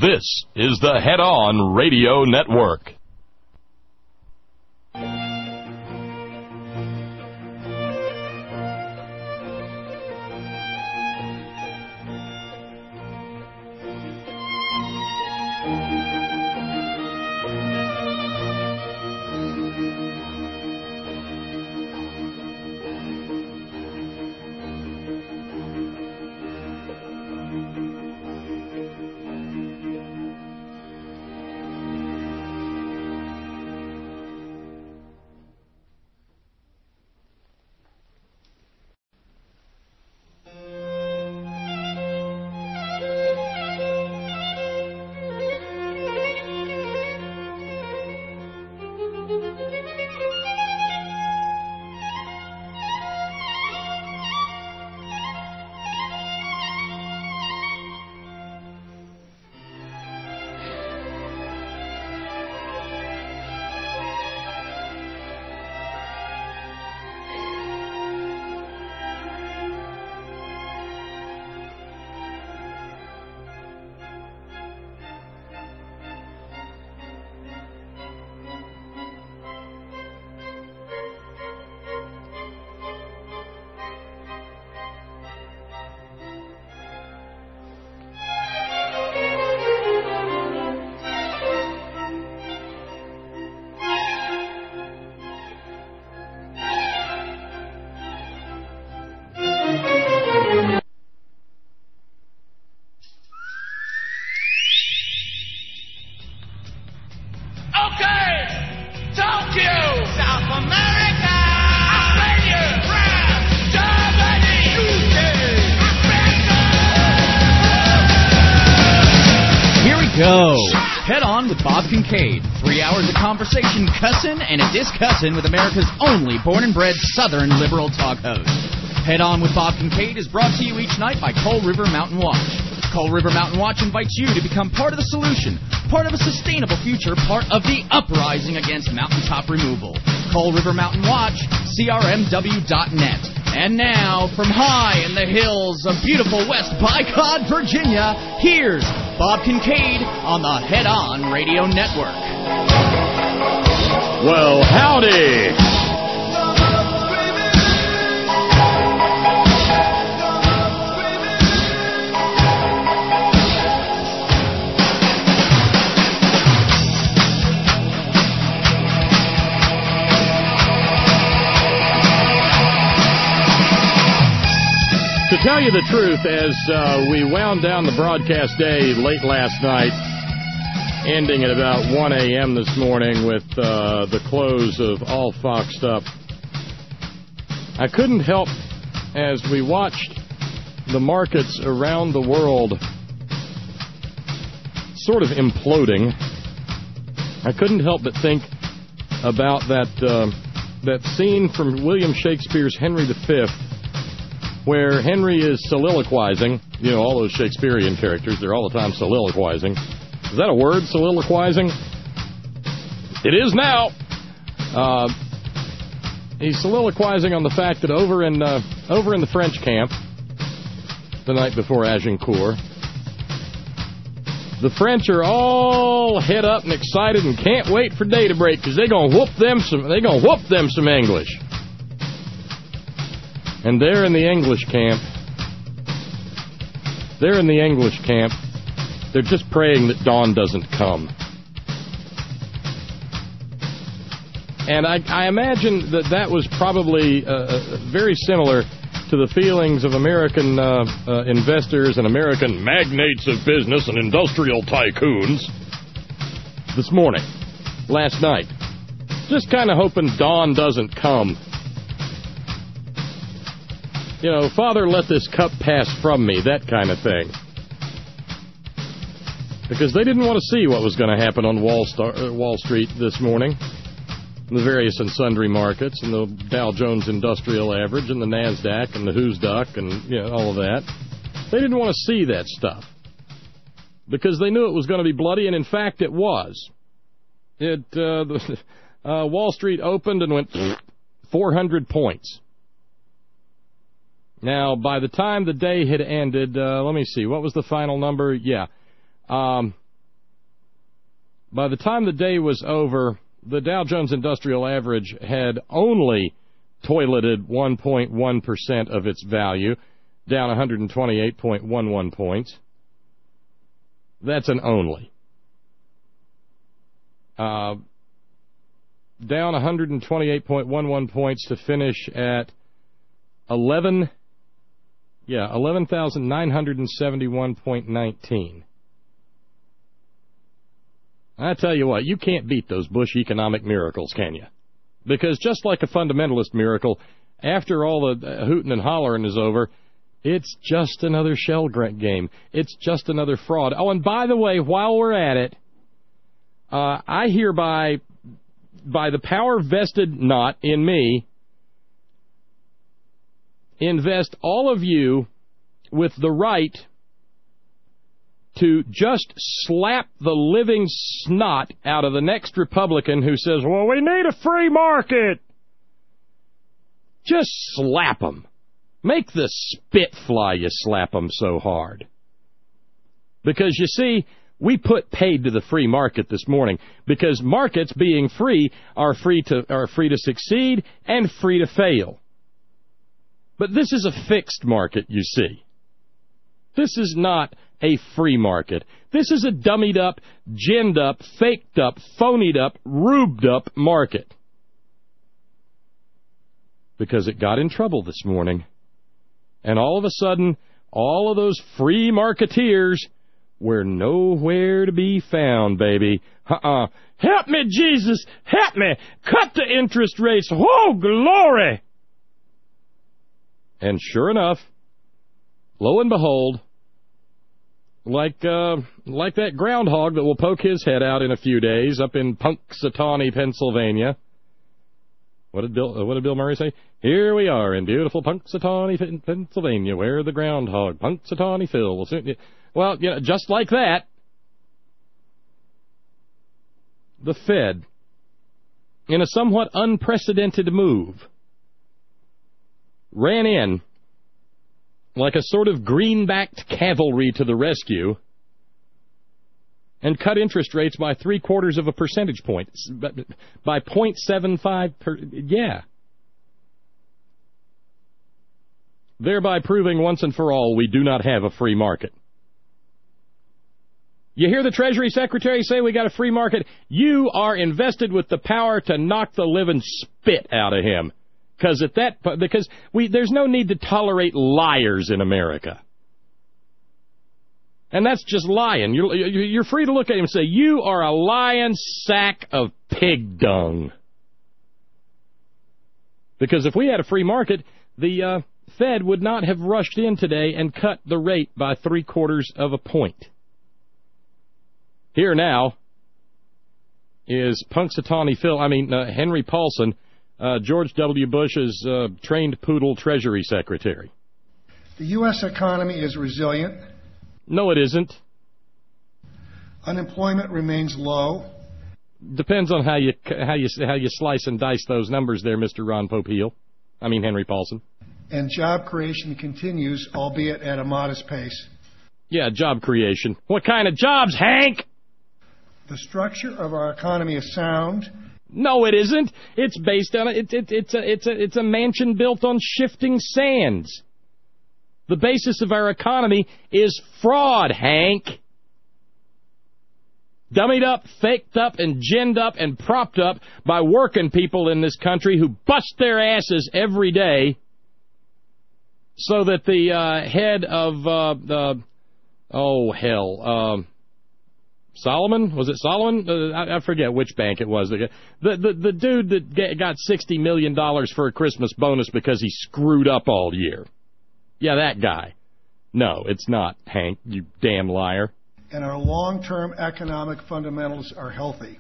This is the Head On Radio Network. Kincaid. 3 hours of conversation, cussin' and a discussin' with America's only born-and-bred Southern liberal talk host. Head On with Bob Kincaid is brought to you each night by Coal River Mountain Watch. Coal River Mountain Watch invites you to become part of the solution, part of a sustainable future, part of the uprising against mountaintop removal. Coal River Mountain Watch, crmw.net. And now, from high in the hills of beautiful West Bicod, Virginia, here's Bob Kincaid on the Head On Radio Network. Well, howdy! To tell you the truth, as we wound down the broadcast day late last night, ending at about 1 a.m. this morning with the close of All Foxed Up, I couldn't help, as we watched the markets around the world sort of imploding, I couldn't help but think about that scene from William Shakespeare's Henry V, where Henry is soliloquizing. You know, all those Shakespearean characters, they're all the time soliloquizing. Is that a word, soliloquizing? It is now. He's soliloquizing on the fact that over in the French camp, the night before Agincourt, the French are all head up and excited and can't wait for day to break because they're gonna whoop them some English. And they're in the English camp. They're just praying that dawn doesn't come. And I imagine that was probably very similar to the feelings of American investors and American magnates of business and industrial tycoons this morning, last night. Just kind of hoping dawn doesn't come. You know, Father, let this cup pass from me, that kind of thing. Because they didn't want to see what was going to happen on Wall Street this morning. The various and sundry markets, and the Dow Jones Industrial Average, and the NASDAQ, and the Who's Duck, and all of that. They didn't want to see that stuff. Because they knew it was going to be bloody, and in fact it was. Wall Street opened and went 400 points. Now, by the time the day had ended, let me see, what was the final number? Yeah. By the time the day was over, the Dow Jones Industrial Average had only toileted 1.1% of its value, down 128.11 points. That's an only. Down 128.11 points to finish at 11,971.19. I tell you what, you can't beat those Bush economic miracles, can you? Because just like a fundamentalist miracle, after all the hooting and hollering is over, it's just another shell game. It's just another fraud. Oh, and by the way, while we're at it, I hereby, by the power vested not in me, invest all of you with the right to just slap the living snot out of the next Republican who says, well, we need a free market. Just slap them. Make the spit fly, you slap them so hard. Because, you see, we put paid to the free market this morning because markets, being free, are free to succeed and free to fail. But this is a fixed market, you see. This is not a free market. This is a dummied up, ginned up, faked up, phonied up, rubed up market. Because it got in trouble this morning. And all of a sudden, all of those free marketeers were nowhere to be found, baby. Help me, Jesus! Help me! Cut the interest rates! Oh, glory! And sure enough, lo and behold, like that groundhog that will poke his head out in a few days up in Punxsutawney, Pennsylvania. What did Bill Murray say? Here we are in beautiful Punxsutawney, Pennsylvania, where the groundhog, Punxsutawney Phil, will soon... Well, you know, just like that, the Fed, in a somewhat unprecedented move, ran in like a sort of greenbacked cavalry to the rescue and cut interest rates by 0.75 of a percentage point, by 0.75 thereby proving once and for all we do not have a free market. You hear the Treasury Secretary say we got a free market? You are invested with the power to knock the living spit out of him. Because there's no need to tolerate liars in America. And that's just lying. You're free to look at him and say, you are a lying sack of pig dung. Because if we had a free market, the Fed would not have rushed in today and cut the rate by 0.75 of a point. Here now is Henry Paulson, George W. Bush's trained poodle Treasury Secretary. The U.S. economy is resilient. No, it isn't. Unemployment remains low. Depends on how you slice and dice those numbers there, Mr. Henry Paulson. And job creation continues, albeit at a modest pace. Yeah, job creation. What kind of jobs, Hank? The structure of our economy is sound. No, it isn't. It's based on it's a mansion built on shifting sands. The basis of our economy is fraud, Hank. Dummied up, faked up, and ginned up and propped up by working people in this country who bust their asses every day so that the head of Solomon? Was it Solomon? I forget which bank it was. The dude that got $60 million for a Christmas bonus because he screwed up all year. Yeah, that guy. No, it's not, Hank, you damn liar. And our long-term economic fundamentals are healthy.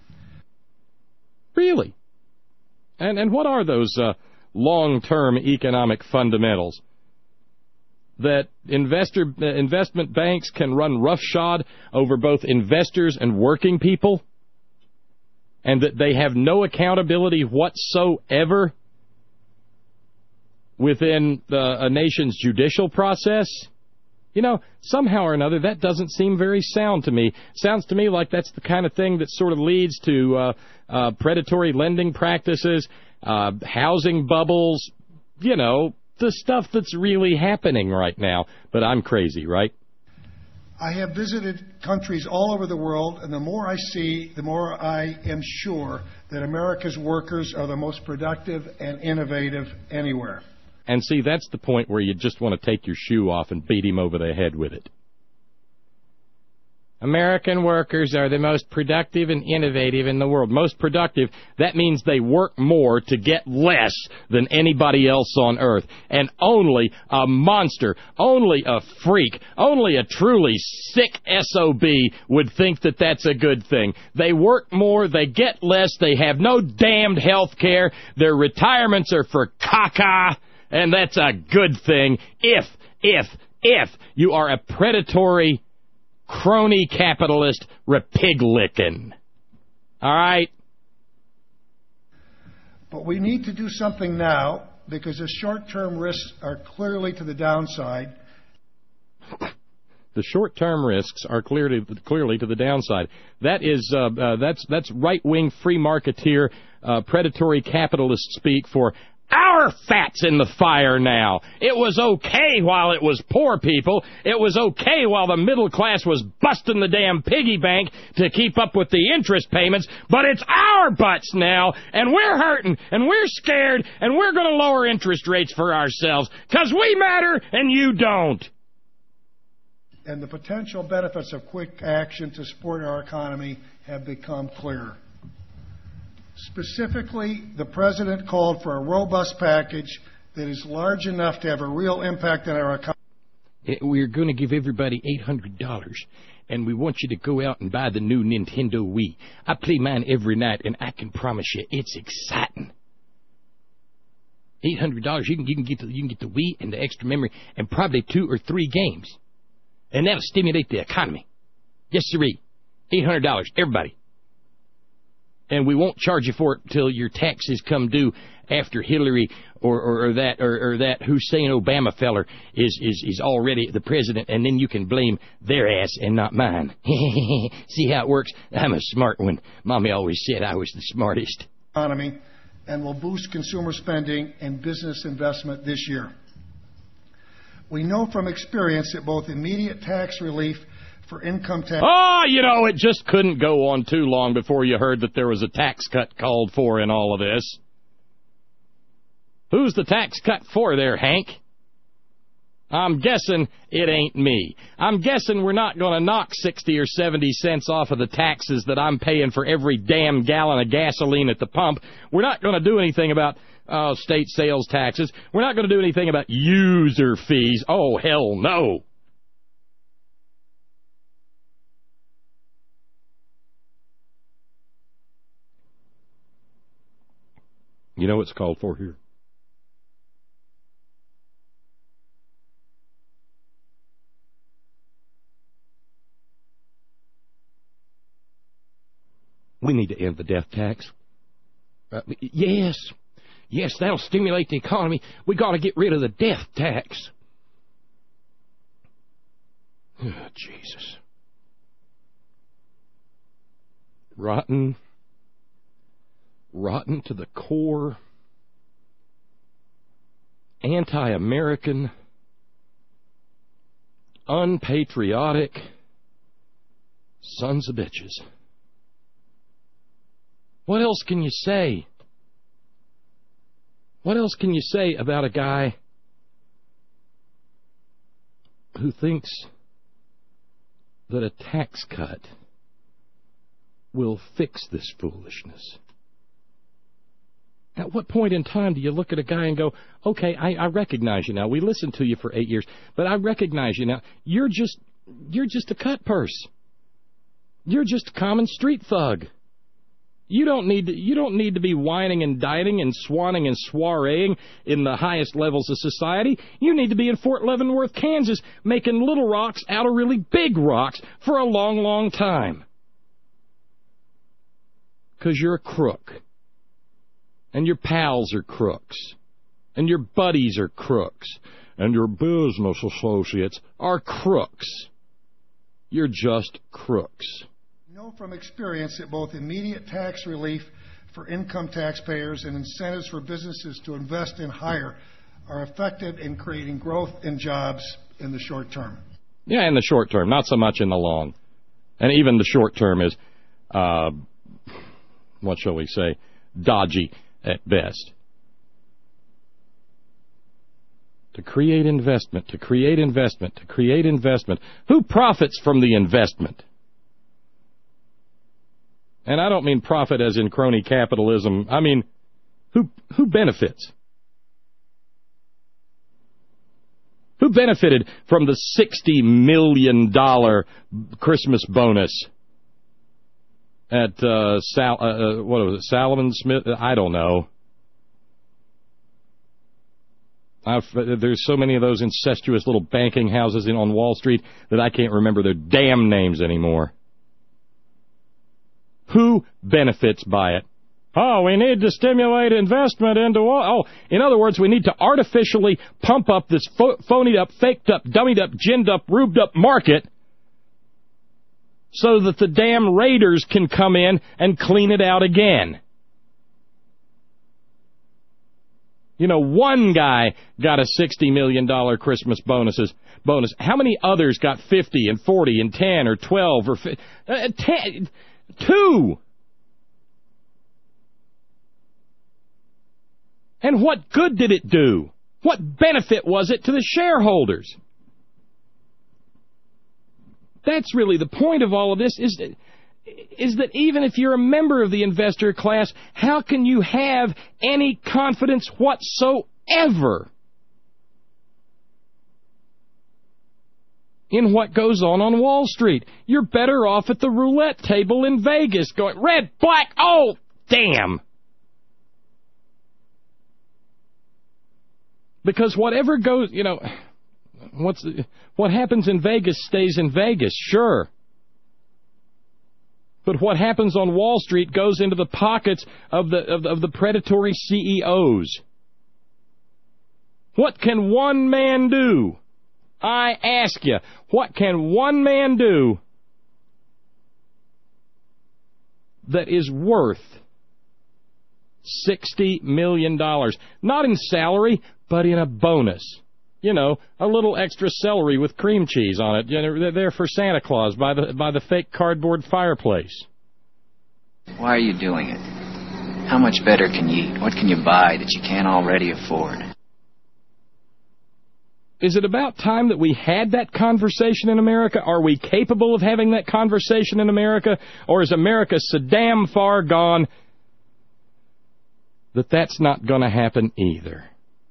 Really? And what are those long-term economic fundamentals? That investment banks can run roughshod over both investors and working people, and that they have no accountability whatsoever within a nation's judicial process? Somehow or another, that doesn't seem very sound to me. Sounds to me like that's the kind of thing that sort of leads to predatory lending practices, housing bubbles, the stuff that's really happening right now. But I'm crazy, right? I have visited countries all over the world, and the more I see, the more I am sure that America's workers are the most productive and innovative anywhere. And see, that's the point where you just want to take your shoe off and beat him over the head with it. American workers are the most productive and innovative in the world. Most productive, that means they work more to get less than anybody else on earth. And only a monster, only a freak, only a truly sick SOB would think that that's a good thing. They work more, they get less, they have no damned health care, their retirements are for caca, and that's a good thing if you are a predatory crony capitalist repig-licking. All right? But we need to do something now because the short-term risks are clearly to the downside. The short-term risks are clearly to the downside. That is that's right-wing free marketeer predatory capitalist speak for our fat's in the fire now. It was okay while it was poor people. It was okay while the middle class was busting the damn piggy bank to keep up with the interest payments. But it's our butts now, and we're hurting, and we're scared, and we're going to lower interest rates for ourselves because we matter and you don't. And the potential benefits of quick action to support our economy have become clearer. Specifically, the President called for a robust package that is large enough to have a real impact on our economy. We're going to give everybody $800, and we want you to go out and buy the new Nintendo Wii. I play mine every night, and I can promise you it's exciting. $800, you can get the Wii and the extra memory and probably 2 or 3 games. And that'll stimulate the economy. Yes, sirree. $800, everybody. And we won't charge you for it until your taxes come due after Hillary or that Hussein Obama feller is already the president, and then you can blame their ass and not mine. See how it works? I'm a smart one. Mommy always said I was the smartest. Economy, and will boost consumer spending and business investment this year. We know from experience that both immediate tax relief for income tax... it just couldn't go on too long before you heard that there was a tax cut called for in all of this. Who's the tax cut for there, Hank? I'm guessing it ain't me. I'm guessing we're not going to knock 60 or 70 cents off of the taxes that I'm paying for every damn gallon of gasoline at the pump. We're not going to do anything about state sales taxes. We're not going to do anything about user fees. Oh, hell no. You know what's called for here? We need to end the death tax. Yes, that'll stimulate the economy. We got to get rid of the death tax. Oh, Jesus. Rotten to the core, anti-American, unpatriotic sons of bitches. What else can you say? What else can you say about a guy who thinks that a tax cut will fix this foolishness? At what point in time do you look at a guy and go, okay, I recognize you now. We listened to you for 8 years, but I recognize you now. You're just a cut purse. You're just a common street thug. You don't need to be whining and dining and swanning and soireeing in the highest levels of society. You need to be in Fort Leavenworth, Kansas, making little rocks out of really big rocks for a long, long time. 'Cause you're a crook. And your pals are crooks. And your buddies are crooks. and your business associates are crooks. You're just crooks. We know from experience that both immediate tax relief for income taxpayers and incentives for businesses to invest and hire are effective in creating growth and jobs in the short term. Yeah, in the short term, not so much in the long. And even the short term is, what shall we say, dodgy at best. To create investment, to create investment, to create investment. Who profits from the investment? And I don't mean profit as in crony capitalism. I mean, who benefits? Who benefited from the $60 million Christmas bonus at what was it, Salomon Smith? I don't know. There's so many of those incestuous little banking houses on Wall Street that I can't remember their damn names anymore. Who benefits by it? Oh, we need to stimulate investment into... Oh, in other words, we need to artificially pump up this phonied up, faked up, dummied up, ginned up, rubed up market so that the damn raiders can come in and clean it out again. You know, one guy got a $60 million Christmas bonus. How many others got 50 and 40 and 10 or 12 or 10? Two. And what good did it do? What benefit was it to the shareholders? That's really the point of all of this, is that even if you're a member of the investor class, how can you have any confidence whatsoever in what goes on Wall Street? You're better off at the roulette table in Vegas going, red, black, oh, damn. Because whatever goes, you know, what happens in Vegas stays in Vegas, sure. But what happens on Wall Street goes into the pockets of the predatory CEOs. What can one man do? I ask you, what can one man do that is worth $60 million? Not in salary, but in a bonus. You know, a little extra celery with cream cheese on it. You know, they're there for Santa Claus by the fake cardboard fireplace. Why are you doing it? How much better can you eat? What can you buy that you can't already afford? Is it about time that we had that conversation in America? Are we capable of having that conversation in America? Or is America so damn far gone that that's not going to happen either?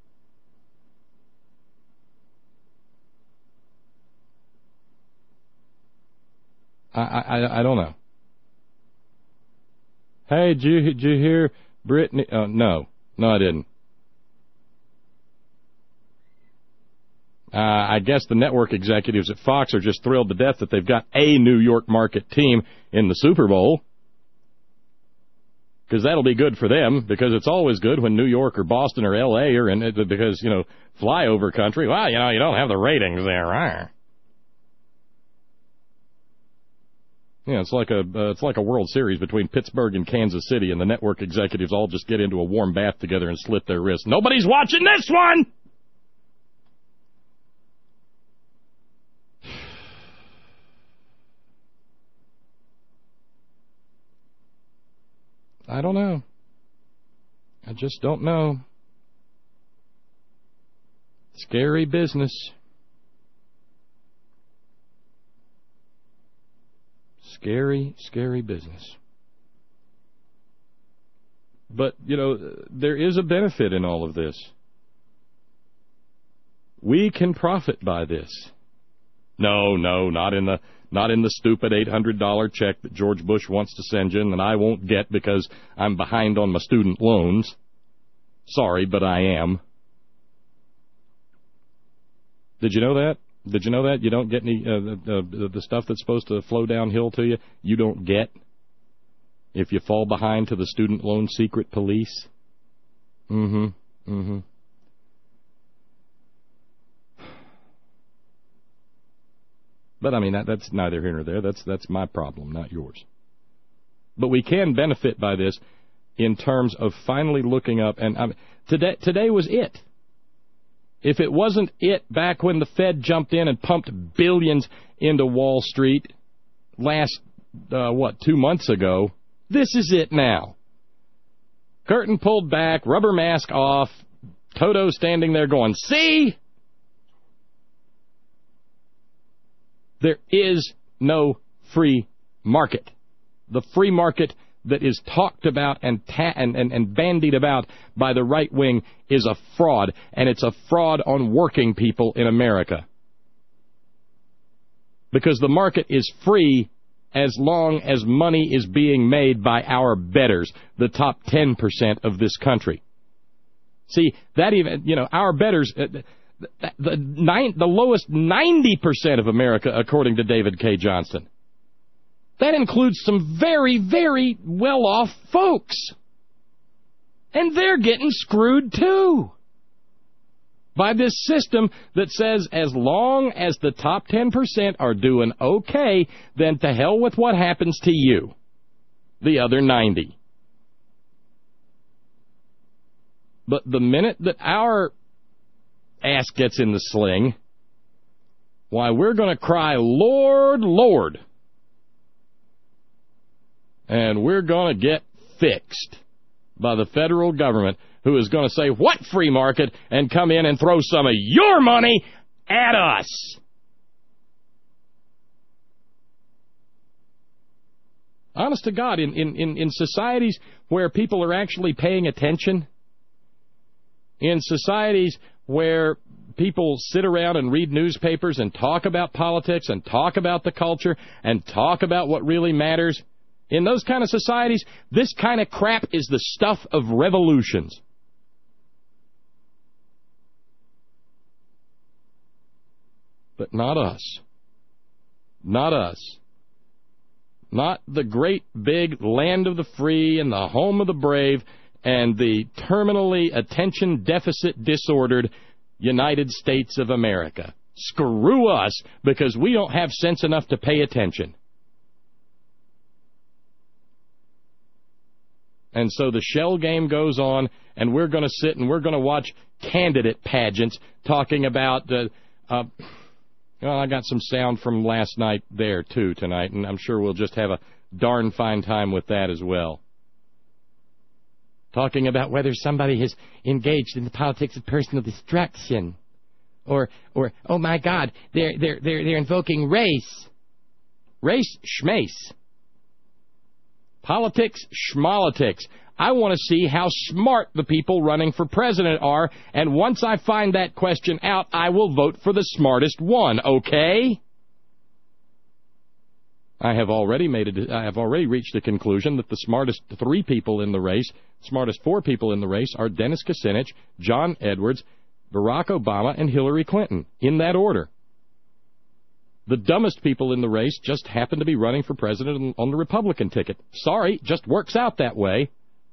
I don't know. Hey, did you hear Brittany? No, I didn't. I guess the network executives at Fox are just thrilled to death that they've got a New York market team in the Super Bowl. Because that'll be good for them, because it's always good when New York or Boston or L.A. are in it, because, you know, flyover country, well, you know, you don't have the ratings there, right? Yeah, it's like a World Series between Pittsburgh and Kansas City, and the network executives all just get into a warm bath together and slit their wrists. Nobody's watching this one! I don't know. I just don't know. Scary business. Scary, scary business. But, you know, there is a benefit in all of this. We can profit by this. No, not in the stupid $800 check that George Bush wants to send you and that I won't get because I'm behind on my student loans. Sorry, but I am. Did you know that? Did you know that? You don't get any the stuff that's supposed to flow downhill to you, you don't get if you fall behind to the student loan secret police? But, I mean, that's neither here nor there. That's my problem, not yours. But we can benefit by this in terms of finally looking up. And today was it. If it wasn't it back when the Fed jumped in and pumped billions into Wall Street last, 2 months ago, this is it now. Curtain pulled back, rubber mask off, Toto standing there going, see? There is no free market. The free market that is talked about and bandied about by the right wing is a fraud, and it's a fraud on working people in America. Because the market is free as long as money is being made by our betters, the top 10% of this country. See, that even, our betters, the lowest 90% of America, according to David K. Johnston. That includes some very, very well-off folks. And they're getting screwed, too, by this system that says as long as the top 10% are doing okay, then to hell with what happens to you, the other 90. But the minute that our ass gets in the sling, why, we're going to cry, Lord, Lord. And we're going to get fixed by the federal government, who is going to say, what free market, and come in and throw some of your money at us. Honest to God, in societies where people are actually paying attention, in societies where people sit around and read newspapers and talk about politics and talk about the culture and talk about what really matters, in those kind of societies, this kind of crap is the stuff of revolutions. But not us. Not us. Not the great big land of the free and the home of the brave and the terminally attention deficit disordered United States of America. Screw us, because we don't have sense enough to pay attention. And so the shell game goes on, and we're going to sit and we're going to watch candidate pageants talking about, I got some sound from last night there, too, tonight, and I'm sure we'll just have a darn fine time with that as well. Talking about whether somebody has engaged in the politics of personal destruction. Or oh my God, they're invoking race. Race, schmace. Politics, schmolitics. I want to see how smart the people running for president are, and once I find that question out, I will vote for the smartest one, okay? I have already reached a conclusion that the smartest 3 people in the race, smartest 4 people in the race, are Dennis Kucinich, John Edwards, Barack Obama, and Hillary Clinton, in that order. The dumbest people in the race just happen to be running for president on the Republican ticket. Sorry, just works out that way.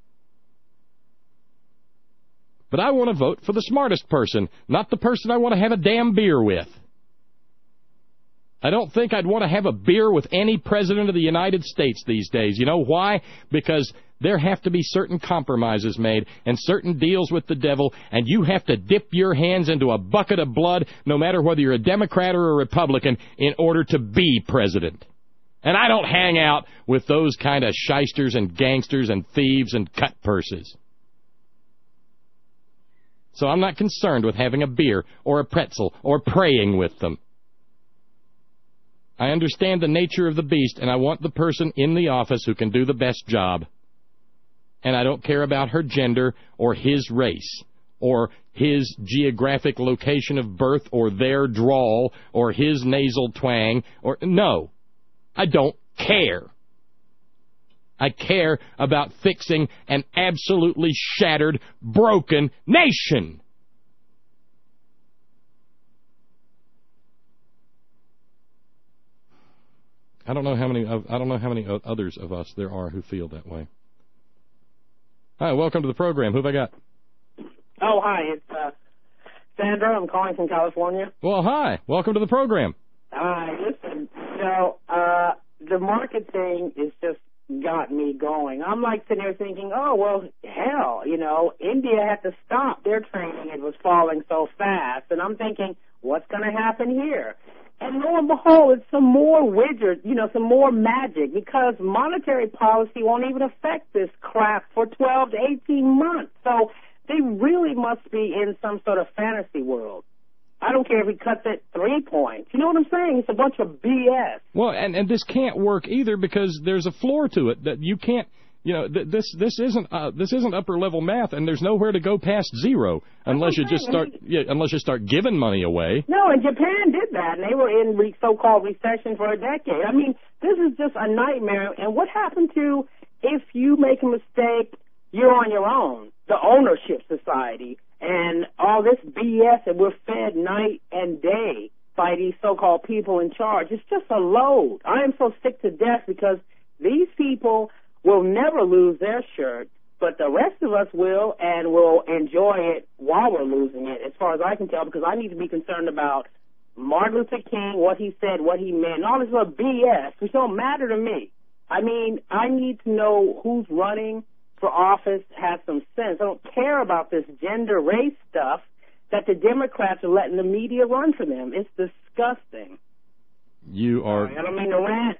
But I want to vote for the smartest person, not the person I want to have a damn beer with. I don't think I'd want to have a beer with any president of the United States these days. You know why? Because there have to be certain compromises made and certain deals with the devil, and you have to dip your hands into a bucket of blood, no matter whether you're a Democrat or a Republican, in order to be president. And I don't hang out with those kind of shysters and gangsters and thieves and cut purses. So I'm not concerned with having a beer or a pretzel or praying with them. I understand the nature of the beast, and I want the person in the office who can do the best job. And I don't care about her gender or his race or his geographic location of birth or their drawl or his nasal twang. No, I don't care. I care about fixing an absolutely shattered, broken nation. I don't know how many others of us there are who feel that way. Hi, welcome to the program. Who have I got? Oh, hi. It's Sandra. I'm calling from California. Well, hi. Welcome to the program. Listen, the market thing is just got me going. I'm like sitting there thinking, oh, well, hell, India had to stop their training. It was falling so fast. And I'm thinking, what's going to happen here? And lo and behold, it's some more widgets, some more magic, because monetary policy won't even affect this crap for 12 to 18 months. So they really must be in some sort of fantasy world. I don't care if he cuts it 3 points. You know what I'm saying? It's a bunch of BS. Well, and this can't work either, because there's a floor to it that you can't. This isn't upper level math, and there's nowhere to go past zero unless you just start giving money away. No, and Japan did that, and they were in so-called recession for a decade. I mean, this is just a nightmare. And what happened to if you make a mistake, you're on your own? The ownership society and all this BS that we're fed night and day by these so-called people in charge. It's just a load. I am so sick to death because these people will never lose their shirt, but the rest of us will, and will enjoy it while we're losing it, as far as I can tell, because I need to be concerned about Martin Luther King, what he said, what he meant, and all this little BS, which don't matter to me. I mean, I need to know who's running for office, has some sense. I don't care about this gender, race stuff that the Democrats are letting the media run for them. It's disgusting. You are. I don't mean to rant.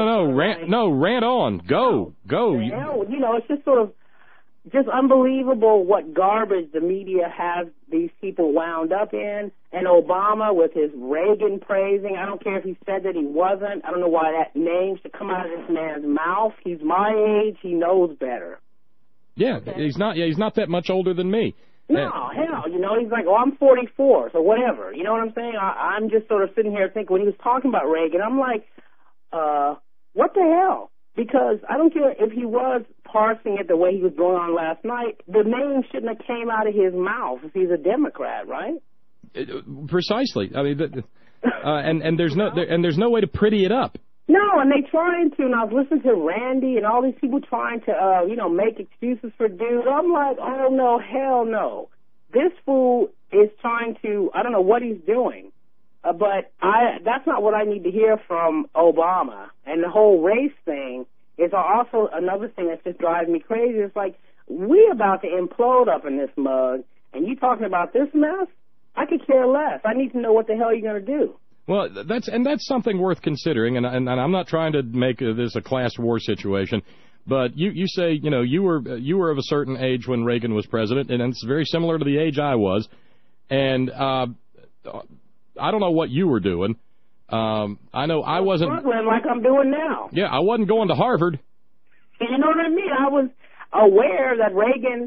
Rant on. Go. It's just sort of just unbelievable what garbage the media has these people wound up in. And Obama with his Reagan praising. I don't care if he said that he wasn't. I don't know why that name should come out of this man's mouth. He's my age. He knows better. Yeah, okay. He's not that much older than me. No, hell, he's like, I'm 44, so whatever. You know what I'm saying? I'm just sort of sitting here thinking, when he was talking about Reagan, I'm like, what the hell? Because I don't care if he was parsing it the way he was going on last night, the name shouldn't have came out of his mouth if he's a Democrat, right? Precisely. I mean, and there's no way to pretty it up. No, and they trying to, and I was listening to Randy and all these people trying to, make excuses for dude. I'm like, oh, no, hell no. This fool is trying to, I don't know what he's doing, but that's not what I need to hear from Obama. And the whole race thing is also another thing that just drives me crazy. It's like, we about to implode up in this mug, and you talking about this mess? I could care less. I need to know what the hell you're going to do. Well, that's something worth considering, and I'm not trying to make this a class war situation, but you say you were of a certain age when Reagan was president, and it's very similar to the age I was, and I don't know what you were doing. I know I wasn't struggling like I'm doing now. Yeah, I wasn't going to Harvard. You know what I mean? I was aware that Reagan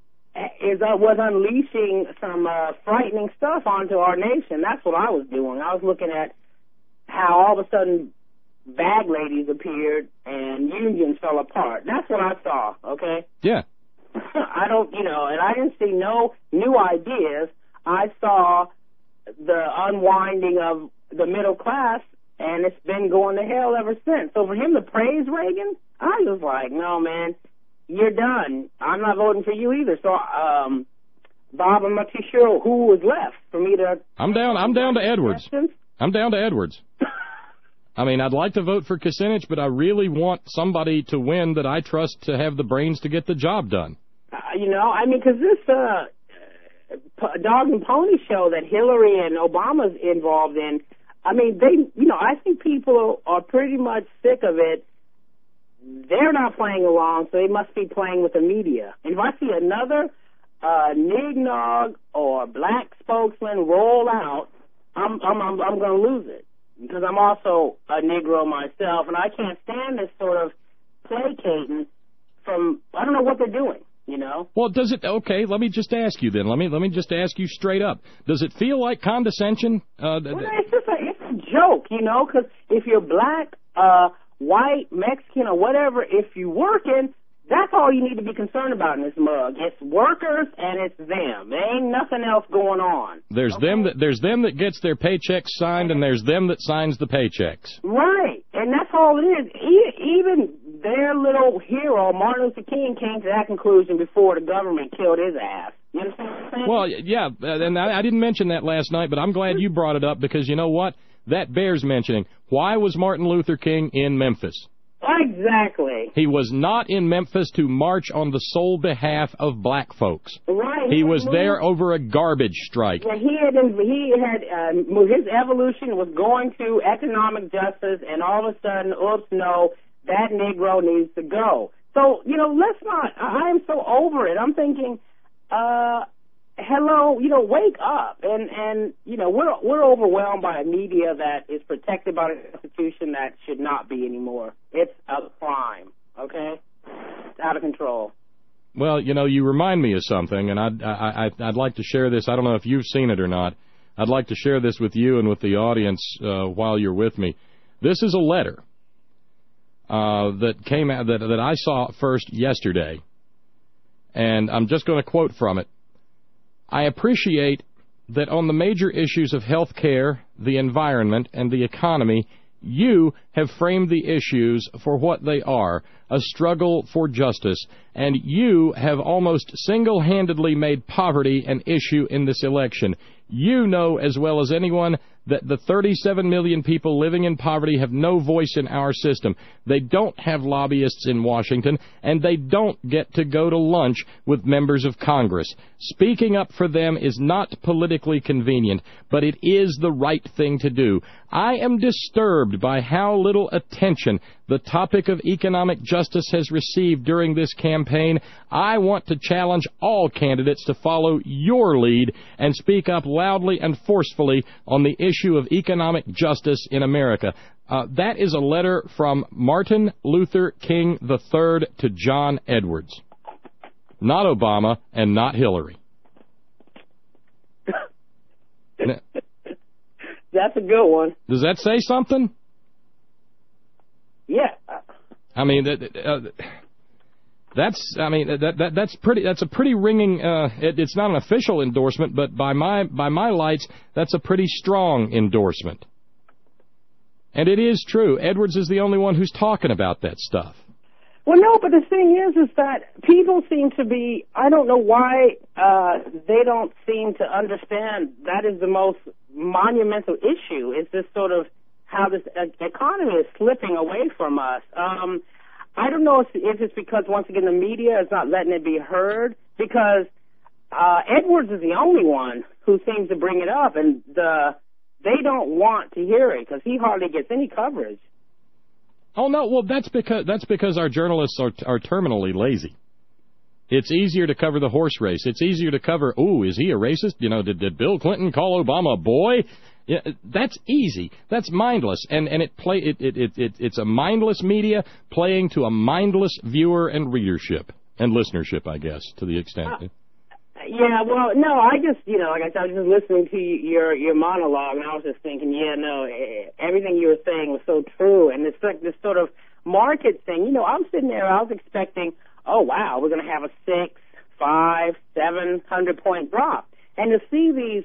was unleashing some frightening stuff onto our nation. That's what I was doing. I was looking at how all of a sudden bag ladies appeared and unions fell apart. That's what I saw, okay? Yeah. And I didn't see no new ideas. I saw the unwinding of the middle class, and it's been going to hell ever since. So for him to praise Reagan, I was like, no, man, you're done. I'm not voting for you either. So, Bob, I'm not too sure who was left for me to... I'm down to Edwards. Questions. I'm down to Edwards. I mean, I'd like to vote for Kucinich, but I really want somebody to win that I trust to have the brains to get the job done. Because this dog and pony show that Hillary and Obama's involved in, I think people are pretty much sick of it. They're not playing along, so they must be playing with the media. And if I see another Nignog or black spokesman roll out, I'm going to lose it, because I'm also a Negro myself, and I can't stand this sort of placating from, I don't know what they're doing, Well, does it, okay, let me just ask you then. Let me just ask you straight up. Does it feel like condescension? It's a joke, because if you're black, white, Mexican, or whatever, if you working, that's all you need to be concerned about in this mug. It's workers and it's them. There ain't nothing else going on. There's them that gets their paychecks signed, and there's them that signs the paychecks. Right, and that's all it is. Even their little hero, Martin Luther King, came to that conclusion before the government killed his ass. You understand what I'm saying? Well, yeah, and I didn't mention that last night, but I'm glad you brought it up, because you know what? that bears mentioning. Why was Martin Luther King in Memphis? Exactly. He was not in Memphis to march on the sole behalf of black folks. Right. He was there over a garbage strike. Yeah, his evolution was going to economic justice, and all of a sudden, oops, no, that Negro needs to go. So, let's not, I am so over it. I'm thinking, hello, wake up. And we're overwhelmed by a media that is protected by the Constitution that should not be anymore. It's a crime, okay? It's out of control. Well, you remind me of something, and I'd like to share this. I don't know if you've seen it or not. I'd like to share this with you and with the audience while you're with me. This is a letter that came out that I saw first yesterday, and I'm just going to quote from it. I appreciate that on the major issues of health care, the environment, and the economy, you have framed the issues for what they are, a struggle for justice, and you have almost single-handedly made poverty an issue in this election. You know as well as anyone that the 37 million people living in poverty have no voice in our system. They don't have lobbyists in Washington, and they don't get to go to lunch with members of Congress. Speaking up for them is not politically convenient, but it is the right thing to do. I am disturbed by how little attention the topic of economic justice has received during this campaign. I want to challenge all candidates to follow your lead and speak up loudly and forcefully on the issue of economic justice in America. That is a letter from Martin Luther King III to John Edwards. Not Obama and not Hillary. That's a good one. Does that say something? Yeah. I mean, that's a pretty ringing. It's not an official endorsement, but by my lights, that's a pretty strong endorsement. And it is true. Edwards is the only one who's talking about that stuff. Well, no, but the thing is that people seem to be, I don't know why they don't seem to understand that is the most monumental issue. It's this sort of how this economy is slipping away from us. I don't know if it's because, once again, the media is not letting it be heard, because Edwards is the only one who seems to bring it up, and they don't want to hear it because he hardly gets any coverage. Oh, no, well, that's because our journalists are terminally lazy. It's easier to cover the horse race. It's easier to cover, is he a racist? Did Bill Clinton call Obama a boy? Yeah, that's easy. That's mindless, and it's a mindless media playing to a mindless viewer and readership and listenership, I guess, to the extent. Yeah, well, no, I just, like I said, I was just listening to your monologue, and I was just thinking, everything you were saying was so true, and it's like this sort of market thing. I'm sitting there, I was expecting, oh wow, we're going to have a 6, 5, 700 point drop, and to see these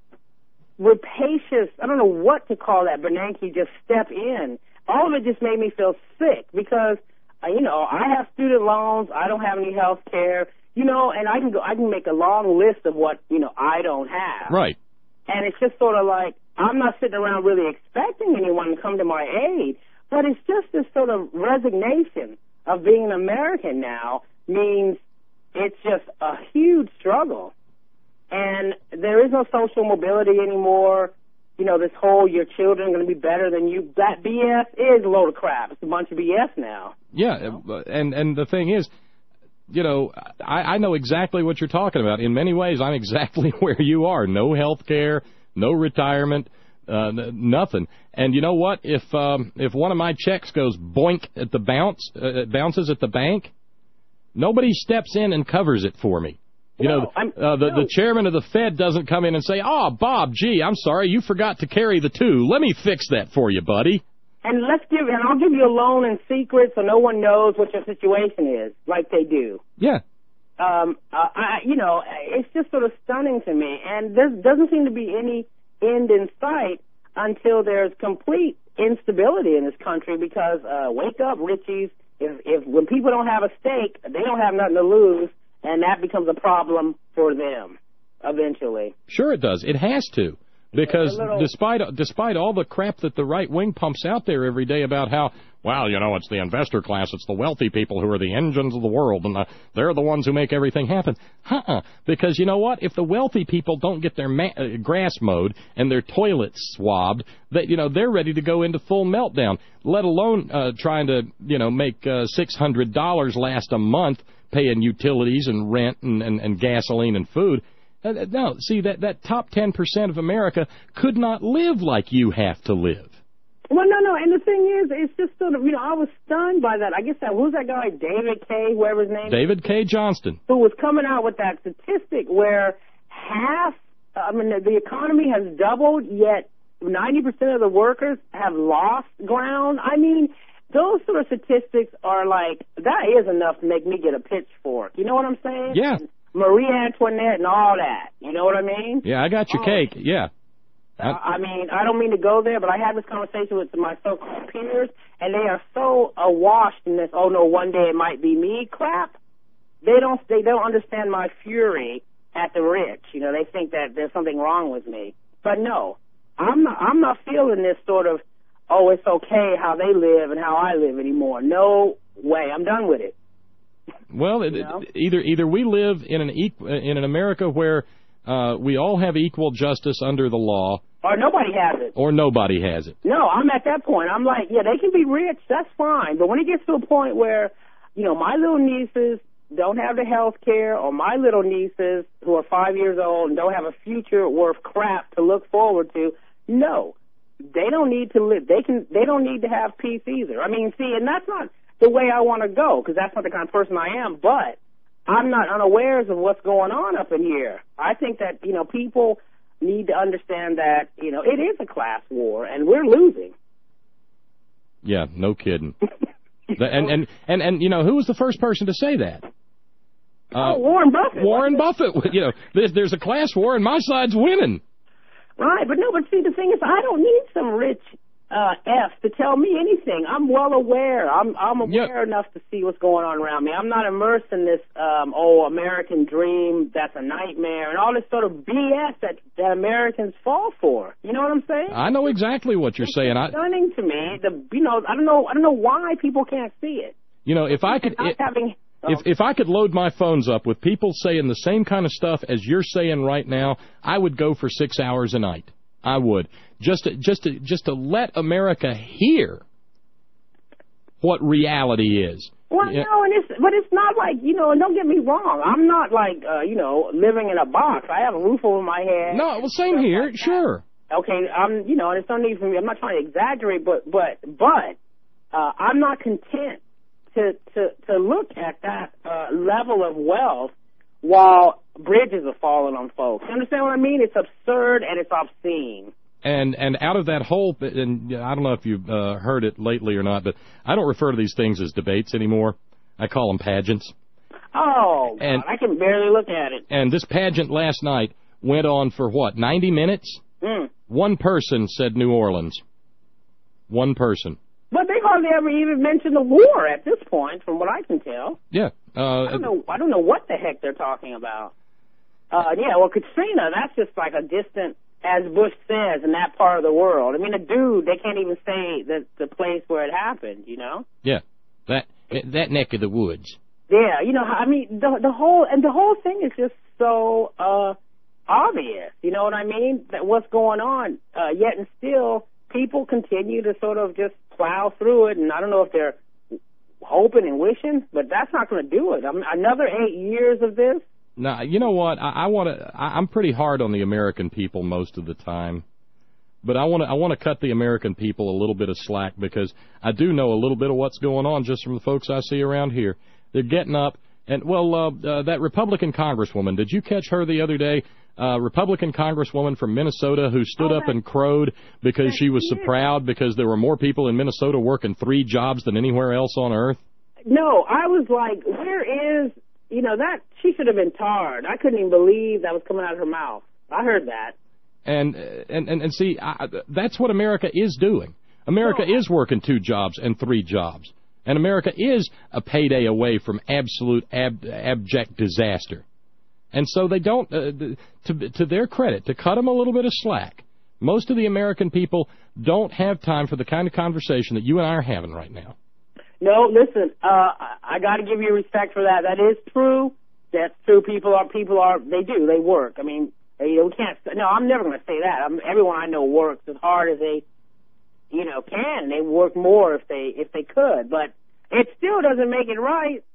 rapacious, I don't know what to call that, Bernanke just step in. All of it just made me feel sick because, I have student loans, I don't have any health care, and I can make a long list of what, I don't have. Right. And it's just sort of like, I'm not sitting around really expecting anyone to come to my aid, but it's just this sort of resignation of being an American now means it's just a huge struggle. And there is no social mobility anymore. This whole your children are going to be better than you, that BS is a load of crap. It's a bunch of BS now. Yeah, and the thing is, I know exactly what you're talking about. In many ways, I'm exactly where you are. No health care, no retirement, nothing. And you know what? If one of my checks goes boink at the bounces at the bank, nobody steps in and covers it for me. The chairman of the Fed doesn't come in and say, Bob, gee, I'm sorry, you forgot to carry the 2. Let me fix that for you, buddy. And I'll give you a loan in secret so no one knows what your situation is, like they do. Yeah. It's just sort of stunning to me. And there doesn't seem to be any end in sight until there's complete instability in this country because, wake up, Richies, when people don't have a stake, they don't have nothing to lose, and that becomes a problem for them eventually. Sure it does. It has to. Because despite all the crap that the right wing pumps out there every day about how, well, you know, it's the investor class, it's the wealthy people who are the engines of the world, and they're the ones who make everything happen. Because you know what? If the wealthy people don't get their grass mowed and their toilets swabbed, they're ready to go into full meltdown. Let alone trying to make $600 last a month paying utilities and rent and gasoline and food. No, see, that top 10% of America could not live like you have to live. Well, no, and the thing is, it's just sort of, I was stunned by that. I guess who's that guy, David K., whoever his name is? David K. Johnston. Who was coming out with that statistic where the economy has doubled, yet 90% of the workers have lost ground. I mean, those sort of statistics are like, that is enough to make me get a pitchfork. You know what I'm saying? Yeah. Marie Antoinette and all that. You know what I mean? Yeah, I got your cake. Yeah. I mean, I don't mean to go there, but I had this conversation with my so-called peers, and they are so awash in this, oh, no, one day it might be me crap. They don't understand my fury at the rich. They think that there's something wrong with me. But no, I'm not feeling this sort of, oh, it's okay how they live and how I live anymore. No way. I'm done with it. Well, either we live in an America where we all have equal justice under the law, or nobody has it. Or nobody has it. No, I'm at that point. I'm like, yeah, they can be rich, that's fine. But when it gets to a point where, my little nieces don't have the health care, or my little nieces who are 5 years old and don't have a future worth crap to look forward to, no, they don't need to live. They don't need to have peace either. I mean, see, and that's not the way I want to go, because that's not the kind of person I am, but I'm not unawares of what's going on up in here. I think that, people need to understand that, it is a class war, and we're losing. Yeah, no kidding. And who was the first person to say that? Warren Buffett. Warren Buffett. There's a class war, and my side's winning. Right, but see, the thing is, I don't need some rich F to tell me anything. I'm well aware. I'm aware enough to see what's going on around me. I'm not immersed in this American dream that's a nightmare and all this sort of BS that Americans fall for. You know what I'm saying? I know exactly what you're saying. It's stunning to me. I don't know why people can't see it. If I could if I could load my phones up with people saying the same kind of stuff as you're saying right now, I would go for 6 hours a night. I would. Just to let America hear what reality is. Well, no, but it's not like, and don't get me wrong, I'm not like, living in a box. I have a roof over my head. No, well, same here, like sure. Okay, and it's no need for me. I'm not trying to exaggerate, but I'm not content to look at that level of wealth while bridges are falling on folks. You understand what I mean? It's absurd and it's obscene. And out of that whole, and I don't know if you've heard it lately or not, but I don't refer to these things as debates anymore. I call them pageants. Oh, God, I can barely look at it. And this pageant last night went on for, 90 minutes? One person said New Orleans. One person. But they hardly ever even mention the war at this point, from what I can tell. Yeah. I don't know what the heck they're talking about. Katrina, that's just like a distant, as Bush says, in that part of the world. I mean, they can't even say the place where it happened, Yeah, that neck of the woods. Yeah, I mean, the whole thing is just so obvious. You know what I mean? That what's going on. Yet and still, people continue to sort of just plow through it, and I don't know if they're hoping and wishing, but that's not going to do it. I mean, another 8 years of this. Now, you know what? I'm pretty hard on the American people most of the time, but I want to cut the American people a little bit of slack because I do know a little bit of what's going on just from the folks I see around here. They're getting up, and that Republican Congresswoman, did you catch her the other day? Republican Congresswoman from Minnesota who stood up and crowed because she was so proud because there were more people in Minnesota working 3 jobs than anywhere else on earth. No, I was like, where is... that she should have been tarred. I couldn't even believe that was coming out of her mouth. I heard that. And see, that's what America is doing. America is working 2 jobs and 3 jobs. And America is a payday away from absolute abject disaster. And so they don't, to their credit, to cut them a little bit of slack, Most of the American people don't have time for the kind of conversation that you and I are having right now. No, listen, I got to give you respect for that. That is true. That's true. People they work. I mean, we can't. No, I'm never going to say that. Everyone I know works as hard as they, can. They work more if they could, but it still doesn't make it right.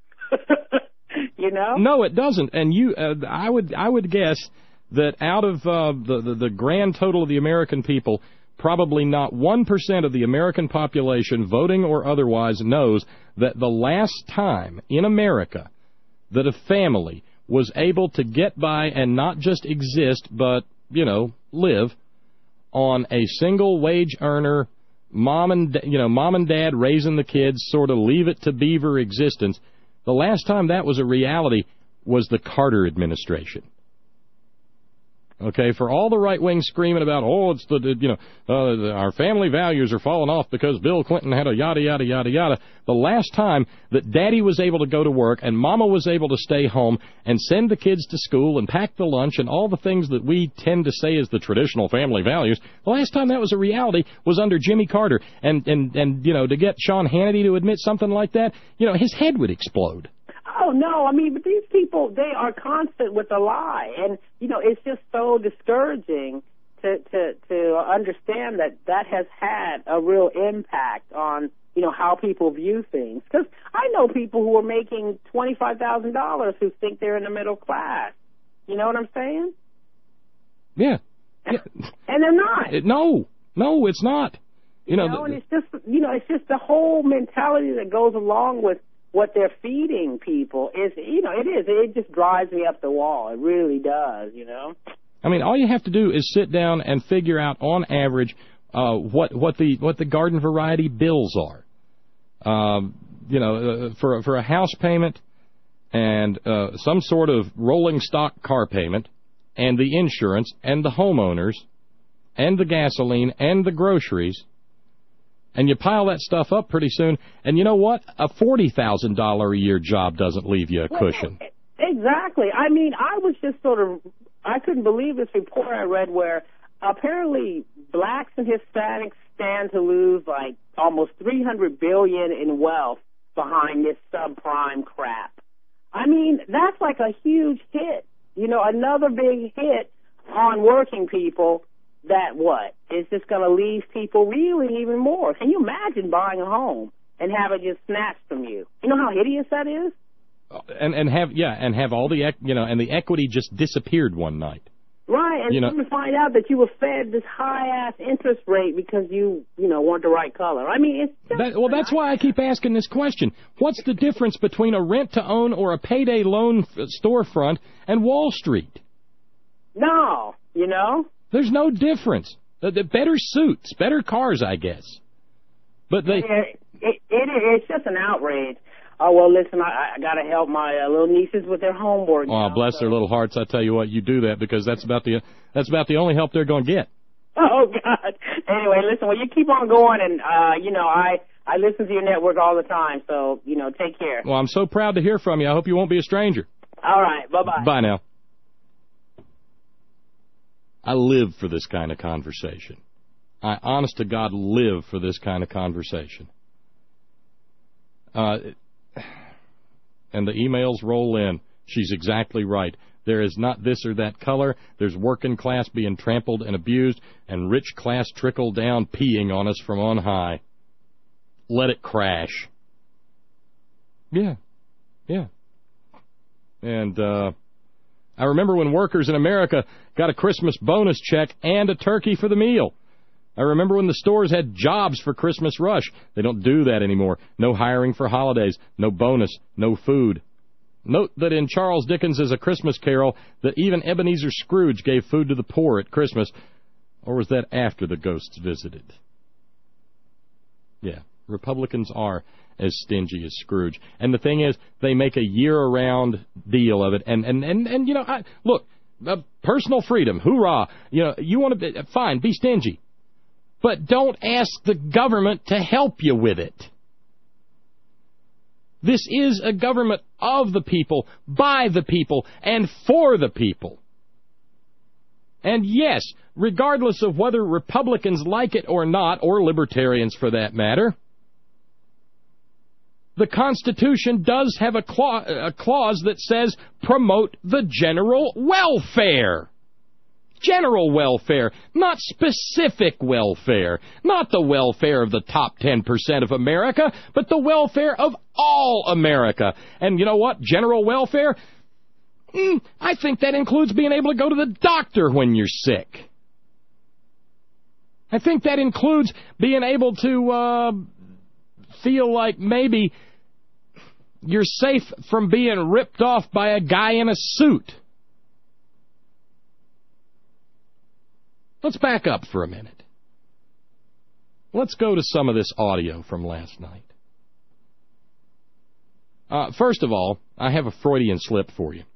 No, it doesn't. And I would guess that out of the grand total of the American people, probably not 1% of the American population, voting or otherwise, knows that the last time in America that a family was able to get by and not just exist, but, live on a single wage earner, mom and dad raising the kids, sort of leave it to beaver existence, the last time that was a reality was the Carter administration. Okay, for all the right wing screaming about, it's our family values are falling off because Bill Clinton had a yada, yada, yada, yada. The last time that Daddy was able to go to work and Mama was able to stay home and send the kids to school and pack the lunch and all the things that we tend to say is the traditional family values, the last time that was a reality was under Jimmy Carter. And to get Sean Hannity to admit something like that, his head would explode. Oh, no, but these people, they are constant with the lie. And, it's just so discouraging to understand that has had a real impact on, how people view things. Because I know people who are making $25,000 who think they're in the middle class. You know what I'm saying? Yeah. And they're not. No, it's not. And it's just the whole mentality that goes along with what they're feeding people it just drives me up the wall. It really does, all you have to do is sit down and figure out, on average, what the garden variety bills are. For a house payment and some sort of rolling stock car payment and the insurance and the homeowners and the gasoline and the groceries. And you pile that stuff up pretty soon, and you know what? A $40,000 a year job doesn't leave you a cushion. Exactly. I was just I couldn't believe this report I read where apparently blacks and Hispanics stand to lose like almost $300 billion in wealth behind this subprime crap. That's like a huge hit. Another big hit on working people. That is just going to leave people reeling even more. Can you imagine buying a home and have it just snatched from you? You know how hideous that is? And have all the and the equity just disappeared one night. Right, and you find out that you were fed this high-ass interest rate because you weren't the right color. It's just that's why I keep asking this question. What's the difference between a rent-to-own or a payday loan storefront and Wall Street? No, There's no difference. The better suits, better cars, I guess. But it's just an outrage. Oh, well, listen, I got to help my little nieces with their homework. Oh, bless their little hearts. I tell you what, you do that because that's about the only help they're going to get. Oh, God. Anyway, listen, you keep on going, and, I listen to your network all the time, so, take care. Well, I'm so proud to hear from you. I hope you won't be a stranger. All right. Bye-bye. Bye now. I live for this kind of conversation. I, honest to God, live for this kind of conversation. And the emails roll in. She's exactly right. There is not this or that color. There's working class being trampled and abused, and rich class trickle down peeing on us from on high. Let it crash. Yeah. And I remember when workers in America got a Christmas bonus check and a turkey for the meal. I remember when the stores had jobs for Christmas rush. They don't do that anymore. No hiring for holidays, no bonus, no food. Note that in Charles Dickens' A Christmas Carol that even Ebenezer Scrooge gave food to the poor at Christmas. Or was that after the ghosts visited? Yeah, Republicans are as stingy as Scrooge. And the thing is, they make a year-round deal of it. And look, personal freedom, hoorah. You want to be, fine, be stingy. But don't ask the government to help you with it. This is a government of the people, by the people, and for the people. And yes, regardless of whether Republicans like it or not, or libertarians for that matter, the Constitution does have a clause that says promote the general welfare. General welfare, not specific welfare, not the welfare of the top 10% of America, but the welfare of all America. And you know what? General welfare? I think that includes being able to go to the doctor when you're sick. I think that includes being able to feel like maybe you're safe from being ripped off by a guy in a suit. Let's back up for a minute. Let's go to some of this audio from last night. First of all, I have a Freudian slip for you,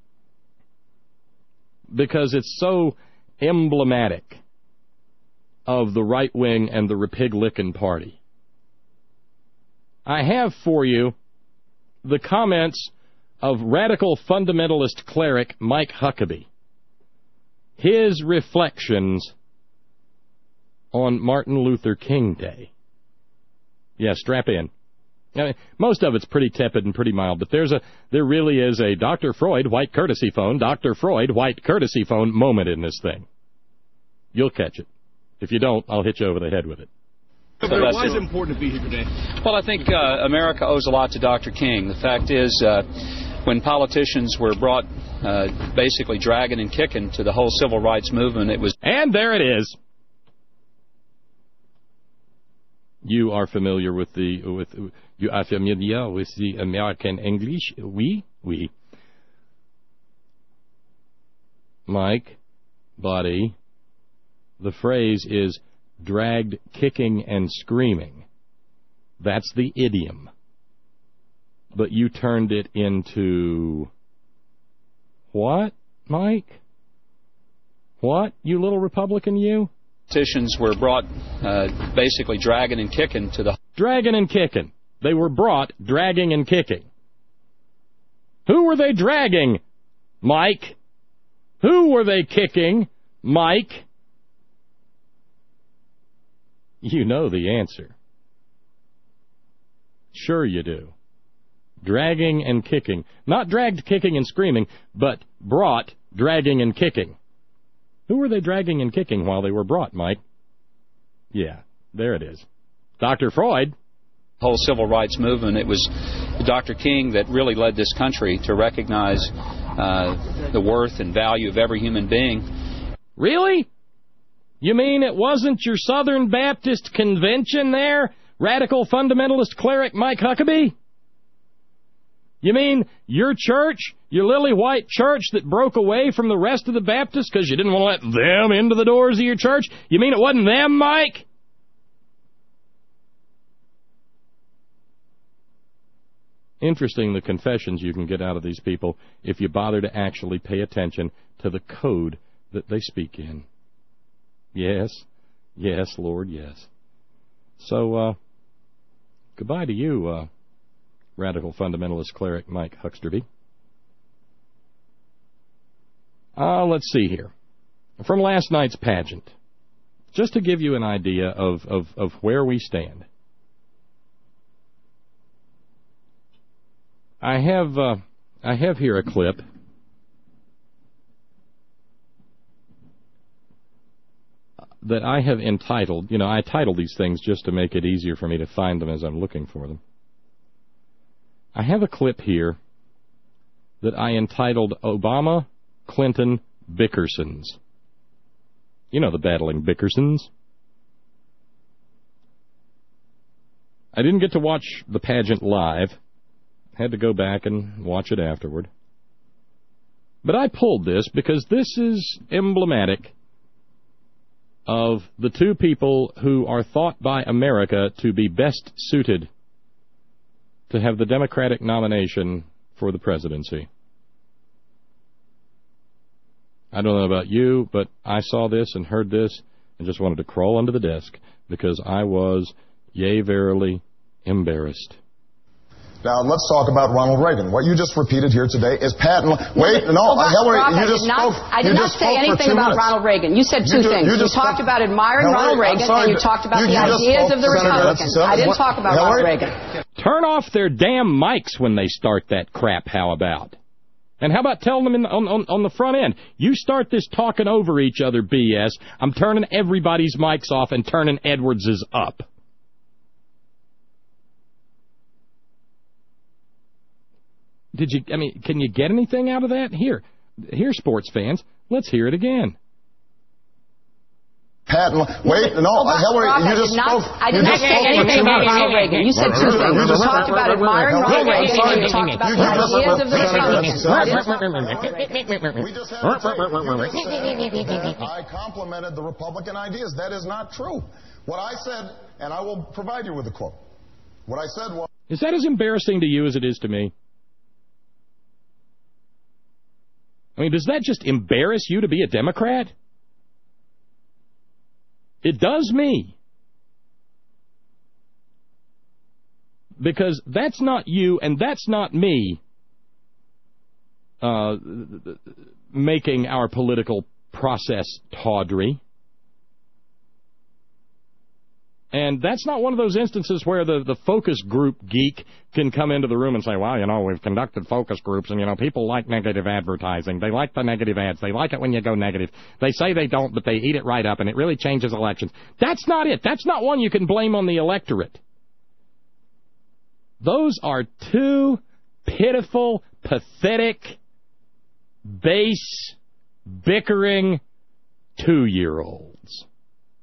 because it's so emblematic of the right wing and the Republican Party. I have for you the comments of radical fundamentalist cleric Mike Huckabee. His reflections on Martin Luther King Day. Yeah, strap in. I mean, most of it's pretty tepid and pretty mild, but there really is a Dr. Freud white courtesy phone, Dr. Freud white courtesy phone moment in this thing. You'll catch it. If you don't, I'll hit you over the head with it. Why is it important to be here today? Well, I think America owes a lot to Dr. King. The fact is, when politicians were brought basically dragging and kicking to the whole civil rights movement, it was... And there it is. You are familiar with the American English? Oui. Mike, buddy, the phrase is dragged kicking and screaming. That's the idiom. But you turned it into... What, Mike? What, you little Republican, you? Politicians were brought basically dragging and kicking to the... Dragging and kicking. They were brought dragging and kicking. Who were they dragging, Mike? Who were they kicking, Mike? You know the answer. Sure you do. Dragging and kicking. Not dragged, kicking, and screaming, but brought, dragging, and kicking. Who were they dragging and kicking while they were brought, Mike? Yeah, there it is. Dr. Freud. The whole civil rights movement, it was Dr. King that really led this country to recognize the worth and value of every human being. Really? You mean it wasn't your Southern Baptist Convention there, radical fundamentalist cleric Mike Huckabee? You mean your church, your lily white church that broke away from the rest of the Baptists because you didn't want to let them into the doors of your church? You mean it wasn't them, Mike? Interesting, the confessions you can get out of these people if you bother to actually pay attention to the code that they speak in. Yes, Lord, yes. So, goodbye to you, radical fundamentalist cleric Mike Hucksterby. Let's see here. From last night's pageant, just to give you an idea of where we stand. I have here a clip that I have entitled, I title these things just to make it easier for me to find them as I'm looking for them. I have a clip here that I entitled Obama, Clinton, Bickersons. You know the battling Bickersons. I didn't get to watch the pageant live. Had to go back and watch it afterward. But I pulled this because this is emblematic of the two people who are thought by America to be best suited to have the Democratic nomination for the presidency. I don't know about you, but I saw this and heard this and just wanted to crawl under the desk because I was, yea, verily, embarrassed. Now, let's talk about Ronald Reagan. What you just repeated here today is patent. Wait, no, Hillary, you just spoke. I did not say anything about Ronald Reagan. You said two things. You talked about admiring Ronald Reagan, and you talked about the ideas of the Republicans. I didn't talk about Ronald Reagan. Turn off their damn mics when they start that crap, how about? And how about telling them on the front end, you start this talking over each other BS, I'm turning everybody's mics off and turning Edwards's up. Can you get anything out of that? Here, sports fans, let's hear it again. Patent. Wait, no, Hillary, you just spoke. I did not say anything about Ronald Reagan. You said two things. You talked about admiring Ronald Reagan, and you talked about the ideas of the Republicans. We just had I complimented the Republican ideas. That is not true. What I said, and I will provide you with a quote. What I said was... Is that as embarrassing to you as it is to me? I mean, does that just embarrass you to be a Democrat? It does me. Because that's not you and that's not me making our political process tawdry. And that's not one of those instances where the focus group geek can come into the room and say, well, we've conducted focus groups, and, people like negative advertising. They like the negative ads. They like it when you go negative. They say they don't, but they eat it right up, and it really changes elections. That's not it. That's not one you can blame on the electorate. Those are two pitiful, pathetic, base, bickering 2-year-olds.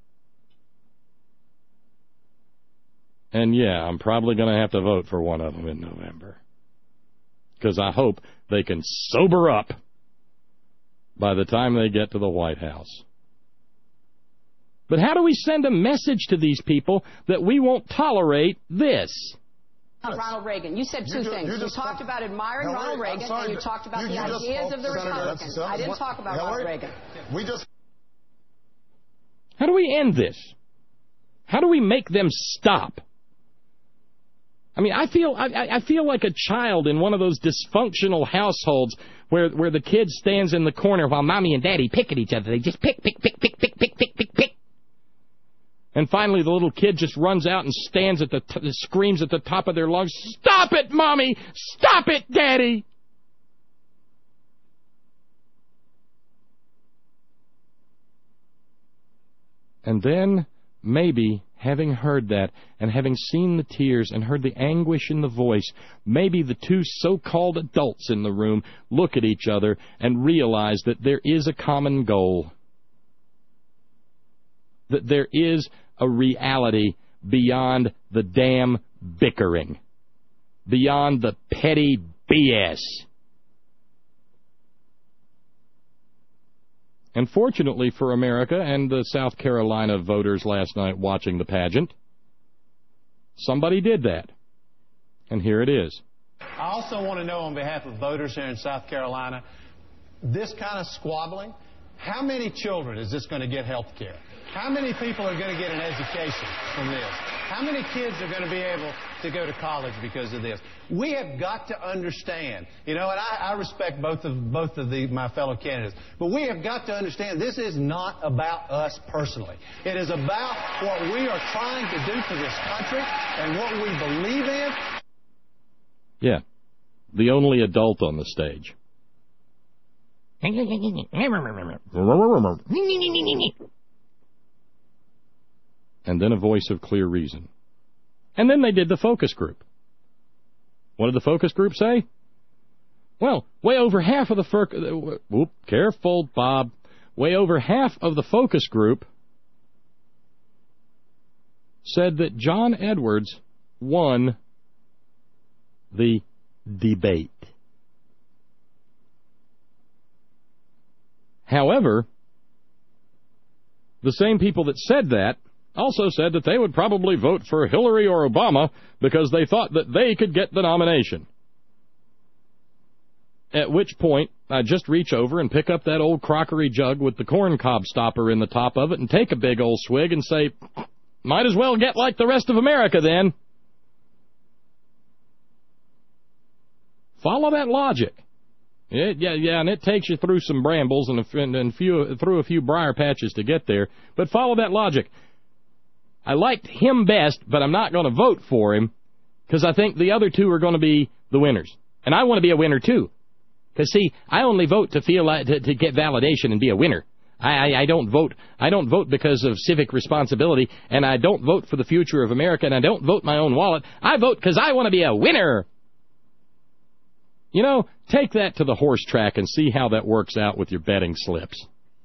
And, yeah, I'm probably going to have to vote for one of them in November. Because I hope they can sober up by the time they get to the White House. But how do we send a message to these people that we won't tolerate this? Ronald Reagan. You said two things. You talked about admiring Ronald Reagan, and you talked about the ideas of the Republicans. I didn't talk about Ronald Reagan. How do we end this? How do we make them stop? I mean, I feel like a child in one of those dysfunctional households where the kid stands in the corner while mommy and daddy pick at each other. They just pick. And finally, the little kid just runs out and stands at screams at the top of their lungs, "Stop it, mommy! Stop it, daddy!" And then, maybe, having heard that, and having seen the tears and heard the anguish in the voice, maybe the two so-called adults in the room look at each other and realize that there is a common goal. That there is a reality beyond the damn bickering. Beyond the petty BS. And fortunately for America and the South Carolina voters last night watching the pageant, somebody did that. And here it is. I also want to know on behalf of voters here in South Carolina, this kind of squabbling, how many children is this going to get health care? How many people are going to get an education from this? How many kids are going to be able to go to college because of this? We have got to understand, and I respect both of my fellow candidates, but we have got to understand this is not about us personally. It is about what we are trying to do for this country and what we believe in. Yeah, the only adult on the stage. And then a voice of clear reason. And then they did the focus group. What did the focus group say? Well, way over half of the careful, Bob. Way over half of the focus group said that John Edwards won the debate. However, the same people that said that also said that they would probably vote for Hillary or Obama because they thought that they could get the nomination. At which point, I just reach over and pick up that old crockery jug with the corn cob stopper in the top of it and take a big old swig and say, might as well get like the rest of America then. Follow that logic. And it takes you through some brambles and through a few briar patches to get there, but follow that logic. I liked him best, but I'm not going to vote for him because I think the other two are going to be the winners. And I want to be a winner, too. Because, see, I only vote to feel to get validation and be a winner. I don't vote. I don't vote because of civic responsibility, and I don't vote for the future of America, and I don't vote my own wallet. I vote because I want to be a winner. You know, take that to the horse track and see how that works out with your betting slips.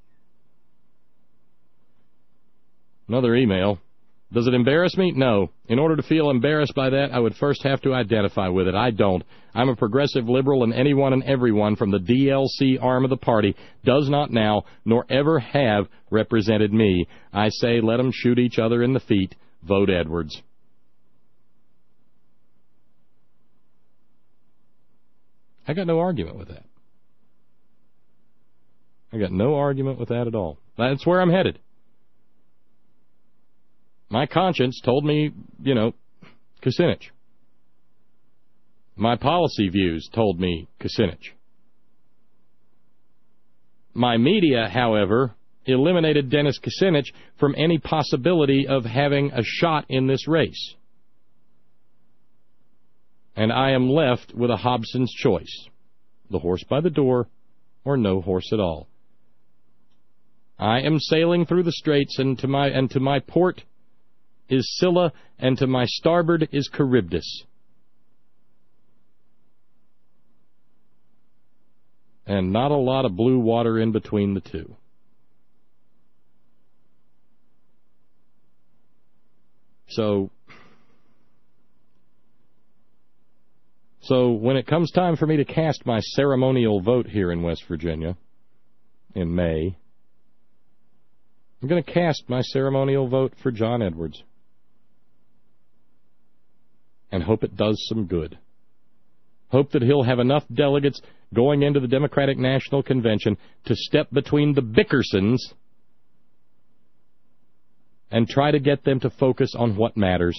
Another email. Does it embarrass me? No. In order to feel embarrassed by that, I would first have to identify with it. I don't. I'm a progressive liberal, and anyone and everyone from the DLC arm of the party does not now, nor ever have, represented me. I say let them shoot each other in the feet. Vote Edwards. I got no argument with that. I got no argument with that at all. That's where I'm headed. My conscience told me, Kucinich. My policy views told me Kucinich. My media, however, eliminated Dennis Kucinich from any possibility of having a shot in this race. And I am left with a Hobson's choice. The horse by the door or no horse at all. I am sailing through the straits, and to my port is Scylla, and to my starboard is Charybdis. And not a lot of blue water in between the two. So when it comes time for me to cast my ceremonial vote here in West Virginia in May, I'm going to cast my ceremonial vote for John Edwards and hope it does some good. Hope that he'll have enough delegates going into the Democratic National Convention to step between the Bickersons and try to get them to focus on what matters.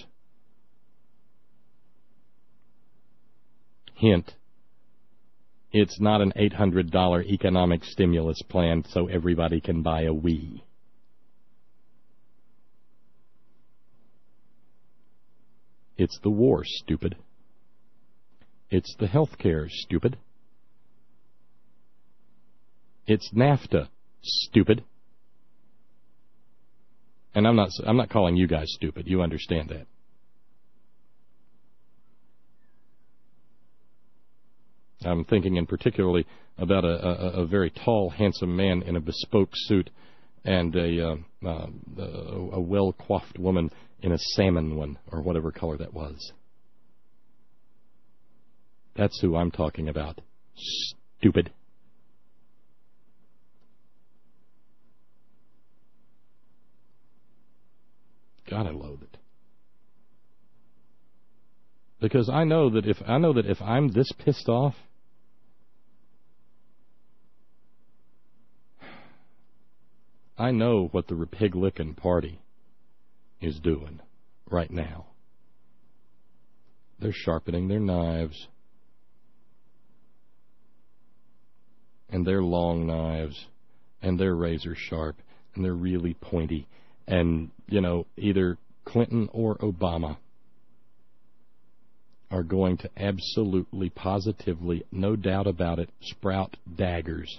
Hint, it's not an $800 economic stimulus plan so everybody can buy a Wii. It's the war, stupid. It's the health care, stupid. It's NAFTA, stupid. And I'm not calling you guys stupid. You understand that. I'm thinking in particularly about a very tall, handsome man in a bespoke suit and a well-coiffed woman in a salmon one, or whatever color that was. That's who I'm talking about. Stupid. God, I loathe it. Because I know that if I'm this pissed off, I know what the Republican Party is doing right now. They're sharpening their knives. And they're long knives. And they're razor sharp. And they're really pointy. And, either Clinton or Obama are going to absolutely, positively, no doubt about it, sprout daggers.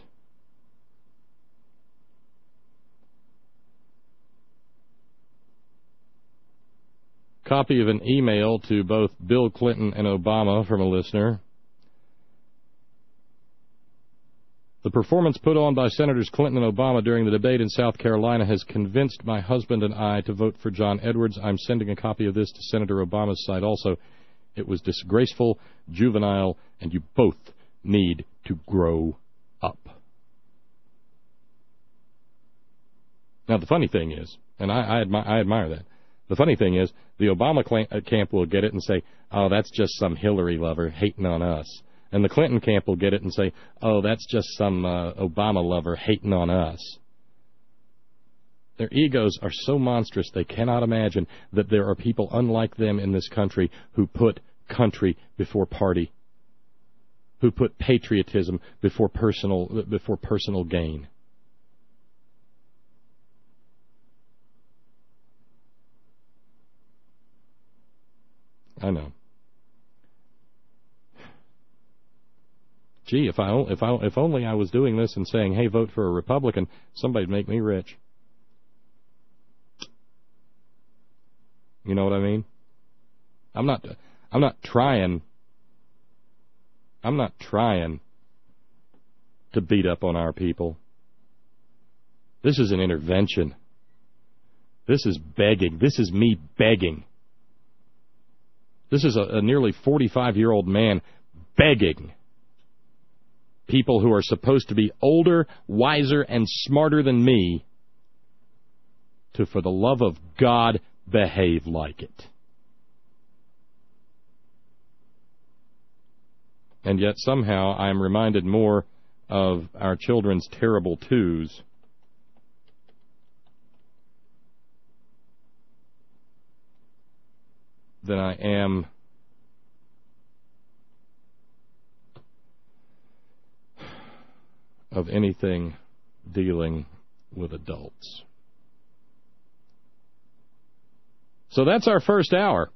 Copy of an email to both Bill Clinton and Obama from a listener. The performance put on by Senators Clinton and Obama during the debate in South Carolina has convinced my husband and I to vote for John Edwards. I'm sending a copy of this to Senator Obama's site also. It was disgraceful, juvenile, and you both need to grow up. Now, the funny thing is, and I admire that, the funny thing is, the Obama camp will get it and say, oh, that's just some Hillary lover hating on us. And the Clinton camp will get it and say, oh, that's just some Obama lover hating on us. Their egos are so monstrous they cannot imagine that there are people unlike them in this country who put country before party. who put patriotism before personal gain. I know. Gee, if only I was doing this and saying, "Hey, vote for a Republican," somebody'd make me rich. You know what I mean? I'm not trying to beat up on our people. This is an intervention. This is begging. This is me begging. This is a nearly 45-year-old man begging people who are supposed to be older, wiser, and smarter than me to, for the love of God, behave like it. And yet somehow I am reminded more of our children's terrible twos than I am of anything dealing with adults. So that's our first hour.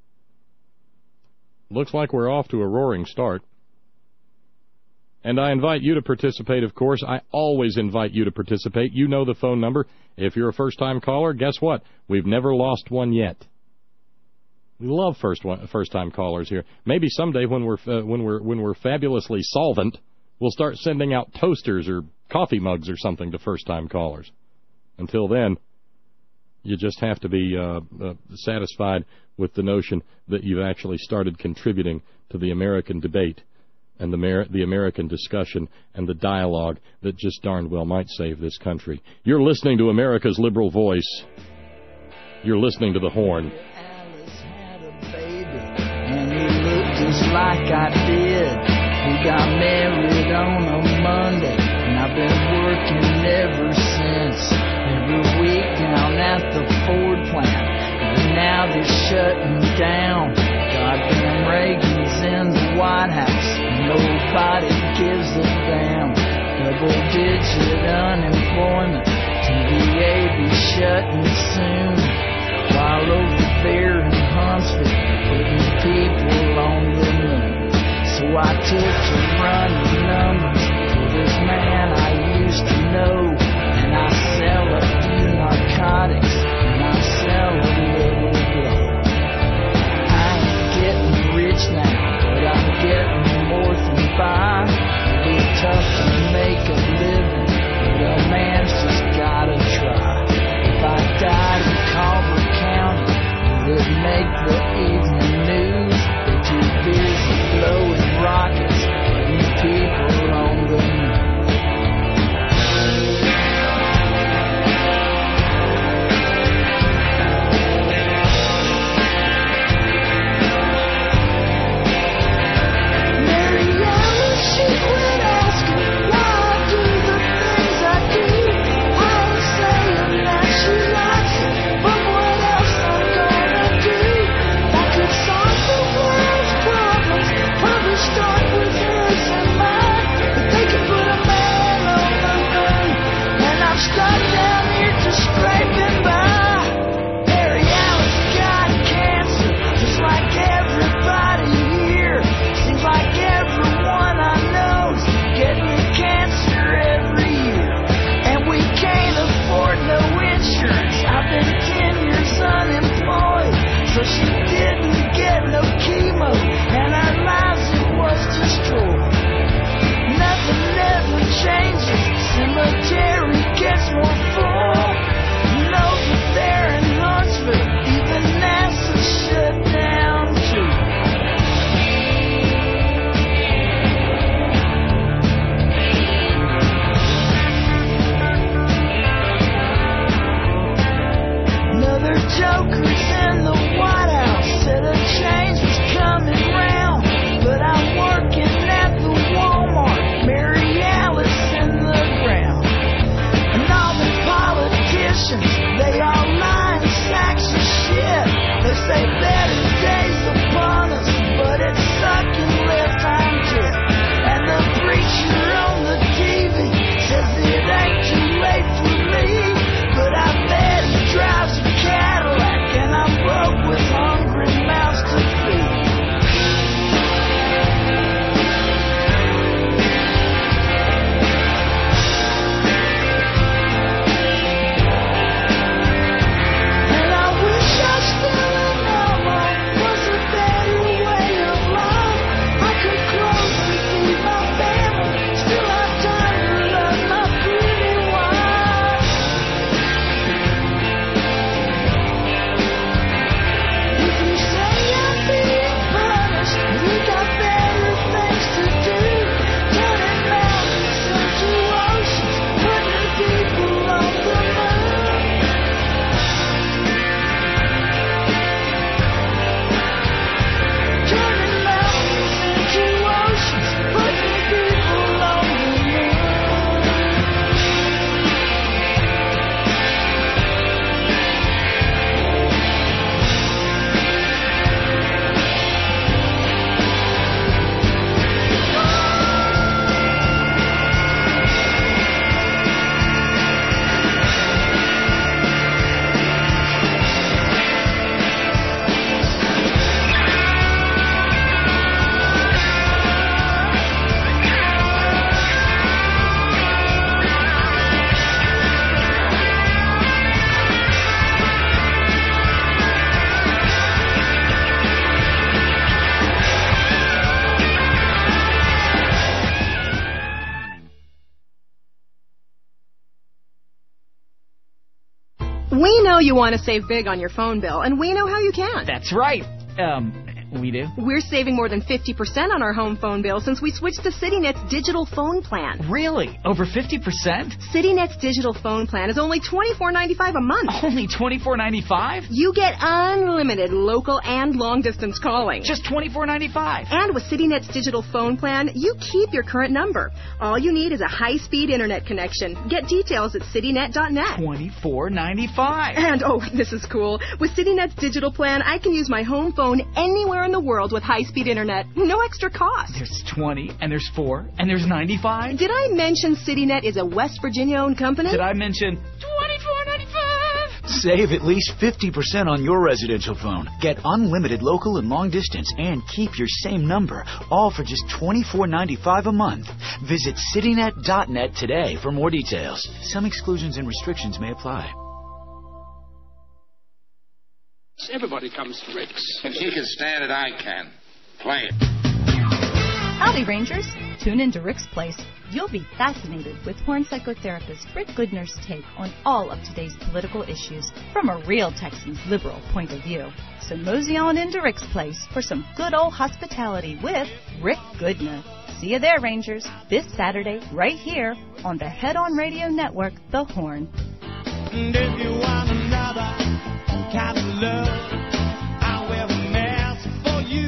Looks like we're off to a roaring start. And I invite you to participate, of course. I always invite you to participate. You know the phone number. If you're a first-time caller, guess what? We've never lost one yet. We love first-time callers here. Maybe someday when we're fabulously solvent, we'll start sending out toasters or coffee mugs or something to first-time callers. Until then, you just have to be satisfied with the notion that you've actually started contributing to the American debate and the American discussion and the dialogue that just darn well might save this country. You're listening to America's Liberal Voice. You're listening to The Horn. Alice had a baby, and he looked just like I did. We got married on a Monday, and I've been working ever since. Every week down at the Ford plant, and now they're shutting down. Goddamn Reagan's in the White House, and nobody gives a damn. Double-digit unemployment, TVA be shutting soon. While over there in Huntsville, putting people on the moon. So I took to running numbers for this man I used to know. And I sell a few narcotics, and I sell a little blow. I ain't getting rich now, but I'm getting more than fine. It'll be tough to make a living, but a man's just gotta try. If I died in Culver County, will it make the evening news? They're too busy blowing rockets, putting people on the moon. So she didn't get no chemo, and her lives it was destroyed. Nothing ever changes, cemetery gets more full. You know that there in Huntsville, even NASA shut down too. Another joker's in the White House, said a change was coming round, but I'm working at the Walmart, Mary Alice in the ground. And all the politicians, they all lying sacks of shit. They say better days upon us, but it's sucking left-hand tip. We know you want to save big on your phone bill, and we know how you can. That's right. We do? We're saving more than 50% on our home phone bill since we switched to CityNet's digital phone plan. Really? Over 50%? CityNet's digital phone plan is only $24.95 a month. Only $24.95? You get unlimited local and long-distance calling. Just $24.95. And with CityNet's digital phone plan, you keep your current number. All you need is a high-speed internet connection. Get details at citynet.net. $24.95. And, oh, this is cool. With CityNet's digital plan, I can use my home phone anywhere in the world with high-speed internet. No extra cost. There's 20, and there's 4, and there's 95. Did I mention CityNet is a West Virginia-owned company? Did I mention $24.95? Save at least 50% on your residential phone. Get unlimited local and long distance and keep your same number, all for just $24.95 a month. Visit citynet.net today for more details. Some exclusions and restrictions may apply. Everybody comes to Rick's. If he can stand it, I can. Play it. Howdy, Rangers. Tune in to Rick's Place. You'll be fascinated with Horn psychotherapist Rick Goodner's take on all of today's political issues from a real Texan's liberal point of view. So mosey on into Rick's Place for some good old hospitality with Rick Goodner. See you there, Rangers, this Saturday right here on the Head On Radio Network, The Horn. And if you want another kind of love, I'll wear a mask for you.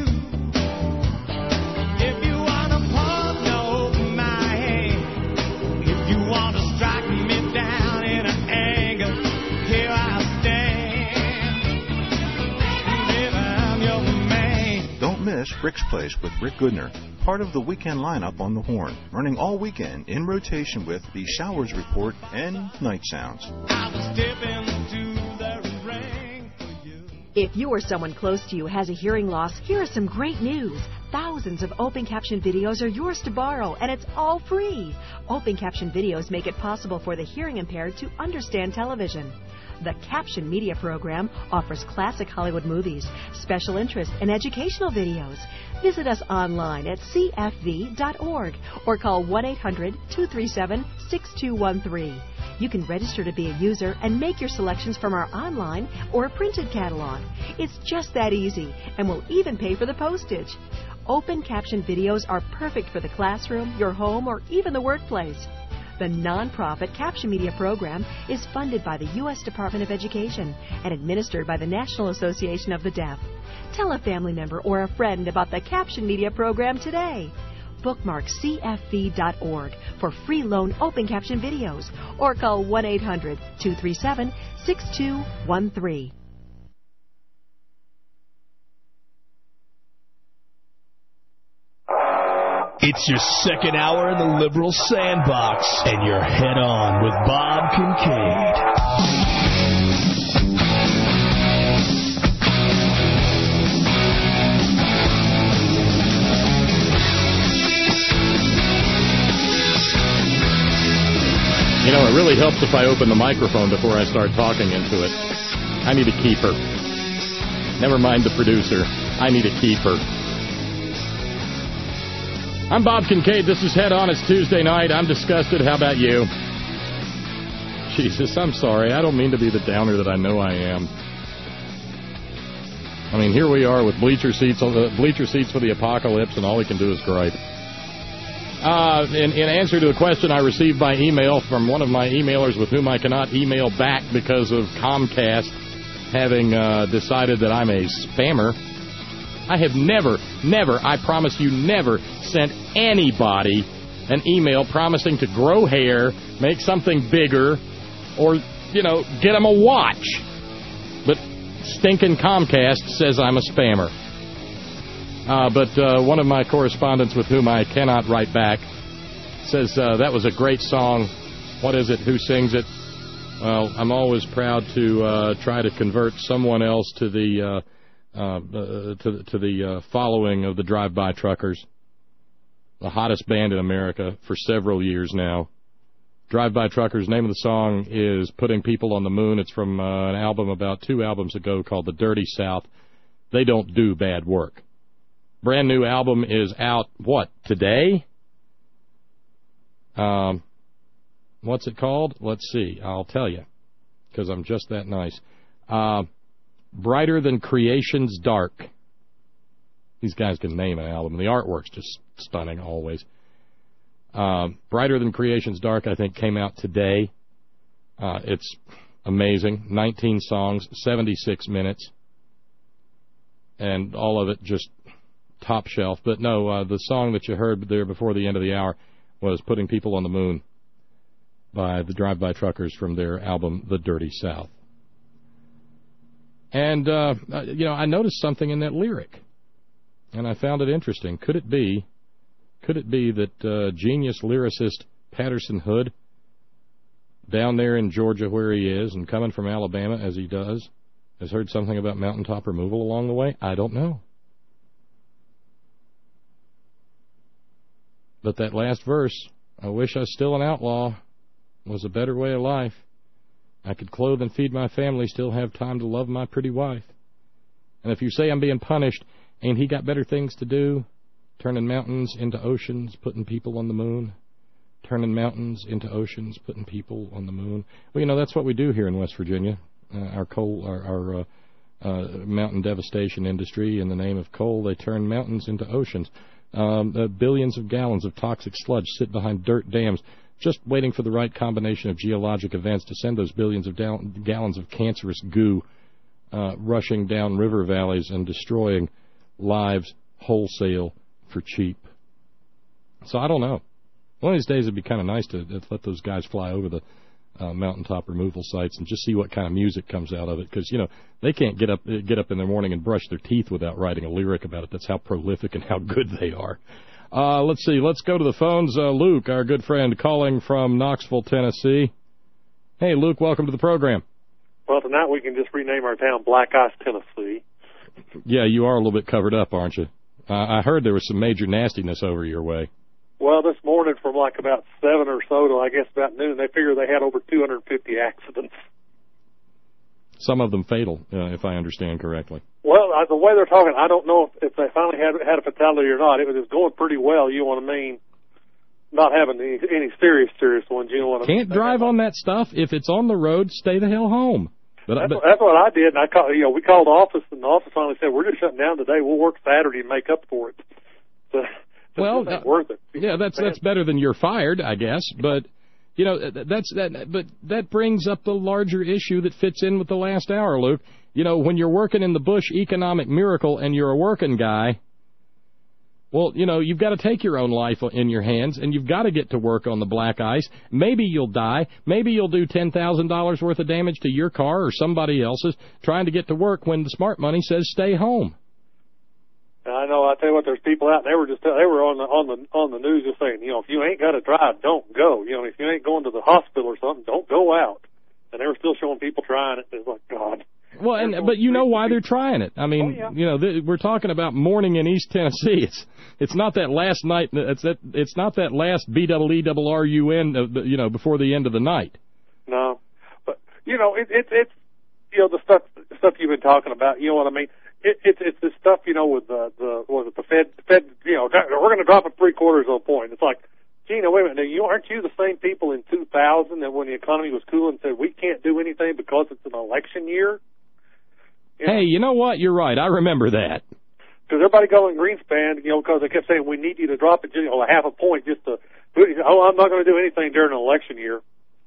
If you want a partner, open my hand. If you want to strike me down in an anger, here I stand. If I'm your man. Don't miss Rick's Place with Rick Goodner, part of the weekend lineup on the Horn, running all weekend in rotation with The Showers Report and Night Sounds. I was stepping to the ring. If you or someone close to you has a hearing loss, here is some great news. Thousands of open caption videos are yours to borrow, and it's all free. Open caption videos make it possible for the hearing impaired to understand television. The Caption Media Program offers classic Hollywood movies, special interest, and educational videos. Visit us online at cfv.org or call 1-800-237-6213. You can register to be a user and make your selections from our online or printed catalog. It's just that easy, and we'll even pay for the postage. Open caption videos are perfect for the classroom, your home, or even the workplace. The nonprofit Caption Media Program is funded by the U.S. Department of Education and administered by the National Association of the Deaf. Tell a family member or a friend about the Caption Media Program today. Bookmark cfv.org for free loan open caption videos or call 1-800-237-6213. It's your second hour in the Liberal Sandbox, and you're head on with Bob Kincaid. You know, it really helps if I open the microphone before I start talking into it. I need a keeper. Never mind the producer. I need a keeper. I'm Bob Kincaid. This is Head On. It's Tuesday night. I'm disgusted. How about you? Jesus, I'm sorry. I don't mean to be the downer that I know I am. I mean, here we are with bleacher seats for the apocalypse, and all we can do is gripe. In answer to a question I received by email from one of my emailers with whom I cannot email back because of Comcast having decided that I'm a spammer, I have never, I promise you, never sent anybody an email promising to grow hair, make something bigger, or, you know, get them a watch. But stinking Comcast says I'm a spammer. But one of my correspondents with whom I cannot write back says that was a great song. What is it? Who sings it? Well, I'm always proud to try to convert someone else to the following of the Drive-By Truckers, the hottest band in America for several years now. Drive-By Truckers, name of the song is Putting People on the Moon. It's from an album about 2 albums ago called The Dirty South. They don't do bad work. Brand new album is out, what, today? What's it called? Let's see. I'll tell you. because I'm just that nice. Brighter Than Creation's Dark. These guys can name an album. The artwork's just stunning always. Brighter Than Creation's Dark, I think, came out today. It's amazing. 19 songs, 76 minutes. And all of it just top shelf. But no, the song that you heard there before the end of the hour was Putting People on the Moon by the Drive-By Truckers from their album The Dirty South. And, I noticed something in that lyric, and I found it interesting. Could it be that genius lyricist Patterson Hood, down there in Georgia where he is and coming from Alabama as he does, has heard something about mountaintop removal along the way? I don't know. But that last verse, I wish I was still an outlaw, was a better way of life. I could clothe and feed my family, still have time to love my pretty wife. And if you say I'm being punished, ain't he got better things to do? Turning mountains into oceans, putting people on the moon. Turning mountains into oceans, putting people on the moon. Well, that's what we do here in West Virginia. Our mountain devastation industry, in the name of coal, they turn mountains into oceans. Billions of gallons of toxic sludge sit behind dirt dams, just waiting for the right combination of geologic events to send those billions of gallons of cancerous goo rushing down river valleys and destroying lives wholesale for cheap. So I don't know. One of these days it'd be kind of nice to let those guys fly over the mountaintop removal sites and just see what kind of music comes out of it, because they can't get up in the morning and brush their teeth without writing a lyric about it. That's how prolific and how good they are. Let's see. Let's go to the phones. Luke, our good friend, calling from Knoxville, Tennessee. Hey, Luke, welcome to the program. Well, tonight we can just rename our town Black Ice, Tennessee. Yeah, you are a little bit covered up, aren't you? I heard there was some major nastiness over your way. Well, this morning from like about 7 or so to I guess about noon, they figure they had over 250 accidents. Some of them fatal, if I understand correctly. Well, the way they're talking, I don't know if they finally had a fatality or not. It was going pretty well, you know what I mean? Not having any serious ones, you know what I mean? Can't drive on that stuff. If it's on the road, stay the hell home. That's what I did, and I called. We called the office, and the office finally said, "We're just shutting down today. We'll work Saturday and make up for it." So, well, worth it. Yeah, that's better than you're fired, I guess. But But that brings up the larger issue that fits in with the last hour, Luke. When you're working in the Bush economic miracle and you're a working guy, well, you've got to take your own life in your hands, and you've got to get to work on the black ice. Maybe you'll die. Maybe you'll do $10,000 worth of damage to your car or somebody else's trying to get to work when the smart money says stay home. I know. I tell you what, there's people out, and they were on the news just saying, if you ain't got to drive, don't go. If you ain't going to the hospital or something, don't go out. And they were still showing people trying it. It's like, God. Well, but you know why they're trying it. I mean, we're talking about morning in East Tennessee. It's not that last night. It's not that last BEERRUN, before the end of the night. No, but it's the stuff you've been talking about. You know what I mean? It's this stuff, with the Fed. We're going to drop it 0.75 of a point. It's like, wait a minute. Aren't you the same people in 2000 that when the economy was cool and said we can't do anything because it's an election year? Hey, you know what? You're right. I remember that. Because everybody going Greenspan, because they kept saying we need you to drop it, a half a point just to. I'm not going to do anything during an election year.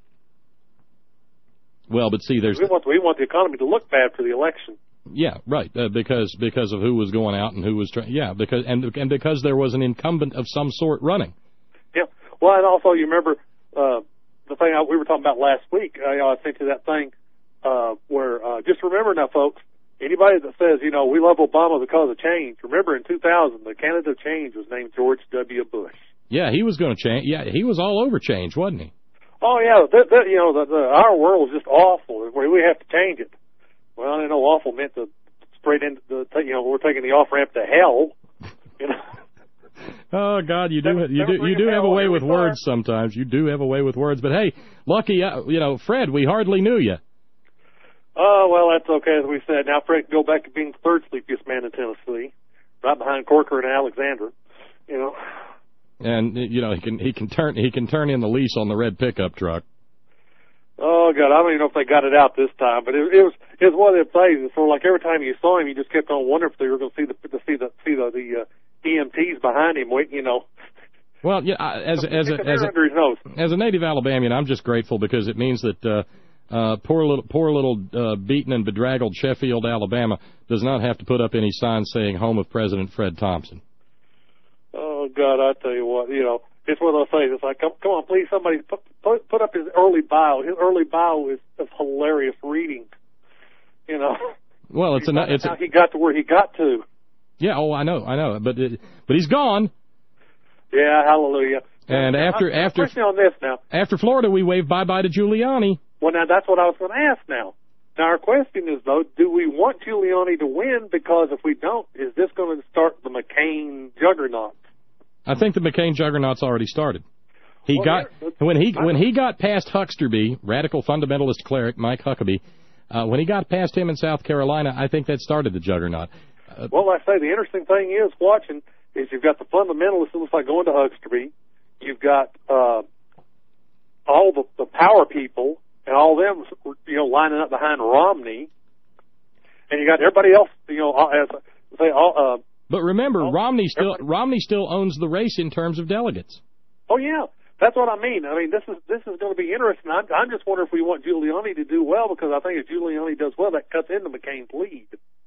Well, but see, we want the economy to look bad for the election. Yeah, right. Because of who was going out and who was trying. Yeah, because there was an incumbent of some sort running. Yeah. Well, and also you remember the thing we were talking about last week. I sent you that thing where just remember now, folks. Anybody that says we love Obama because of change, remember in 2000 the candidate of change was named George W. Bush. Yeah, he was going to change. Yeah, he was all over change, wasn't he? Oh yeah, our world is just awful. We have to change it. Well, I didn't know awful meant to straight into we're taking the off ramp to hell. Oh God, you do have a way with words sometimes. You do have a way with words, but hey, lucky Fred, we hardly knew you. Oh well, that's okay as we said. Now Fred can go back to being the third sleepiest man in Tennessee, right behind Corker and Alexander. And he can turn in the lease on the red pickup truck. Oh God, I don't even know if they got it out this time, but it was one of the things. It's sort of like every time you saw him, you just kept on wondering if they were going to see the EMTs behind him. You know. Well, yeah, as a native Alabamian, I'm just grateful because it means that poor little beaten and bedraggled Sheffield, Alabama, does not have to put up any signs saying "Home of President Fred Thompson." Oh God, I tell you what, you know. It's one of those things. It's like, come on, please, somebody put up his early bio. His early bio is hilarious reading. You know. Well, how he got to where he got to. Yeah. Oh, I know. But he's gone. Yeah. Hallelujah. And after Florida, we waved bye-bye to Giuliani. Well, now that's what I was going to ask. Now our question is though, do we want Giuliani to win? Because if we don't, is this going to start the McCain juggernaut? I think the McCain juggernaut's already started. When he got past Hucksterby, radical fundamentalist cleric Mike Huckabee, when he got past him in South Carolina, I think that started the juggernaut. Well, I say the interesting thing is watching is you've got the fundamentalists. It looks like going to Hucksterby. You've got all the power people and all them, you know, lining up behind Romney, and you got everybody else, you know, But remember, Romney still owns the race in terms of delegates. Oh yeah, that's what I mean. I mean, this is going to be interesting. I'm just wondering if we want Giuliani to do well, because I think if Giuliani does well, that cuts into McCain's lead.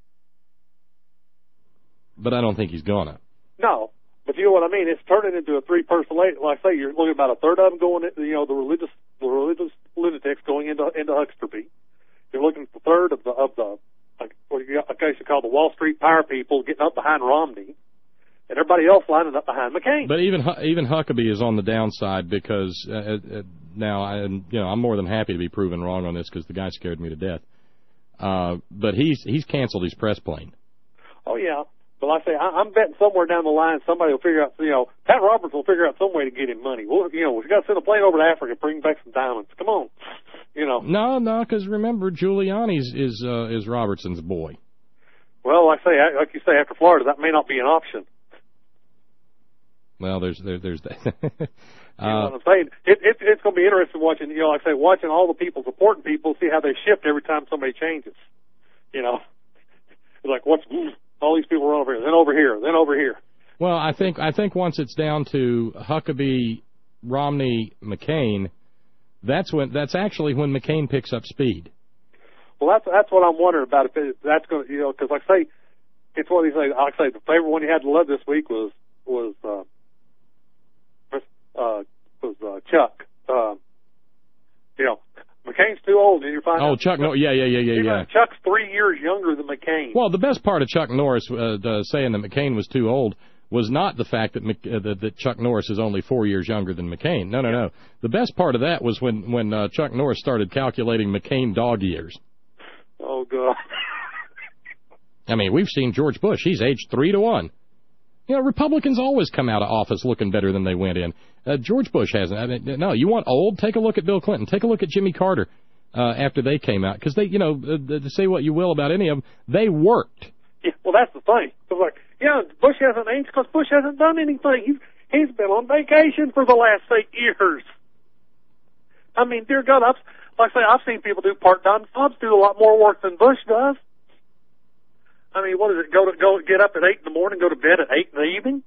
But I don't think he's gonna. No, but you know what I mean. It's turning into a three-person race. Like I say, you're looking at about a third of them going, you know, the religious lunatics going into Hucksterby. You're looking at the third of the what you should call the Wall Street power people getting up behind Romney, and everybody else lining up behind McCain. But even Huckabee is on the downside because now I'm more than happy to be proven wrong on this because the guy scared me to death. But he's canceled his press plane. Oh yeah, but like I say, I'm betting somewhere down the line somebody will figure out. You know, Pat Roberts will figure out some way to get him money. Well, you know, we've got to send a plane over to Africa and bring back some diamonds. Come on. You know. No, because remember, Giuliani's is Robertson's boy. Well, like you say, after Florida, that may not be an option. Well, there's that. You know what I'm saying? It's going to be interesting watching. You know, like I say, watching all the people supporting people, see how they shift every time somebody changes. You know, it's like all these people are over here, then over here, then over here. Well, I think once it's down to Huckabee, Romney, McCain. That's actually when McCain picks up speed. Well, that's what I'm wondering about. If that's going to, you know, because like I say, it's one of these things. Like I say, the favorite one you had to love this week was Chuck. You know, McCain's too old, and you're finding. Oh, Chuck Norris. Yeah. Chuck's 3 years younger than McCain. Well, the best part of Chuck Norris saying that McCain was too old was not the fact that Chuck Norris is only 4 years younger than McCain. No. The best part of that was when Chuck Norris started calculating McCain dog years. Oh, God. I mean, we've seen George Bush. He's aged 3 to 1. You know, Republicans always come out of office looking better than they went in. George Bush hasn't. I mean, no, you want old? Take a look at Bill Clinton. Take a look at Jimmy Carter after they came out. Because they, you know, to say what you will about any of them, they worked. Yeah, well, that's the thing. It's like, yeah, Bush hasn't aged because Bush hasn't done anything. He's been on vacation for the last 8 years. I mean, dear God, like I say, I've seen people do part-time jobs, do a lot more work than Bush does. I mean, what is it? Go get up at 8 in the morning, go to bed at 8 in the evening.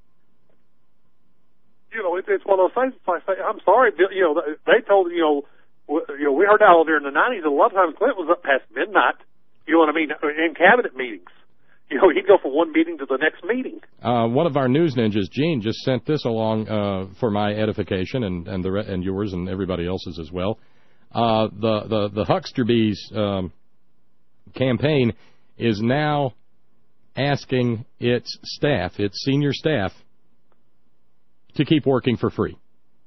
You know, it's one of those things. I say, I'm sorry, you know, they told we heard out there in the 90s. A lot of times Clinton was up past midnight. You know what I mean? In cabinet meetings. You know, he'd go from one meeting to the next meeting. One of our news ninjas, Gene, just sent this along for my edification and yours and everybody else's as well. The Hucksterby's campaign is now asking its staff, its senior staff, to keep working for free.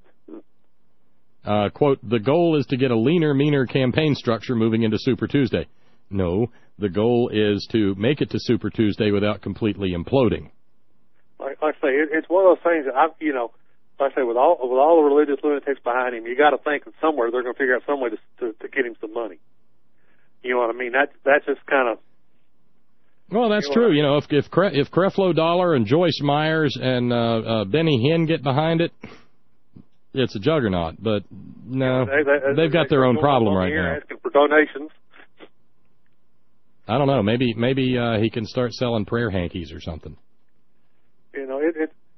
Quote, the goal is to get a leaner, meaner campaign structure moving into Super Tuesday. No, the goal is to make it to Super Tuesday without completely imploding. Like I say, it's one of those things that like I say, with all the religious lunatics behind him, you got to think that somewhere they're going to figure out some way to get him some money. You know what I mean? That's just kind of. Well, that's true. You know, if Creflo Dollar and Joyce Myers and Benny Hinn get behind it, it's a juggernaut, but no, they've got their own problem right now. Asking for donations. I don't know. Maybe he can start selling prayer hankies or something. You know,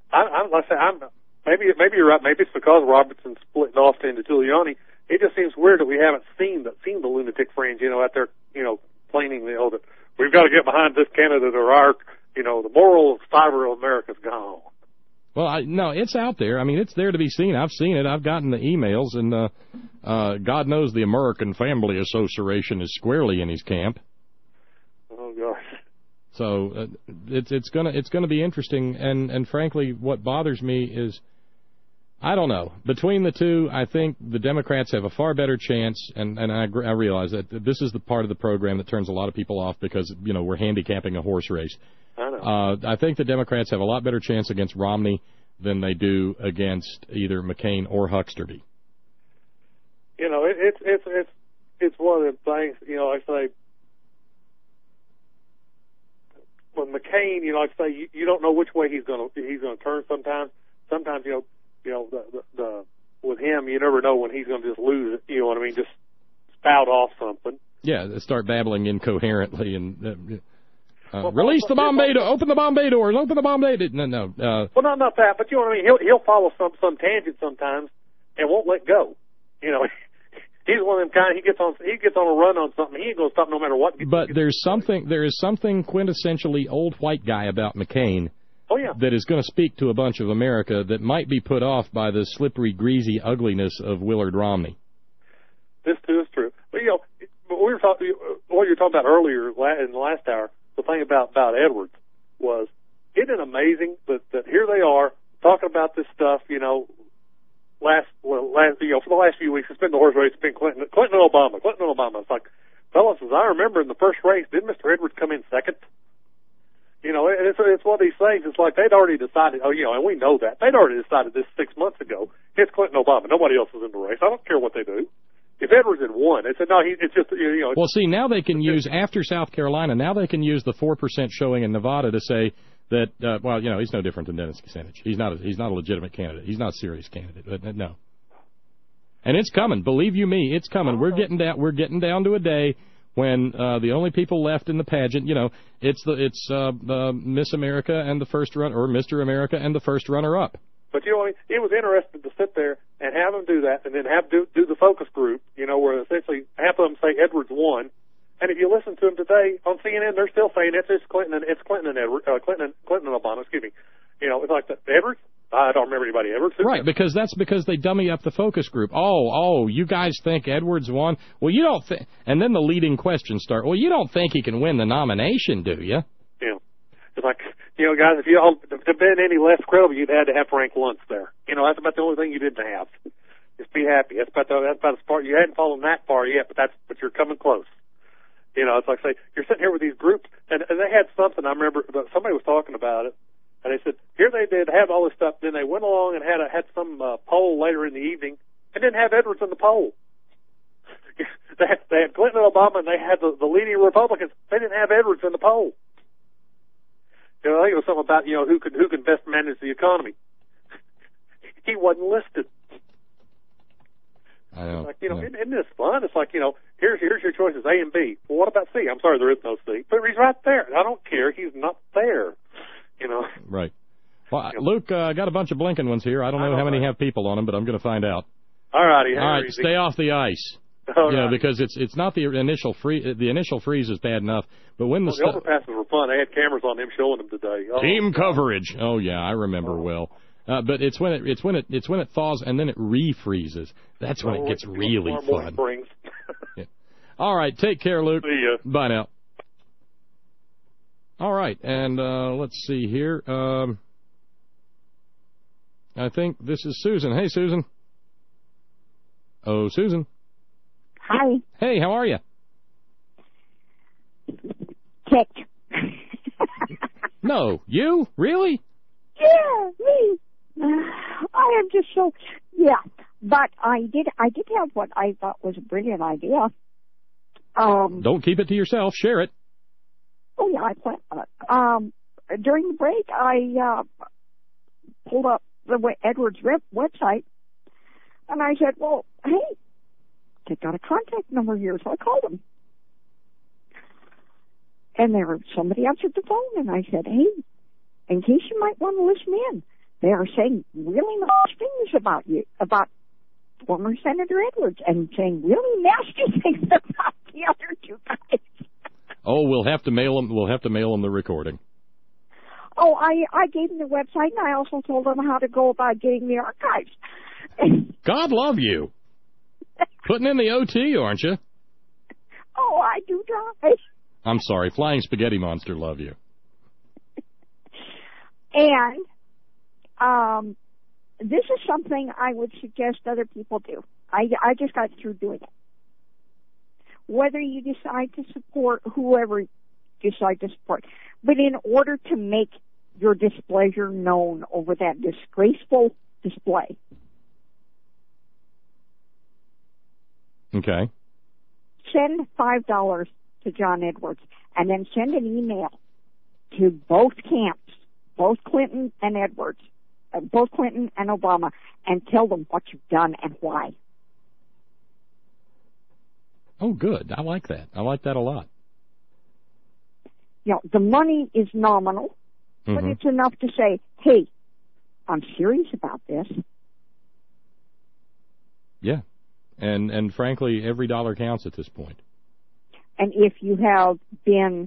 maybe you're right. Maybe it's because Robertson's splitting off into Giuliani. It just seems weird that we haven't seen the lunatic fringe, out there, complaining, that we've got to get behind this candidate or our, the moral fiber of America's gone. Well, no, it's out there. I mean, it's there to be seen. I've seen it. I've gotten the emails, and God knows the American Family Association is squarely in his camp. Oh gosh. So it's gonna be interesting, and frankly, what bothers me is, I don't know. Between the two, I think the Democrats have a far better chance, and I realize that this is the part of the program that turns a lot of people off because, we're handicapping a horse race. I know. I think the Democrats have a lot better chance against Romney than they do against either McCain or Hucksterby. It's one of the things, I say, when McCain, I say, you don't know which way he's going to turn sometimes. Sometimes, with him, you never know when he's going to just lose it. You know what I mean? Just spout off something. Yeah, start babbling incoherently and release the Bombay door, open the Bombay doors, open the Bombay. No. Well, not that, but you know what I mean. He'll follow some tangent sometimes and won't let go. He's one of them kind. He gets on a run on something. He ain't going to stop no matter what. But there is something quintessentially old white guy about McCain. Oh, yeah. That is going to speak to a bunch of America that might be put off by the slippery, greasy ugliness of Willard Romney. This, too, is true. But, what you were talking about earlier in the last hour, the thing about Edwards was, isn't it amazing that here they are talking about this stuff, for the last few weeks, it's been the horse race, it's been Clinton and Obama. It's like, fellas, as I remember in the first race, didn't Mr. Edwards come in second? It's one of these things. It's like they'd already decided, and we know that. They'd already decided this 6 months ago. It's Clinton Obama. Nobody else is in the race. I don't care what they do. If Edwards had won, it's just, Well, see, now they can use, after South Carolina, now they can use the 4% showing in Nevada to say that, he's no different than Dennis Kucinich. He's not a legitimate candidate. He's not a serious candidate. But no. And it's coming. Believe you me, it's coming. We're getting down to a day when the only people left in the pageant, it's Miss America and the first run, or Mr. America and the first runner-up. But it was interesting to sit there and have them do that, and then do the focus group, where essentially half of them say Edwards won, and if you listen to them today on CNN, they're still saying it's Clinton and Clinton and Obama. Excuse me. It's like Edwards. I don't remember anybody Edwards. Right, because they dummy up the focus group. Oh, you guys think Edwards won? Well, you don't think. And then the leading questions start. Well, you don't think he can win the nomination, do you? Yeah. It's like, guys, if you all to been any less credible, you'd had to have Frank Luntz there. That's about the only thing you didn't have. Just be happy. That's about as far. You hadn't fallen that far yet, but you're coming close. It's like, say, you're sitting here with these groups, and they had something. I remember somebody was talking about it. And they said, here they did have all this stuff. Then they went along and had some poll later in the evening and didn't have Edwards in the poll. They had Clinton and Obama, and they had the leading Republicans. They didn't have Edwards in the poll. I think it was something about, who can best manage the economy. He wasn't listed. I know. Like, isn't this fun? It's like, here's your choices, A and B. Well, what about C? I'm sorry, there is no C. But he's right there. I don't care. He's not there. Right. Well, Luke, I got a bunch of blinking ones here. I don't know how many have people on them, but I'm going to find out. All righty. All right, stay off the ice. Because it's not the initial freeze. The initial freeze is bad enough, but when the overpasses were fun. They had cameras on them showing them today. Team coverage. Oh yeah, I remember well. But it's when it thaws and then it refreezes. That's when it gets really fun. Yeah. All right, take care, Luke. See ya. Bye now. All right, and let's see here. I think this is Susan. Hey, Susan. Oh, Susan. Hi. Hey, how are you? Kicked. No, you? Really? Yeah, me. I am just so, but I did have what I thought was a brilliant idea. Don't keep it to yourself. Share it. Oh, yeah, I plan on it. During the break, I pulled up the Edwards website, And I said, well, hey, they got a contact number here, so I called them. And somebody answered the phone, and I said, hey, in case you might want to listen in, they are saying really nice things about you, about former Senator Edwards, and saying really nasty things about the other two guys. Oh, we'll have to mail them. We'll have to mail them the recording. Oh, I gave them the website, and I also told them how to go about getting the archives. God love you. Putting in the OT, aren't you? Oh, I do try. I'm sorry, Flying Spaghetti Monster love you. And this is something I would suggest other people do. I just got through doing it. Whether you decide to support whoever you decide to support, but in order to make your displeasure known over that disgraceful display. Okay. Send $5 to John Edwards, and then send an email to both camps, both Clinton and Edwards, both Clinton and Obama, and tell them what you've done and why. Oh, good. I like that. I like that a lot. You know, the money is nominal, but it's enough to say, hey, I'm serious about this. Yeah. And frankly, every dollar counts at this point. And if you have been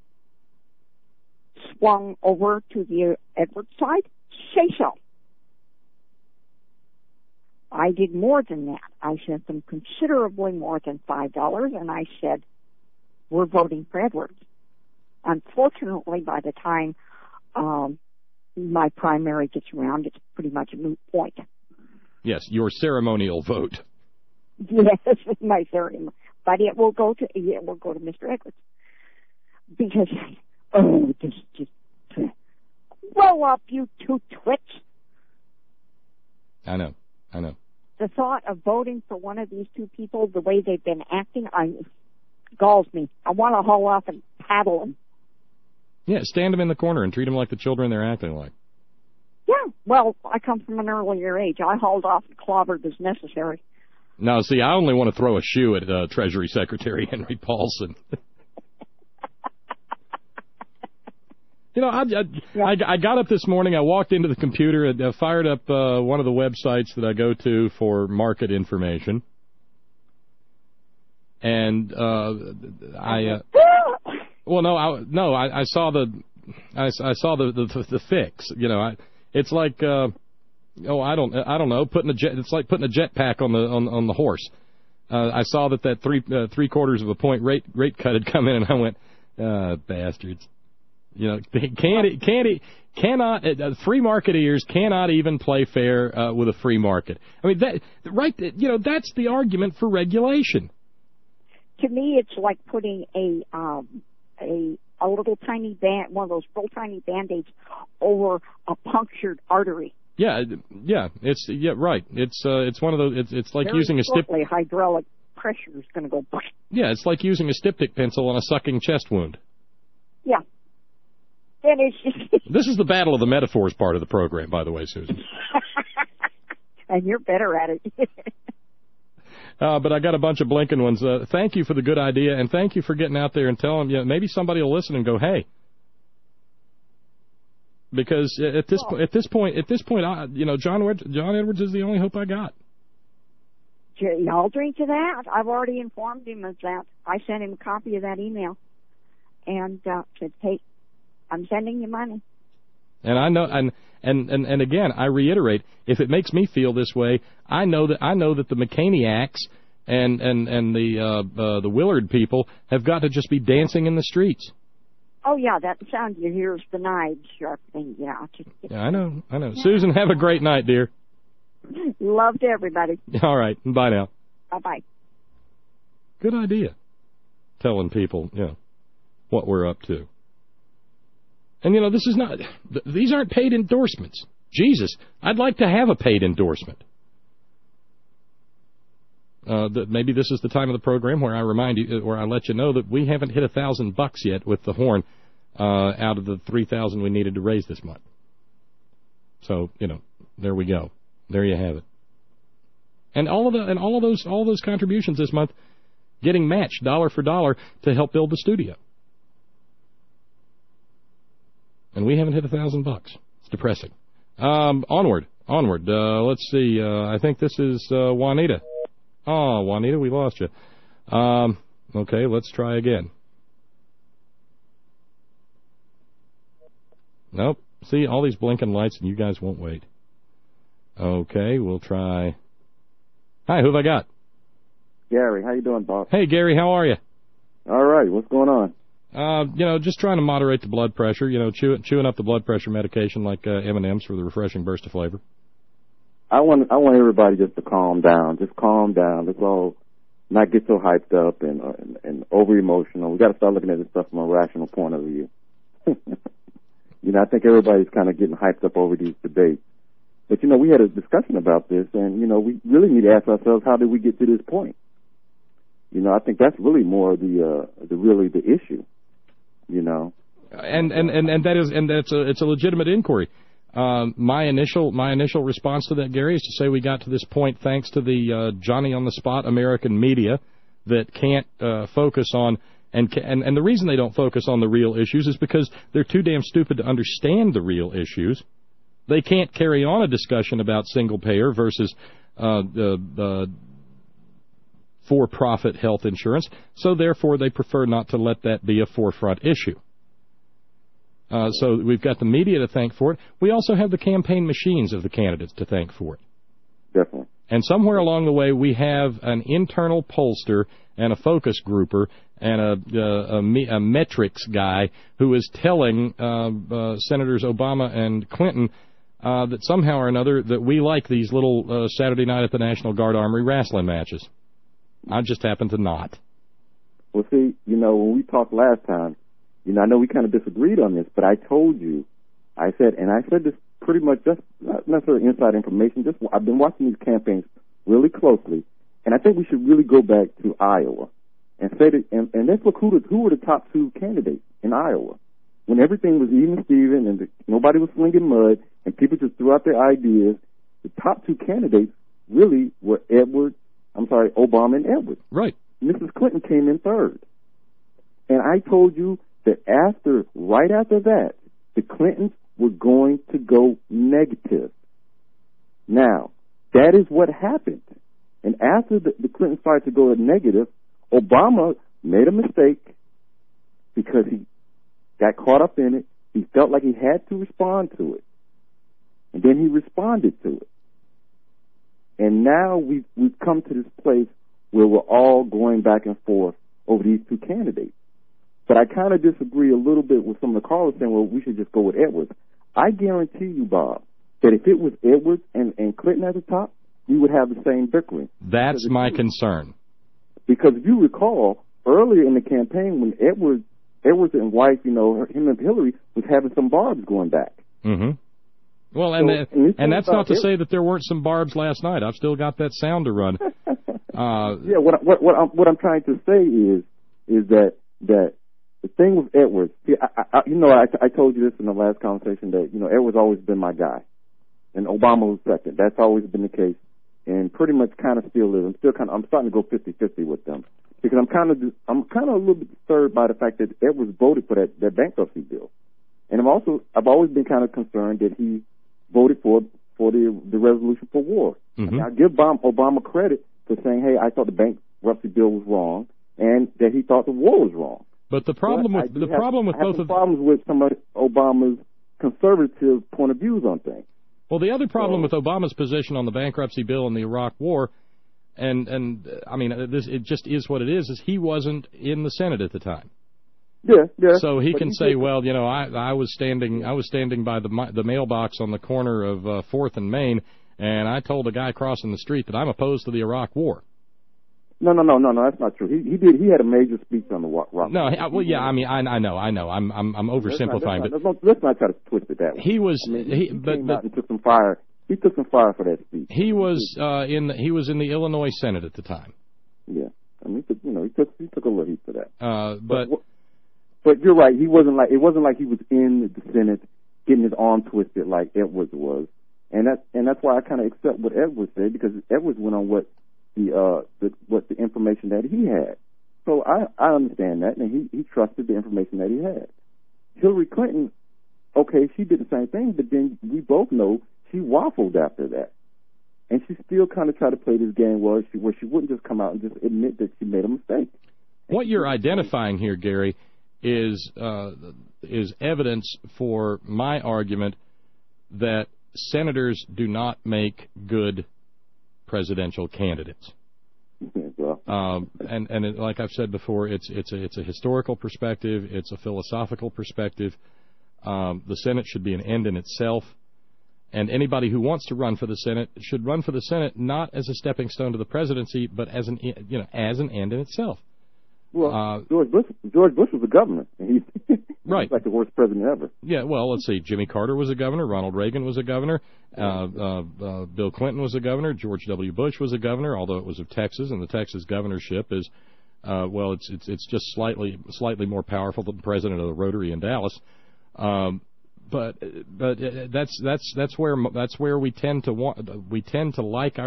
swung over to the Edwards side, say so. I did more than that. I sent them considerably more than $5, and I said, we're voting for Edwards. Unfortunately, by the time my primary gets around, it's pretty much a moot point. Yes, your ceremonial vote. Yes, my ceremonial. But it will go to Mr. Edwards. Because, just grow up, you two twits. I know. The thought of voting for one of these two people, the way they've been acting, galls me. I want to haul off and paddle them. Yeah, stand them in the corner and treat them like the children they're acting like. Yeah, well, I come from an earlier age. I hauled off and clobbered as necessary. No, see, I only want to throw a shoe at Treasury Secretary Henry Paulson. You know, I got up this morning, I walked into the computer, and fired up one of the websites that I go to for market information. And I saw the fix. You know, it's like I don't know, it's like putting a jetpack on the horse. I saw that 3/4 of a point rate cut had come in, and I went, bastards. You know, free marketeers cannot even play fair with a free market. I mean, that's the argument for regulation. To me, it's like putting a little tiny one of those little tiny Band-Aids over a punctured artery. Yeah, right. It's one of those. It's like using a shortly, hydraulic pressure is going to go. Yeah, it's like using a styptic pencil on a sucking chest wound. Yeah. This is the battle of the metaphors part of the program, by the way, Susan. And you're better at it. But I got a bunch of blinking ones. Thank you for the good idea, and thank you for getting out there and telling them. Maybe somebody will listen and go, hey. Because at this point, John Edwards is the only hope I got. Y'all drink to that. I've already informed him of that. I sent him a copy of that email, and said, "Hey, I'm sending you money." And I know, and again, I reiterate, if it makes me feel this way, I know that the McCaneyacks and the Willard people have got to just be dancing in the streets. Oh, yeah, that sound you hear is the knives sharpening. Yeah. Yeah, I know. Yeah. Susan, have a great night, dear. Love to everybody. All right. Bye now. Bye-bye. Good idea. Telling people, what we're up to. And, these aren't paid endorsements. Jesus, I'd like to have a paid endorsement. Maybe this is the time of the program where I remind you, where I let you know that we haven't hit $1,000 yet with the horn out of the 3,000 we needed to raise this month. So, there we go. There you have it. And all those contributions this month getting matched dollar for dollar to help build the studio. And we haven't hit $1,000. It's depressing. Onward. Let's see. I think this is Juanita. Oh, Juanita, we lost you. Okay, let's try again. Nope. See, all these blinking lights, and you guys won't wait. Okay, we'll try. Hi, who have I got? Gary, how you doing, Bob? Hey, Gary, how are you? All right, what's going on? Just trying to moderate the blood pressure. Chewing up the blood pressure medication like M&Ms for the refreshing burst of flavor. I want everybody just to calm down. Just calm down. Let's all not get so hyped up and over emotional. We got to start looking at this stuff from a rational point of view. I think everybody's kind of getting hyped up over these debates. But we had a discussion about this, and we really need to ask ourselves, how did we get to this point? I think that's really more the issue. And it's a legitimate inquiry. My initial response to that, Gary, is to say we got to this point thanks to the Johnny on the spot American media that can't focus on and the reason they don't focus on the real issues is because they're too damn stupid to understand the real issues. They can't carry on a discussion about single payer versus for-profit health insurance, so therefore they prefer not to let that be a forefront issue. So we've got the media to thank for it. We also have the campaign machines of the candidates to thank for it. Definitely. And somewhere along the way, we have an internal pollster and a focus grouper and a metrics guy who is telling Senators Obama and Clinton that somehow or another that we like these little Saturday night at the National Guard Armory wrestling matches. I just happen to not. Well, see, when we talked last time, I know we kind of disagreed on this, but I told you, I said this pretty much just not necessarily inside information. I've been watching these campaigns really closely, and I think we should really go back to Iowa and say that, and let's look who were the top two candidates in Iowa when everything was even Steven and nobody was slinging mud and people just threw out their ideas. The top two candidates really were Obama and Edwards. Right. Mrs. Clinton came in third, and I told you that right after that, the Clintons were going to go negative. Now, that is what happened. And after the Clintons started to go negative, Obama made a mistake because he got caught up in it. He felt like he had to respond to it. And then he responded to it. And now we've come to this place where we're all going back and forth over these two candidates. But I kind of disagree a little bit with some of the callers saying, well, we should just go with Edwards. I guarantee you, Bob, that if it was Edwards and Clinton at the top, we would have the same bickering. That's my concern. Because if you recall, earlier in the campaign when Edwards and wife, him and Hillary was having some barbs going back. Mm-hmm. Well, and that's not to say that there weren't some barbs last night. I've still got that sound to run. Yeah, what I'm trying to say is that the thing with Edwards, I told you this in the last conversation that, Edwards always been my guy. And Obama was second. That's always been the case. And pretty much kind of still is. I'm starting to go 50-50 with them. Because I'm kind of a little bit disturbed by the fact that Edwards voted for that bankruptcy bill. And I've always been kind of concerned that he voted for the resolution for war. Mm-hmm. And I give Obama credit for saying, hey, I thought the bankruptcy bill was wrong and that he thought the war was wrong. But the problem with problems with some of Obama's conservative point of views on things. Well, the other problem with Obama's position on the bankruptcy bill and the Iraq War, and I mean, it just is what it is he wasn't in the Senate at the time. Yeah. So he can say, well, I was standing by the mailbox on the corner of 4th and Main, and I told a guy crossing the street that I'm opposed to the Iraq War. No, that's not true. He had a major speech on the Iraq. No, well, yeah, I mean, I know. I'm oversimplifying, let's not try to twist it that way. He was, he came out and took some fire. He took some fire for that speech. He was in the Illinois Senate at the time. Yeah, I mean, he took a little heat for that. But you're right. It wasn't like he was in the Senate getting his arm twisted like Edwards was. And that's why I kind of accept what Edwards said, because Edwards went on what the information that he had. So I understand that, and he trusted the information that he had. Hillary Clinton, okay, she did the same thing, but then we both know she waffled after that. And she still kind of tried to play this game where she wouldn't just come out and just admit that she made a mistake. What you're identifying here, Gary, is evidence for my argument that senators do not make good presidential candidates. And like I've said before, it's a historical perspective, it's a philosophical perspective. The Senate should be an end in itself, and anybody who wants to run for the Senate should run for the Senate not as a stepping stone to the presidency, but as an end in itself. Well, George Bush was a governor, and he's right, like the worst president ever. Yeah, well, let's see. Jimmy Carter was a governor. Ronald Reagan was a governor. Bill Clinton was a governor. George W. Bush was a governor, although it was of Texas, and the Texas governorship is, it's just slightly more powerful than the president of the Rotary in Dallas. But that's where we tend to like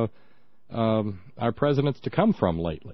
our presidents to come from lately.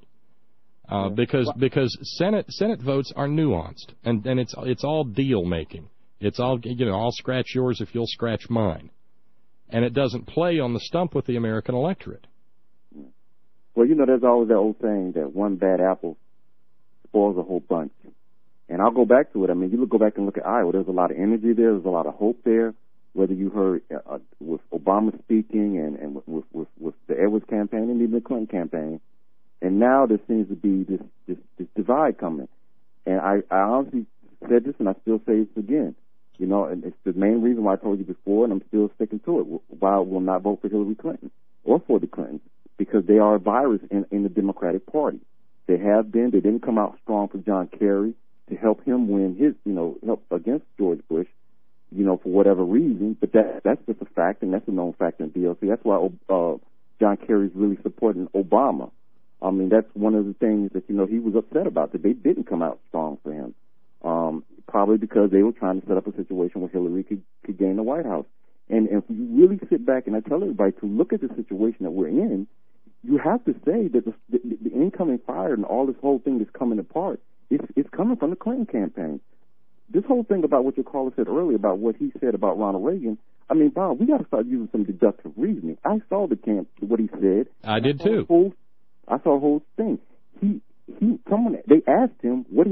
Because Senate votes are nuanced, and it's all deal making. It's all, I'll scratch yours if you'll scratch mine, and it doesn't play on the stump with the American electorate. Well, there's always that old saying that one bad apple spoils a whole bunch, and I'll go back to it. I mean, go back and look at Iowa. There's a lot of energy there. There's a lot of hope there. Whether you heard with Obama speaking and with the Edwards campaign and even the Clinton campaign. And now there seems to be this divide coming. And I honestly said this, and I still say this again. And it's the main reason why I told you before, and I'm still sticking to it, why I will not vote for Hillary Clinton or for the Clintons, because they are a virus in the Democratic Party. They have been. They didn't come out strong for John Kerry to help him win his, help against George Bush, for whatever reason. But that's just a fact, and that's a known fact in DLC. That's why John Kerry's really supporting Obama. I mean, that's one of the things that, he was upset about, that they didn't come out strong for him. Probably because they were trying to set up a situation where Hillary could gain the White House. And if you really sit back, and I tell everybody to look at the situation that we're in, you have to say that the incoming fire and all this whole thing that's coming apart, it's coming from the Clinton campaign. This whole thing about what your caller said earlier about what he said about Ronald Reagan, I mean, Bob, we got to start using some deductive reasoning. I saw what he said. I did too. I saw a whole thing. They asked him what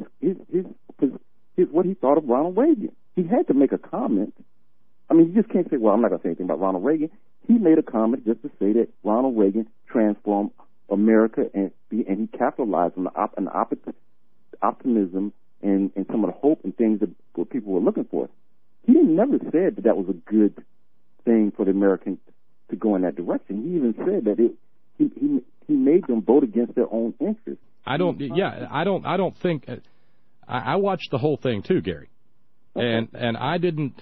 he thought of Ronald Reagan. He had to make a comment. I mean, you just can't say, well, I'm not going to say anything about Ronald Reagan. He made a comment just to say that Ronald Reagan transformed America, and he capitalized on the optimism and some of the hope and things that what people were looking for. He never said that was a good thing for the Americans to go in that direction. He even said that he made them vote against their own interests. I don't think. I watched the whole thing too, Gary, and I didn't.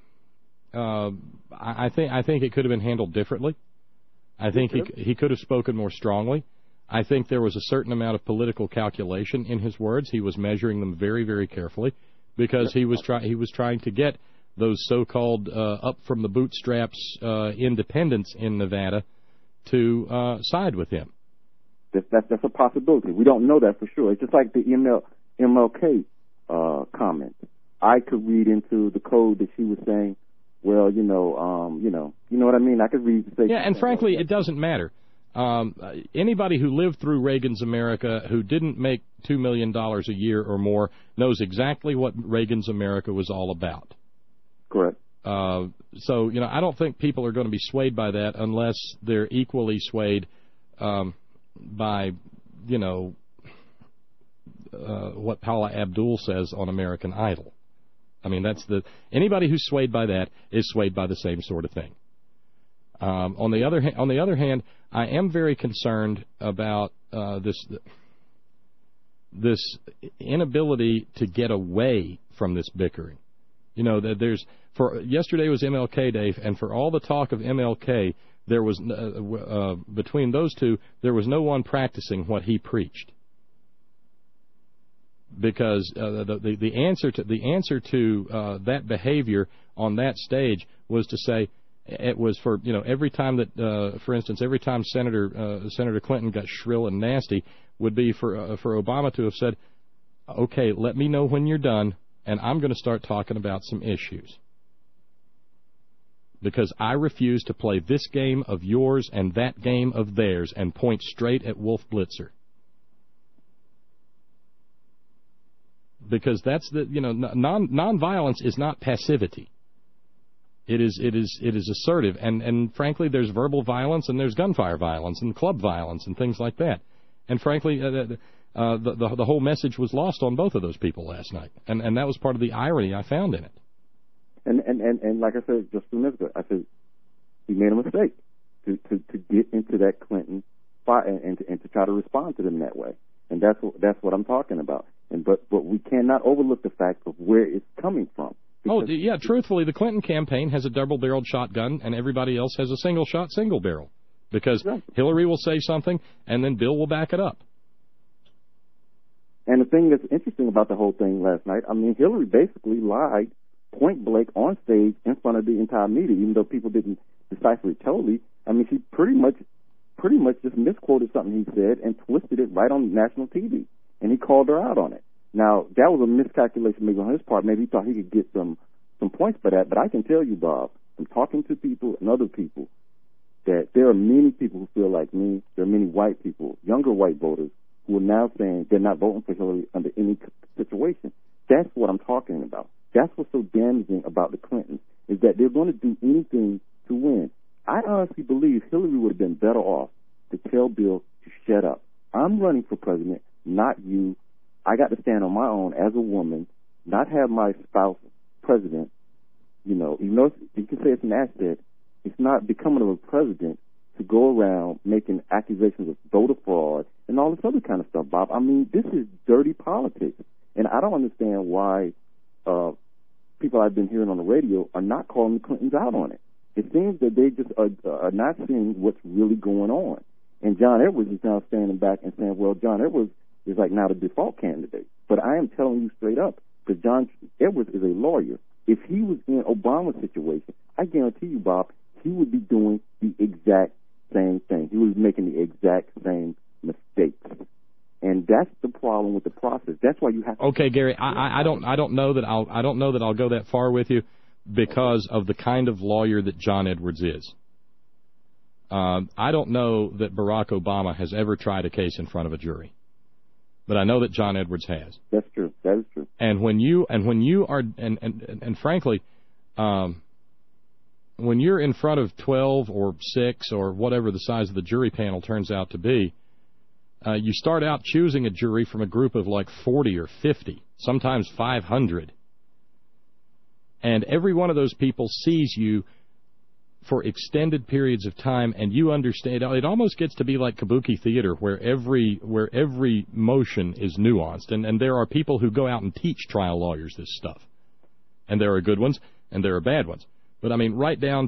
I think it could have been handled differently. I think he could have spoken more strongly. I think there was a certain amount of political calculation in his words. He was measuring them very, very carefully, because he was trying to get those so-called up from the bootstraps independents in Nevada to side with him. That's a possibility. We don't know that for sure. It's just like the MLK comment. I could read into the code that she was saying, well, you know what I mean? I could read. Yeah, and frankly, it doesn't matter. Anybody who lived through Reagan's America who didn't make $2 million a year or more knows exactly what Reagan's America was all about. Correct. So, I don't think people are going to be swayed by that unless they're equally swayed by, what Paula Abdul says on American Idol. I mean, anybody who's swayed by that is swayed by the same sort of thing. On the other hand, I am very concerned about this inability to get away from this bickering. Yesterday was MLK Day, and for all the talk of MLK, there was between those two, there was no one practicing what he preached. Because the answer to that behavior on that stage was to say, it was for, every time that, for instance, every time Senator Clinton got shrill and nasty would be for Obama to have said, okay, let me know when you're done, and I'm going to start talking about some issues. Because I refuse to play this game of yours and that game of theirs and point straight at Wolf Blitzer. Because that's nonviolence is not passivity. It is assertive, and frankly, there's verbal violence and there's gunfire violence and club violence and things like that. And frankly, the whole message was lost on both of those people last night, and that was part of the irony I found in it. And like I said just a minute ago, I said he made a mistake to get into that Clinton fight and to try to respond to them that way, and that's what I'm talking about. But we cannot overlook the fact of where it's coming from. Oh, yeah, truthfully, the Clinton campaign has a double-barreled shotgun, and everybody else has a single-shot, single-barrel. Because Hillary will say something, and then Bill will back it up. And the thing that's interesting about the whole thing last night, I mean, Hillary basically lied point-blank on stage in front of the entire media, even though people didn't decipher it totally. I mean, she pretty much just misquoted something he said and twisted it right on national TV, and he called her out on it. Now, that was a miscalculation maybe on his part. Maybe he thought he could get some points for that. But I can tell you, Bob, from talking to people and other people, that there are many people who feel like me. There are many white people, younger white voters, who are now saying they're not voting for Hillary under any situation. That's what I'm talking about. That's what's so damaging about the Clintons, is that they're going to do anything to win. I honestly believe Hillary would have been better off to tell Bill to shut up. I'm running for president, not you. I got to stand on my own as a woman, not have my spouse president. Even though you can say it's an asset, it's not becoming a president to go around making accusations of voter fraud and all this other kind of stuff, Bob. I mean, this is dirty politics. And I don't understand why people I've been hearing on the radio are not calling the Clintons out on it. It seems that they just are not seeing what's really going on. And John Edwards is now standing back and saying, well, John Edwards is like now the default candidate. But I am telling you straight up, because John Edwards is a lawyer. If he was in Obama's situation, I guarantee you, Bob, he would be doing the exact same thing. He was making the exact same mistakes. And that's the problem with the process. That's why you have to. Okay, Gary, I don't know that I'll go that far with you because of the kind of lawyer that John Edwards is. I don't know that Barack Obama has ever tried a case in front of a jury. But I know that John Edwards has. That's true. That is true. And when you are frankly, when you're in front of 12 or 6 or whatever the size of the jury panel turns out to be, you start out choosing a jury from a group of like 40 or 50, sometimes 500. And every one of those people sees you for extended periods of time, and you understand. It almost gets to be like kabuki theater, where every motion is nuanced, and there are people who go out and teach trial lawyers this stuff, and there are good ones and there are bad ones. But I mean, right down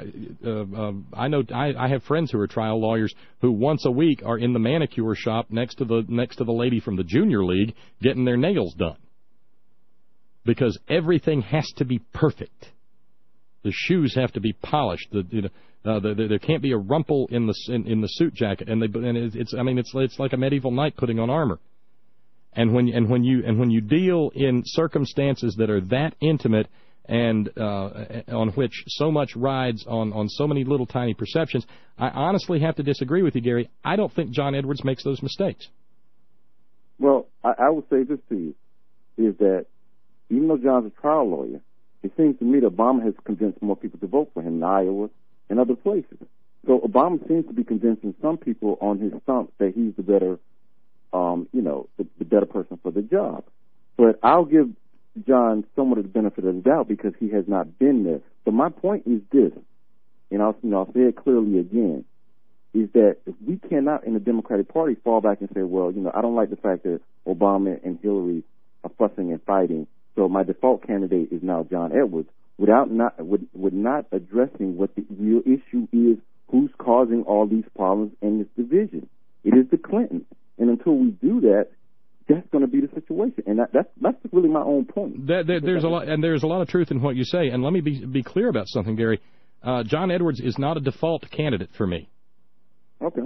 to I have friends who are trial lawyers who once a week are in the manicure shop next to the lady from the junior league getting their nails done, because everything has to be perfect. The shoes have to be polished. There can't be a rumple in the suit jacket, and it's like a medieval knight putting on armor. And when you deal in circumstances that are that intimate and on which so much rides on so many little tiny perceptions, I honestly have to disagree with you, Gary. I don't think John Edwards makes those mistakes. Well, I would say this to you, is that even though John's a trial lawyer, it seems to me that Obama has convinced more people to vote for him in Iowa and other places. So Obama seems to be convincing some people on his stump that he's the better, the better person for the job. But I'll give John somewhat of the benefit of the doubt because he has not been there. But my point is this, and I'll say it clearly again, is that if we cannot in the Democratic Party fall back and say, well, I don't like the fact that Obama and Hillary are fussing and fighting, so my default candidate is now John Edwards, without not addressing what the real issue is, who's causing all these problems and this division. It is the Clintons. And until we do that, that's going to be the situation. And that's really my own point. There's a lot of truth in what you say. And let me be clear about something, Gary. John Edwards is not a default candidate for me. Okay.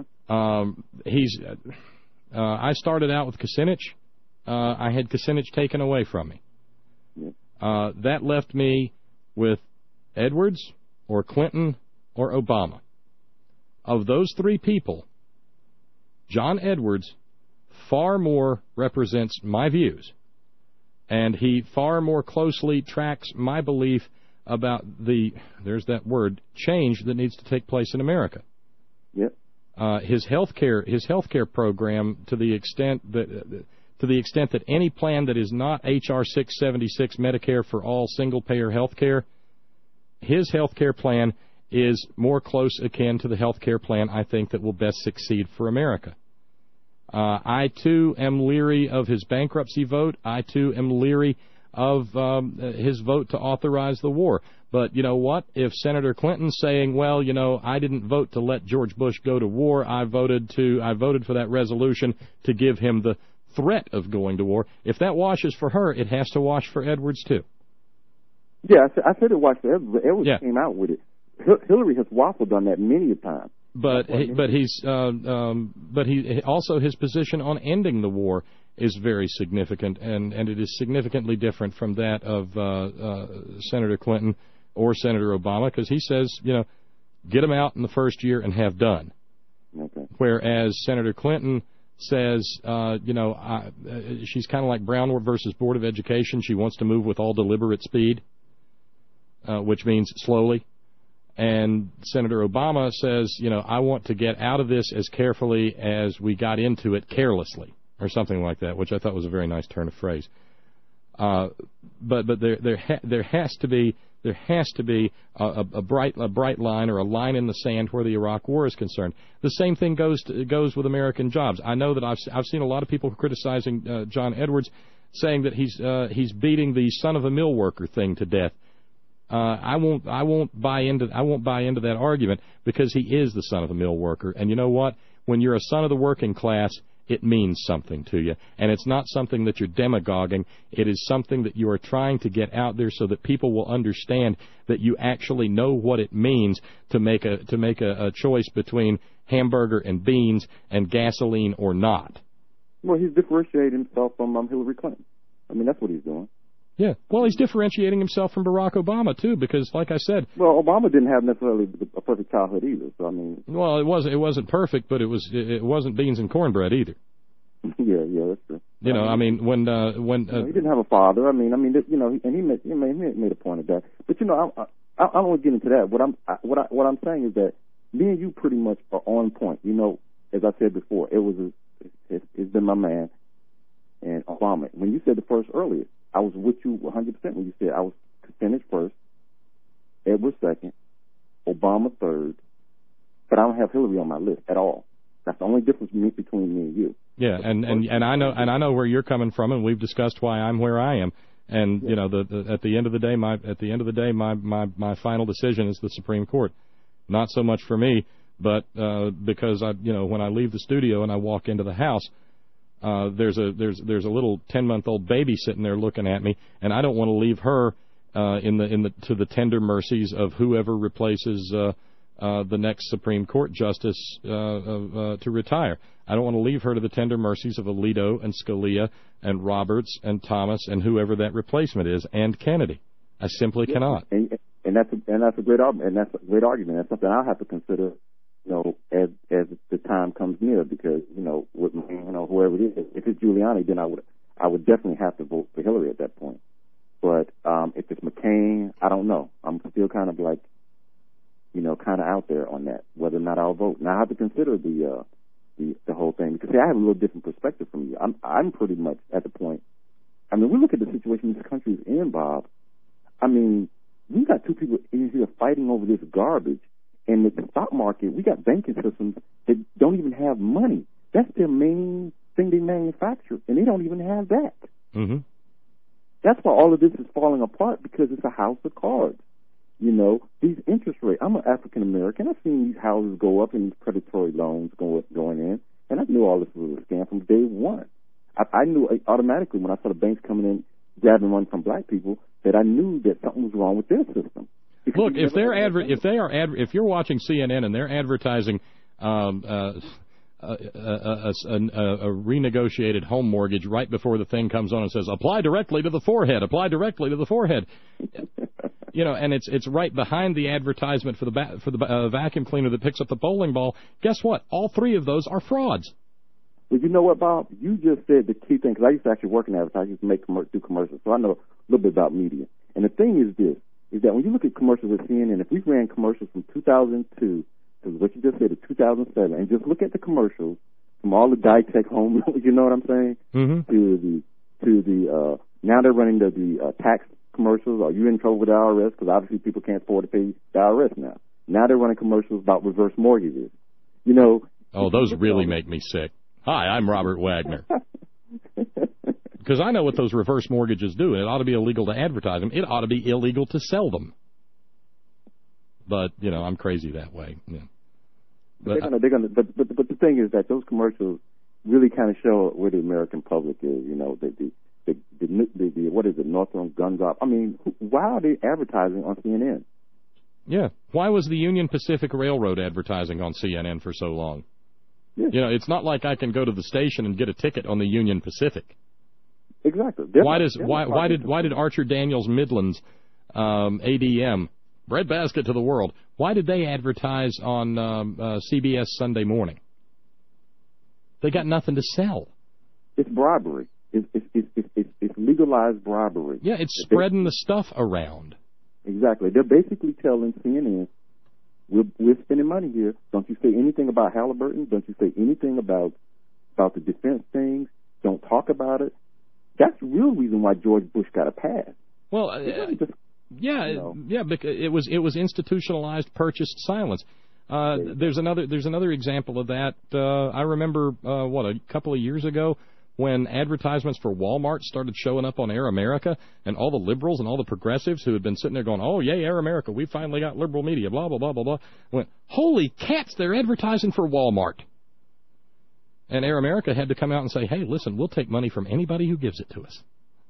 I started out with Kucinich. I had Kucinich taken away from me. That left me with Edwards or Clinton or Obama. Of those three people, John Edwards far more represents my views, and he far more closely tracks my belief about there's that word, change that needs to take place in America. Yep. His healthcare program, to the extent that any plan that is not H.R. 676 Medicare for all single-payer health care, his health care plan is more close akin to the health care plan I think that will best succeed for America. I, too, am leery of his bankruptcy vote. I, too, am leery of his vote to authorize the war. But you know what? If Senator Clinton's saying, well, you know, I didn't vote to let George Bush go to war, I voted for that resolution to give him the threat of going to war. If that washes for her, it has to wash for Edwards, too. Yeah, I said it washed for Edwards, but Edwards came out with it. Hillary has waffled on that many a time. But his position on ending the war is very significant, and it is significantly different from that of Senator Clinton or Senator Obama, because he says, you know, get them out in the first year and have done. Okay. Whereas Senator Clinton says, she's kind of like Brown versus Board of Education. She wants to move with all deliberate speed, which means slowly. And Senator Obama says, you know, I want to get out of this as carefully as we got into it carelessly, or something like that, which I thought was a very nice turn of phrase. But there has to be a bright line or a line in the sand where the Iraq War is concerned. The same thing goes with American jobs. I know that I've seen a lot of people criticizing John Edwards, saying that he's beating the son of a mill worker thing to death. I won't buy into that argument, because he is the son of a mill worker. And you know what? When you're a son of the working class, it means something to you. And it's not something that you're demagoguing. It is something that you are trying to get out there so that people will understand that you actually know what it means to make a choice between hamburger and beans and gasoline or not. Well, he's differentiated himself from Hillary Clinton. I mean, that's what he's doing. Yeah, well, he's differentiating himself from Barack Obama, too, because, like I said... Well, Obama didn't have necessarily a perfect childhood either, so I mean... Well, it wasn't perfect, but it wasn't beans and cornbread either. Yeah, that's true. You know, I mean, when he didn't have a father. I mean, you know, and he made a point of that. But you know, I don't want to get into that. What I'm saying is that me and you pretty much are on point. You know, as I said before, it's been my man and Obama. When you said the first earlier, I was with you 100% when you said I was Kucinich first, Edwards second, Obama third, but I don't have Hillary on my list at all. That's the only difference between me and you. Yeah, and I know where you're coming from, and we've discussed why I'm where I am. And you know, at the end of the day, my final decision is the Supreme Court. Not so much for me, but because when I leave the studio and I walk into the house, there's a little 10-month-old baby sitting there looking at me, and I don't want to leave her to the tender mercies of whoever replaces the next Supreme Court justice to retire. I don't want to leave her to the tender mercies of Alito and Scalia and Roberts and Thomas and whoever that replacement is, and Kennedy. I simply cannot. And that's a great argument. And that's a great argument. That's something I'll have to consider, as the time comes near, because with whoever it is, if it's Giuliani, then I would definitely have to vote for Hillary at that point. But if it's McCain, I don't know. I'm still kind of like, kind of out there on that, whether or not I'll vote. Now I have to consider the whole thing, because I have a little different perspective from you. I'm pretty much at the point. I mean, we look at the situation this country is in, Bob. I mean, we got two people in here fighting over this garbage, and the stock market, we got banking systems that don't even have money. That's their main thing they manufacture, and they don't even have that. Mm-hmm. That's why all of this is falling apart, because it's a house of cards. These interest rates. I'm an African American. I've seen these houses go up and these predatory loans going in, and I knew all this was a scam from day one. I knew automatically when I saw the banks coming in, grabbing money from black people, that I knew that something was wrong with their system. Look, if you're watching CNN and they're advertising a renegotiated home mortgage right before the thing comes on and says apply directly to the forehead, and it's right behind the advertisement for the vacuum cleaner that picks up the bowling ball. Guess what? All three of those are frauds. Well, you know what, Bob? You just said the key thing, because I used to actually work in advertising, I used to do commercials, so I know a little bit about media. And the thing is this, is that when you look at commercials at CNN, if we ran commercials from 2002 to what you just said, to 2007, and just look at the commercials from all the Dytek home, you know what I'm saying, to the now they're running the tax commercials. Are you in trouble with the IRS? Because obviously people can't afford to pay the IRS now. Now they're running commercials about reverse mortgages. You know. Oh, those really make me sick. Hi, I'm Robert Wagner. Because I know what those reverse mortgages do. It ought to be illegal to advertise them. It ought to be illegal to sell them. But, you know, I'm crazy that way. Yeah. But the thing is that those commercials really kind of show where the American public is. You know, the what is it, Northrop Guns Up? I mean, why are they advertising on CNN? Yeah. Why was the Union Pacific Railroad advertising on CNN for so long? Yeah. You know, it's not like I can go to the station and get a ticket on the Union Pacific. Exactly. Why did Archer Daniels Midland's ADM, Breadbasket to the World, why did they advertise on CBS Sunday Morning? They got nothing to sell. It's bribery. It's legalized bribery. Yeah, it's spreading the stuff around. Exactly. They're basically telling CNN, we're spending money here. Don't you say anything about Halliburton. Don't you say anything about the defense things. Don't talk about it. That's the real reason why George Bush got a pass. Well, because it was institutionalized, purchased silence. There's another example of that. I remember a couple of years ago when advertisements for Walmart started showing up on Air America, and all the liberals and all the progressives who had been sitting there going, "Oh, yay, Air America, we finally got liberal media," blah, blah, blah, blah, blah, went, "Holy cats, they're advertising for Walmart." And Air America had to come out and say, "Hey, listen, we'll take money from anybody who gives it to us.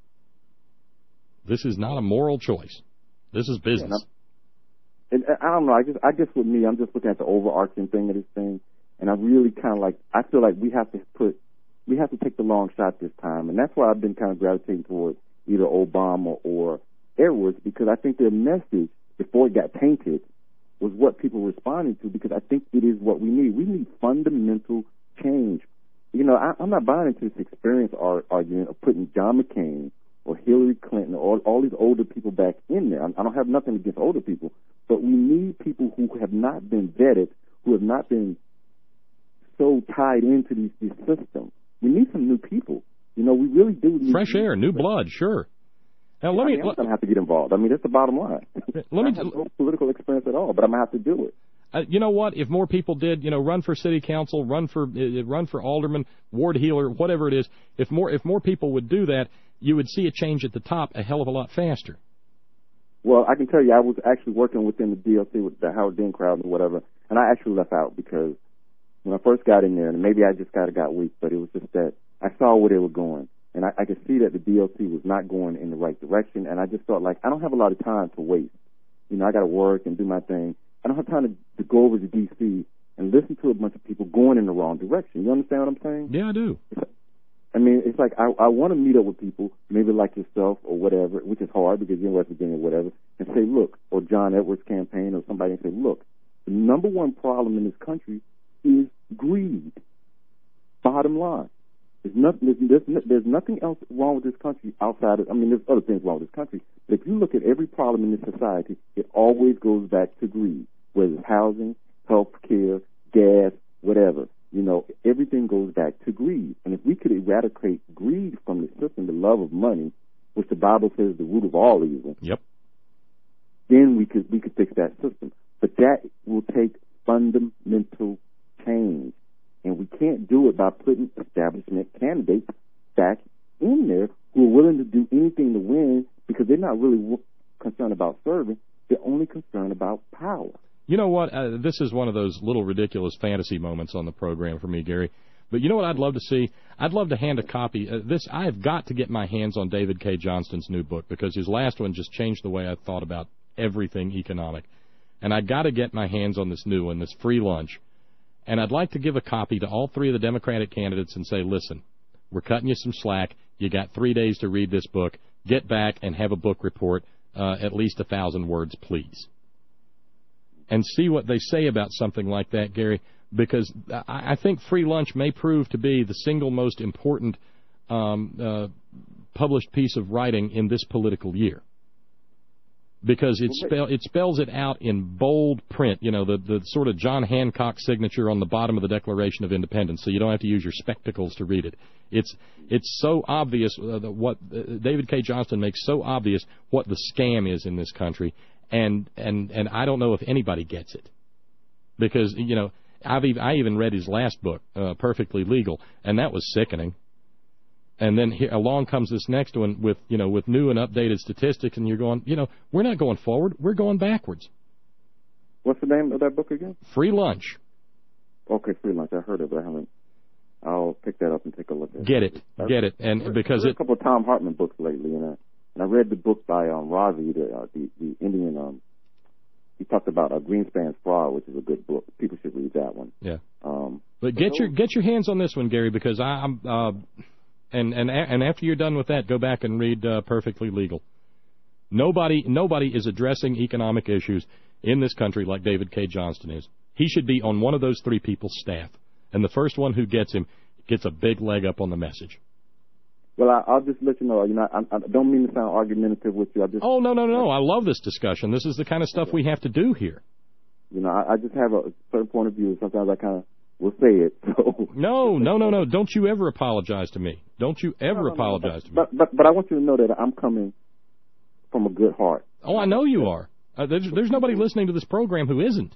This is not a moral choice. This is business." And I don't know. I guess with me, I'm just looking at the overarching thing of this thing, and I really kind of I feel like we have to take the long shot this time, and that's why I've been kind of gravitating towards either Obama or Edwards, because I think their message before it got tainted was what people were responding to, because I think it is what we need. We need fundamental change. You know, I'm not buying into this experience argument of putting John McCain or Hillary Clinton or all these older people back in there. I don't have nothing against older people, but we need people who have not been vetted, who have not been so tied into these systems. We need some new people. You know, we really do need fresh air, new blood, sure. Now, I'm going to have to get involved. I mean, that's the bottom line. I have no political experience at all, but I'm going to have to do it. You know what? If more people did, you know, run for city council, run for alderman, ward healer, whatever it is, if more people would do that, you would see a change at the top a hell of a lot faster. Well, I can tell you, I was actually working within the DLC with the Howard Dean crowd and whatever, and I actually left out because when I first got in there, and maybe I just got weak, but it was just that I saw where they were going, and I could see that the DLC was not going in the right direction, and I just felt like I don't have a lot of time to waste. You know, I got to work and do my thing. I don't have time to go over to D.C. and listen to a bunch of people going in the wrong direction. You understand what I'm saying? Yeah, I do. I mean, it's like I want to meet up with people, maybe like yourself or whatever, which is hard because you're in West Virginia or whatever, and say, look, or John Edwards' campaign or somebody, and say, look, the number one problem in this country is greed. Bottom line. There's nothing else wrong with this country outside of, I mean, there's other things wrong with this country, but if you look at every problem in this society, it always goes back to greed, whether it's housing, health care, gas, whatever. You know, everything goes back to greed. And if we could eradicate greed from the system, the love of money, which the Bible says is the root of all evil, yep, then we could fix that system. But that will take fundamental change. And we can't do it by putting establishment candidates back in there who are willing to do anything to win, because they're not really concerned about serving. They're only concerned about power. You know what? This is one of those little ridiculous fantasy moments on the program for me, Gary. But you know what I'd love to see? I'd love to hand a copy. I have got to get my hands on David K. Johnston's new book, because his last one just changed the way I thought about everything economic. And I got to get my hands on this new one, this free lunch. And I'd like to give a copy to all three of the Democratic candidates and say, listen, we're cutting you some slack. You got 3 days to read this book. Get back and have a book report, at least 1,000 words, please. And see what they say about something like that, Gary, because I think free lunch may prove to be the single most important published piece of writing in this political year. Because it spells it out in bold print, you know, the sort of John Hancock signature on the bottom of the Declaration of Independence, so you don't have to use your spectacles to read it. It's so obvious what David K. Johnston makes so obvious what the scam is in this country, and I don't know if anybody gets it, because you know I even read his last book, Perfectly Legal, and that was sickening. And then along comes this next one with new and updated statistics, and you're going, we're not going forward, we're going backwards. What's the name of that book again? Free Lunch. Okay, Free Lunch. I heard of it. I'll pick that up and take a look at it. Get it, and because a couple of Tom Hartman books lately, and I read the book by Razi, the Indian. He talked about Greenspan's Fraud, which is a good book. People should read that one. Yeah. But get your hands on this one, Gary, because I'm. And after you're done with that, go back and read Perfectly Legal. Nobody is addressing economic issues in this country like David K. Johnston is. He should be on one of those three people's staff, and the first one who gets him gets a big leg up on the message. Well, I'll just let you know. I don't mean to sound argumentative with you. Oh, no. I love this discussion. This is the kind of stuff we have to do here. I just have a certain point of view. Sometimes I kind of will say it. So. No. Don't you ever apologize to me. Don't you ever apologize to me. But I want you to know that I'm coming from a good heart. Oh, I know you are. There's nobody listening to this program who isn't.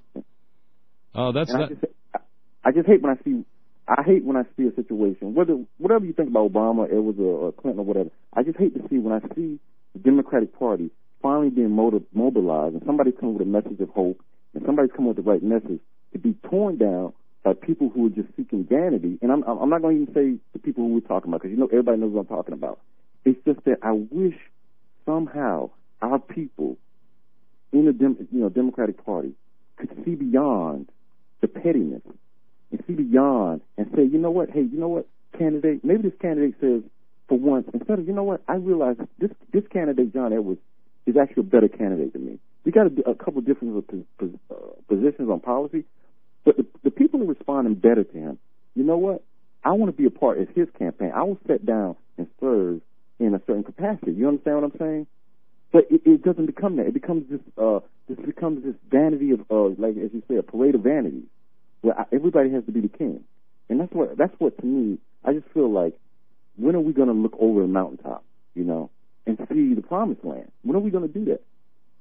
I just hate when I see. I hate when I see a situation, whatever you think about Obama, Edwards, or Clinton, or whatever. I just hate to see when I see the Democratic Party finally being mobilized, and somebody comes with a message of hope, and somebody's coming with the right message, to be torn down by people who are just seeking vanity. And I'm not going to even say the people who we're talking about, because everybody knows what I'm talking about. It's just that I wish somehow our people in the Democratic Party could see beyond the pettiness and see beyond and say, candidate, maybe this candidate says for once, instead of, I realize this candidate, John Edwards, is actually a better candidate than me. We got a couple different positions on policy, but the people are responding better to him. You know what? I want to be a part of his campaign. I will sit down and serve in a certain capacity. You understand what I'm saying? But it doesn't become that. It becomes this vanity of, like as you say, a parade of vanities, where everybody has to be the king. And that's what to me, I just feel like, when are we going to look over the mountaintop, and see the promised land? When are we going to do that?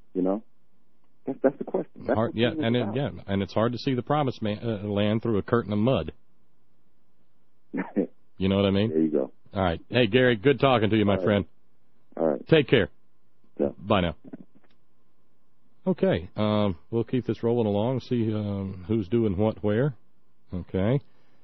That's the question. That's and it's hard to see the promised land through a curtain of mud. You know what I mean? There you go. All right. Hey, Gary, good talking to you, my friend. All right. Take care. Yeah. Bye now. Okay. We'll keep this rolling along, see who's doing what where. Okay.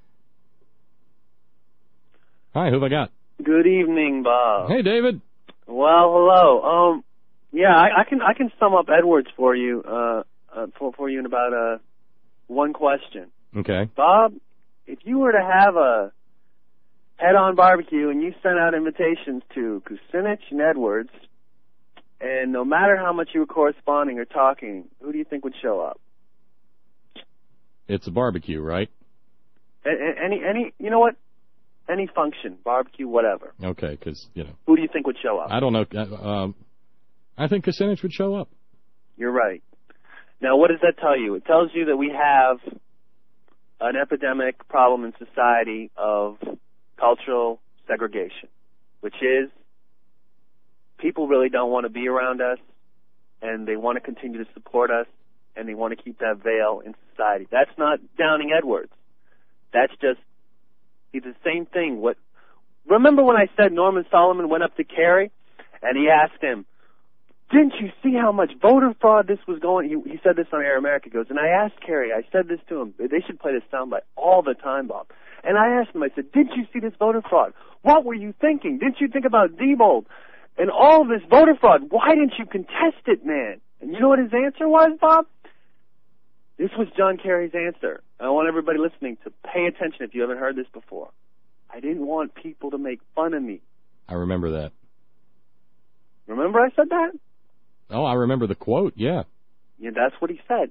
Hi, who have I got? Good evening, Bob. Hey, David. Well, hello. Yeah, I can sum up Edwards for you for you in about one question. Okay. Bob, if you were to have a head-on barbecue and you sent out invitations to Kucinich and Edwards, and no matter how much you were corresponding or talking, who do you think would show up? It's a barbecue, right? Any you know what? Any function, barbecue, whatever. Okay, because, Who do you think would show up? I don't know. I think Kucinich would show up. You're right. Now, what does that tell you? It tells you that we have an epidemic problem in society of cultural segregation, which is people really don't want to be around us, and they want to continue to support us, and they want to keep that veil in society. That's not downing Edwards. That's just, he's the same thing. Remember when I said Norman Solomon went up to Kerry, and he asked him, didn't you see how much voter fraud this was going? He said this on Air America. He goes, and I asked Kerry, I said this to him. They should play this soundbite all the time, Bob. And I asked him, I said, didn't you see this voter fraud? What were you thinking? Didn't you think about Diebold and all this voter fraud? Why didn't you contest it, man? And you know what his answer was, Bob? This was John Kerry's answer. I want everybody listening to pay attention if you haven't heard this before. I didn't want people to make fun of me. I remember that. Remember I said that? Oh, I remember the quote, yeah. Yeah, that's what he said.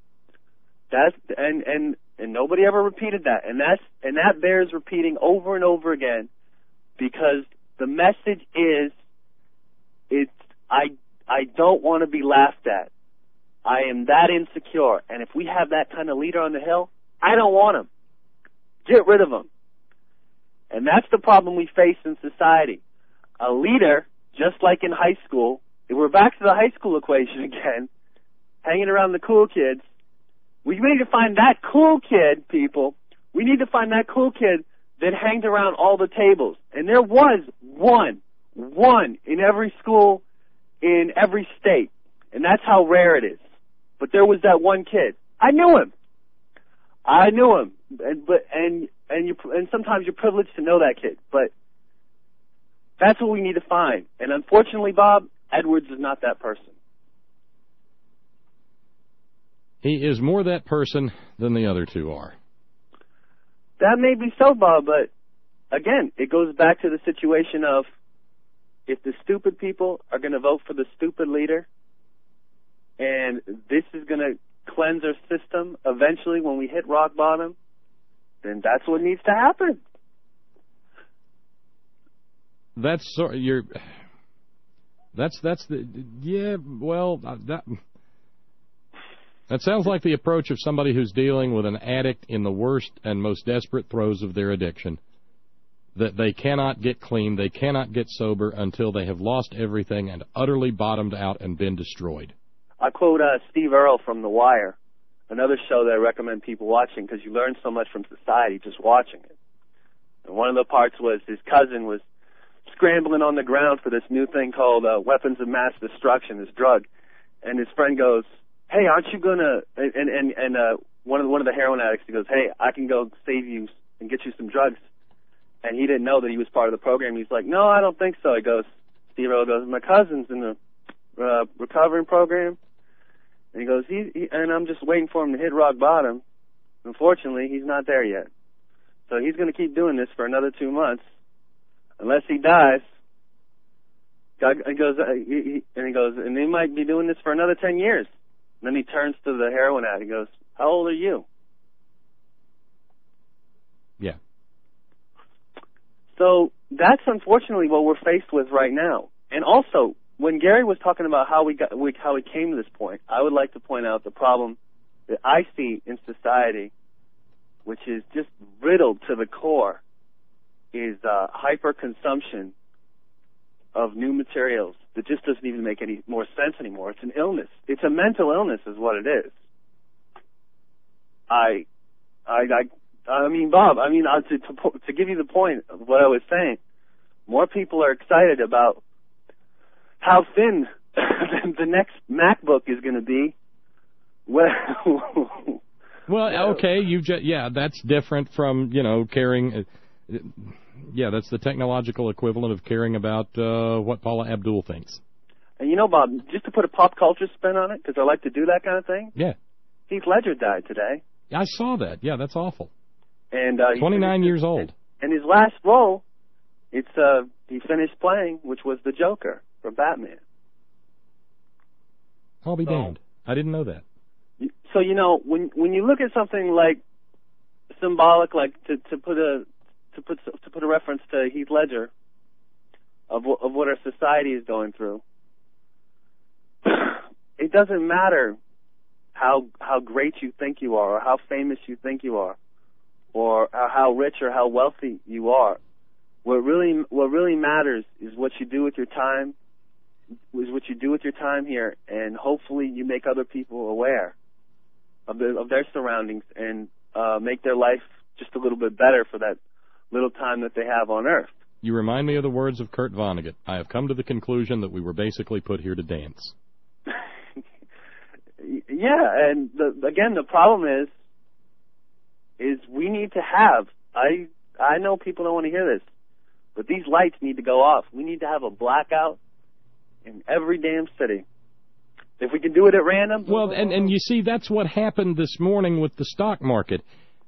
And nobody ever repeated that. And that bears repeating over and over again, because the message is I don't want to be laughed at. I am that insecure. And if we have that kind of leader on the Hill, I don't want him. Get rid of him. And that's the problem we face in society. A leader, just like in high school, if we're back to the high school equation again, hanging around the cool kids, we need to find that cool kid, people. We need to find that cool kid that hanged around all the tables. And there was one in every school in every state. And that's how rare it is. But there was that one kid. I knew him. And sometimes you're privileged to know that kid. But that's what we need to find. And unfortunately, Bob, Edwards is not that person. He is more that person than the other two are. That may be so, Bob, but again, it goes back to the situation of if the stupid people are going to vote for the stupid leader, and this is going to cleanse our system eventually when we hit rock bottom, then that's what needs to happen. That sounds like the approach of somebody who's dealing with an addict in the worst and most desperate throes of their addiction, that they cannot get clean, they cannot get sober until they have lost everything and utterly bottomed out and been destroyed. I quote Steve Earle from The Wire, another show that I recommend people watching because you learn so much from society just watching it. And one of the parts was his cousin was scrambling on the ground for this new thing called weapons of mass destruction, this drug. And his friend goes, hey, aren't you going to, and one of the heroin addicts, he goes, hey, I can go save you and get you some drugs. And he didn't know that he was part of the program. He's like, no, I don't think so. He goes, Steve Earle goes, my cousin's in the recovering program. And he goes, and I'm just waiting for him to hit rock bottom. Unfortunately, he's not there yet. So he's going to keep doing this for another 2 months, unless he dies. He goes, and he might be doing this for another 10 years. And then he turns to the heroin addict. He goes, how old are you? Yeah. So that's unfortunately what we're faced with right now. And also, when Gary was talking about how we came to this point, I would like to point out the problem that I see in society, which is just riddled to the core, is hyper-consumption of new materials that just doesn't even make any more sense anymore. It's an illness. It's a mental illness is what it is. I mean, Bob, to give you the point of what I was saying, more people are excited about how thin the next MacBook is going to be. Well, okay, that's different from, caring. That's the technological equivalent of caring about what Paula Abdul thinks. And Bob, just to put a pop culture spin on it, because I like to do that kind of thing. Yeah. Heath Ledger died today. I saw that. Yeah, that's awful. And 29 years old. And his last role, he finished playing, which was the Joker from Batman. I'll be damned. I didn't know that. So when you look at something like symbolic, like to put a reference to Heath Ledger of what our society is going through, it doesn't matter how great you think you are, or how famous you think you are, or how rich or how wealthy you are. What really matters is what you do with your time. Is what you do with your time here, and hopefully you make other people aware of their surroundings and make their life just a little bit better for that little time that they have on Earth. You remind me of the words of Kurt Vonnegut. I have come to the conclusion that we were basically put here to dance. Yeah, and the problem is we need to have. I know people don't want to hear this, but these lights need to go off. We need to have a blackout in every damn city. If we can do it at random. Well, and you see, that's what happened this morning with the stock market.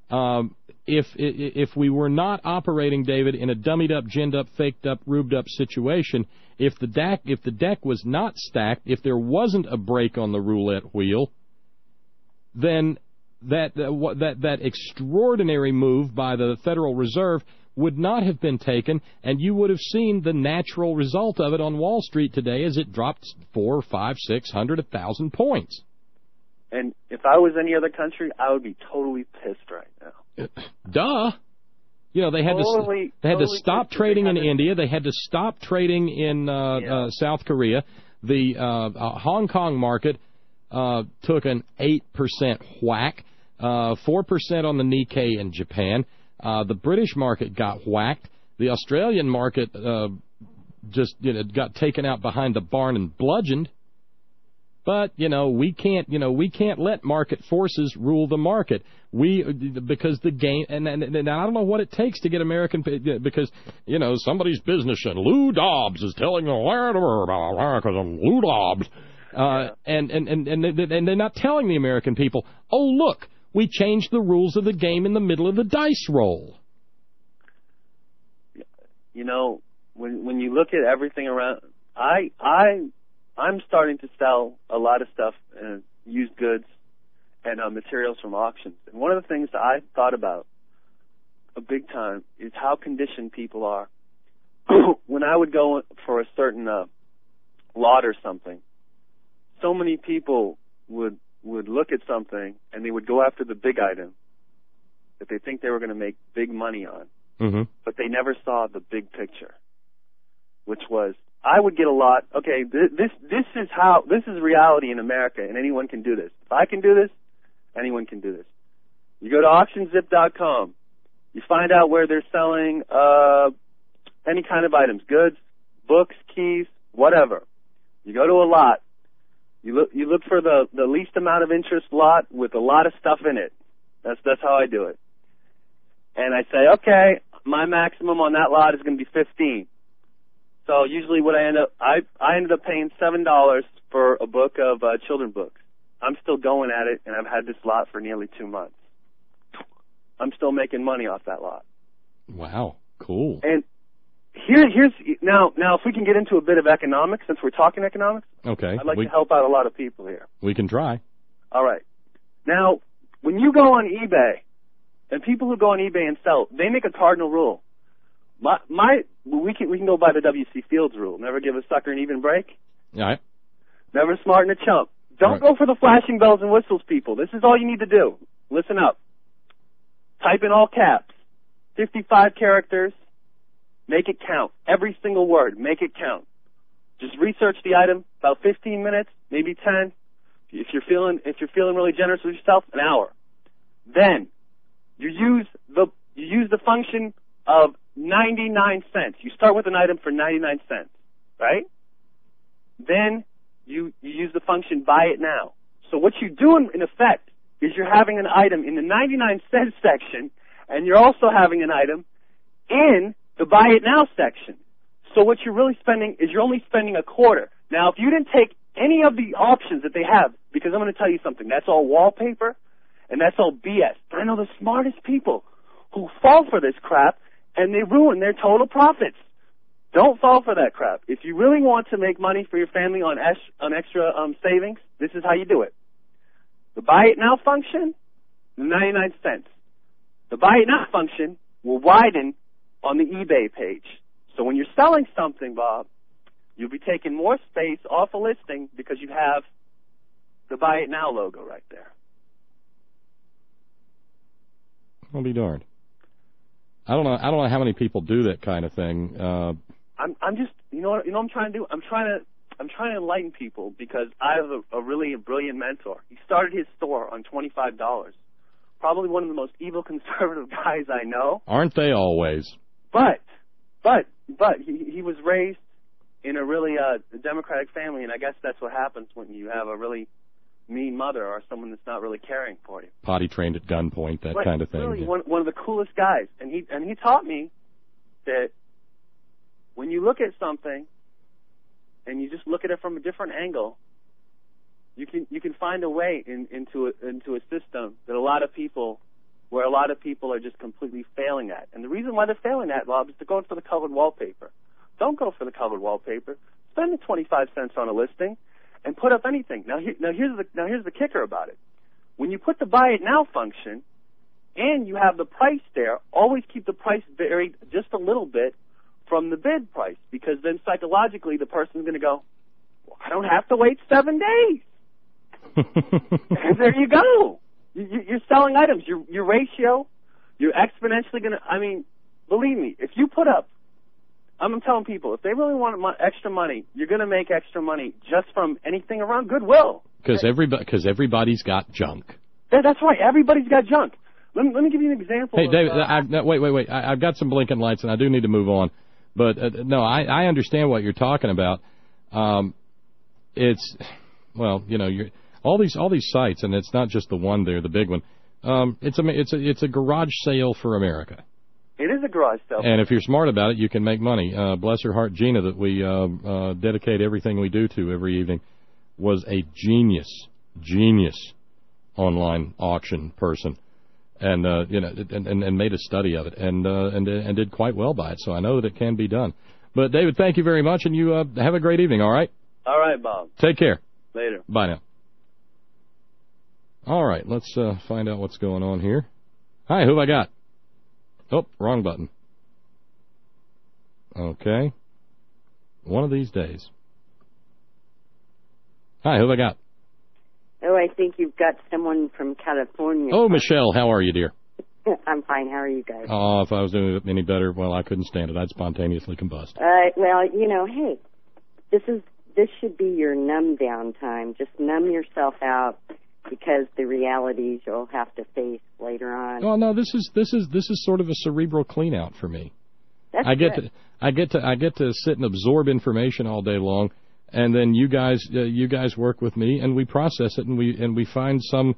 If we were not operating, David, in a dummied up, ginned up, faked up, rubed up situation, if the deck was not stacked, if there wasn't a break on the roulette wheel, then that extraordinary move by the Federal Reserve would not have been taken, and you would have seen the natural result of it on Wall Street today as it dropped 400, 500, 600, 1,000 points. And if I was any other country, I would be totally pissed right now. Duh. You know, they had to stop trading in India. They had to stop trading in South Korea. The Hong Kong market took an 8% whack, 4% on the Nikkei in Japan. The British market got whacked. The Australian market just got taken out behind the barn and bludgeoned. But we can't let market forces rule the market. Because the game, and I don't know what it takes to get American, because somebody's business and Lou Dobbs is telling the world about America and Lou Dobbs, and they're not telling the American people, oh look, we changed the rules of the game in the middle of the dice roll. When you look at everything around, I'm starting to sell a lot of stuff, used goods and materials from auctions. And one of the things that I thought about a big time is how conditioned people are. When I would go for a certain lot or something, so many people would look at something and they would go after the big item that they think they were going to make big money on. Mm-hmm. But they never saw the big picture, which was, I would get a lot. Okay, this is reality in America, and anyone can do this. If I can do this, anyone can do this. You go to auctionzip.com. You find out where they're selling any kind of items, goods, books, keys, whatever. You go to a lot. You look for the least amount of interest lot with a lot of stuff in it. That's how I do it. And I say, okay, my maximum on that lot is going to be 15. So usually what I ended up paying $7 for a book of children's books. I'm still going at it, and I've had this lot for nearly 2 months. I'm still making money off that lot. Wow, cool. And here's now if we can get into a bit of economics, since we're talking economics. Okay. I'd like to help out a lot of people here. We can try. All right. Now, when you go on eBay, and people who go on eBay and sell, they make a cardinal rule. We can go by the W.C. Fields rule. Never give a sucker an even break. All right. Never smarten a chump. Don't go for the flashing bells and whistles, people. This is all you need to do. Listen up. Type in all caps, 55 characters. Make it count. Every single word. Make it count. Just research the item. About 15 minutes, maybe 10. If you're feeling really generous with yourself, an hour. Then you use the function of 99 cents. You start with an item for 99 cents, right? Then you use the function buy it now. So what you do in effect is you're having an item in the 99 cent section, and you're also having an item in the buy it now section. So what you're really spending is you're only spending a quarter. Now, if you didn't take any of the options that they have, because I'm going to tell you something, that's all wallpaper, and that's all BS. But I know the smartest people who fall for this crap, and they ruin their total profits. Don't fall for that crap. If you really want to make money for your family on extra savings, this is how you do it. The buy it now function, 99 cents. The buy it now function will widen on the eBay page. So when you're selling something, Bob, you'll be taking more space off a listing because you have the buy it now logo right there. I'll be darned. I don't know how many people do that kind of thing. I'm just, you know what I'm trying to do? I'm trying to enlighten people because I have a really brilliant mentor. He started his store on $25. Probably one of the most evil conservative guys I know. Aren't they always? But he was raised in a really democratic family, and I guess that's what happens when you have a really mean mother or someone that's not really caring for you. Potty trained at gunpoint, that kind of thing. Really, yeah. one of the coolest guys, and he taught me that when you look at something and you just look at it from a different angle, You can find a way into a system that a lot of people are just completely failing at. And the reason why they're failing at, Bob, is they're going for the colored wallpaper. Don't go for the colored wallpaper. Spend the 25 cents on a listing and put up anything. Now here's the kicker about it. When you put the buy it now function and you have the price there, always keep the price varied just a little bit from the bid price, because then psychologically the person's going to go, well, I don't have to wait 7 days. And there you go. You're selling items. Your ratio, you're exponentially going to, I mean, believe me, if you put up, I'm telling people, if they really want extra money, you're going to make extra money just from anything around Goodwill. Because everybody's got junk. That's right. Everybody's got junk. Let me give you an example. Hey, David, wait. I've got some blinking lights, and I do need to move on. But, no, I understand what you're talking about. It's, well, you know, all these sites, and it's not just the one there, the big one. It's a garage sale for America. It is a garage sale. And if you're smart about it, you can make money. Bless her heart, Gina, that we dedicate everything we do to every evening, was a genius online auction person, and and made a study of it, and did quite well by it. So I know that it can be done. But David, thank you very much, and you have a great evening. All right. All right, Bob. Take care. Later. Bye now. All right, let's find out what's going on here. Hi, who have I got? Oh, wrong button. Okay. One of these days. Hi, who have I got? Oh, I think you've got someone from California. Oh, Michelle, how are you, dear? I'm fine. How are you guys? Oh, if I was doing it any better, well, I couldn't stand it. I'd spontaneously combust. Well, you know, hey, this should be your numb down time. Just numb yourself out, because the realities you'll have to face later on. Oh no, this is sort of a cerebral clean out for me. That's good. I get to sit and absorb information all day long, and then you guys work with me, and we process it, and we find some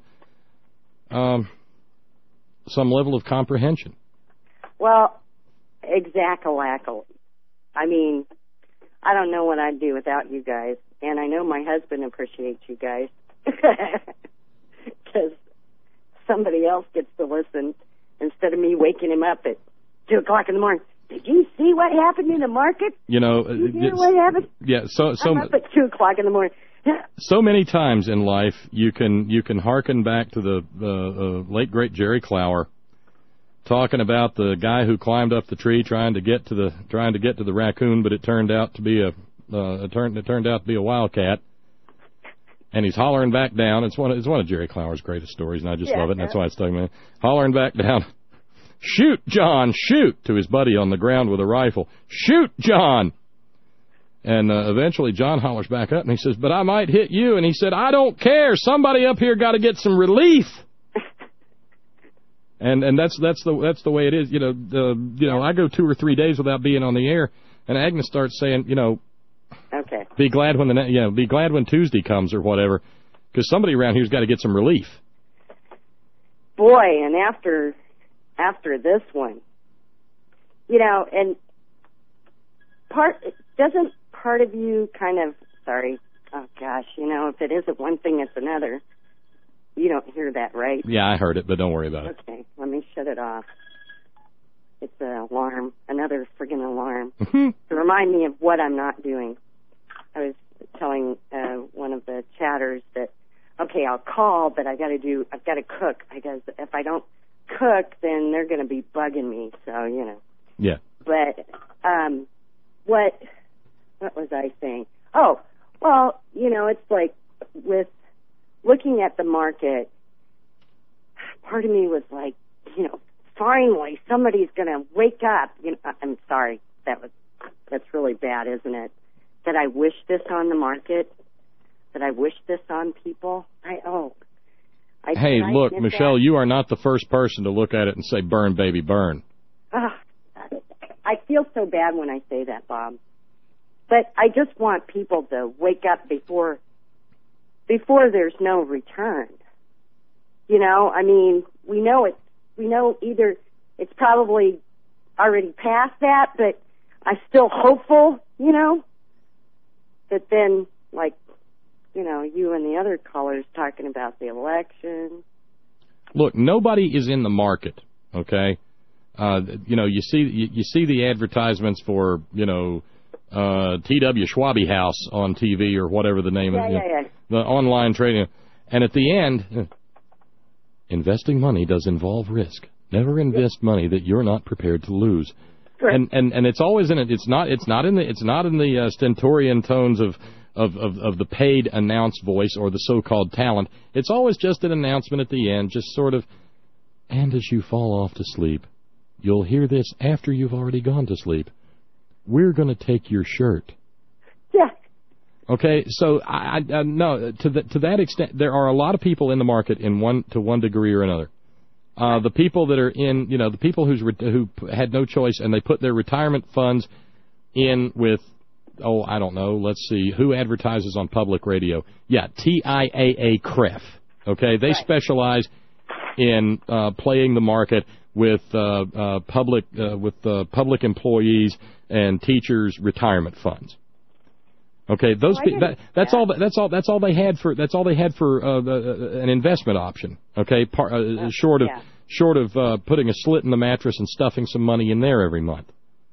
level of comprehension. Well, exactly. I mean, I don't know what I'd do without you guys, and I know my husband appreciates you guys. Because somebody else gets to listen instead of me waking him up at 2 o'clock in the morning. Did you see what happened in the market? You know, Did you hear what happened? Yeah, I'm up at 2 o'clock in the morning. So many times in life, you can hearken back to the late great Jerry Clower, talking about the guy who climbed up the tree trying to get to the raccoon, but it turned out to be a wildcat. And he's hollering back down. It's one of Jerry Clower's greatest stories, and I just love it, and that's why it's stuck, man. Hollering back down, "Shoot, John, shoot!" to his buddy on the ground with a rifle. "Shoot, John!" And eventually John hollers back up, and he says, "But I might hit you." And he said, "I don't care. Somebody up here got to get some relief." and that's the way it is. You know, I go 2 or 3 days without being on the air, and Agnes starts saying, you know, okay, be glad when Tuesday comes or whatever, because somebody around here's got to get some relief. Boy, and after this one, you know, and doesn't part of you kind of, sorry, oh gosh, you know, if it isn't one thing, it's another. You don't hear that, right? Yeah, I heard it, but don't worry about it. Okay, let me shut it off. It's an alarm, another friggin' alarm, to remind me of what I'm not doing. I was telling one of the chatters that, okay, I'll call, but I've got to cook, because if I don't cook, then they're going to be bugging me, so, you know. Yeah. But, what was I saying? Oh, well, you know, it's like, with looking at the market, part of me was like, you know, finally somebody's going to wake up. You know, I'm sorry, that's really bad, isn't it? That I wish this on the market, that I wish this on people. Hey, look, Michelle, you are not the first person to look at it and say, "Burn, baby, burn." I feel so bad when I say that, Bob. But I just want people to wake up before there's no return. You know, I mean, we know either it's probably already past that, but I'm still hopeful, you know, that then, like, you and the other callers talking about the election. Look, nobody is in the market, okay? You see the advertisements for, T.W. Schwabe House on TV or whatever the name is. The online trading. And at the end, investing money does involve risk. Never invest money that you're not prepared to lose. Sure. And it's always in it. It's not in the stentorian tones of the paid announce voice or the so-called talent. It's always just an announcement at the end, just sort of, and as you fall off to sleep, you'll hear this after you've already gone to sleep. We're going to take your shirt. Yeah. Okay, so I no, to that extent, there are a lot of people in the market to one degree or another. The people that are in, the people who had no choice and they put their retirement funds in with, I don't know, let's see, who advertises on public radio? Yeah, TIAA CREF. Okay, they specialize in playing the market with public employees and teachers' retirement funds. Okay, that's all they had for an investment option. Okay, short of putting a slit in the mattress and stuffing some money in there every month.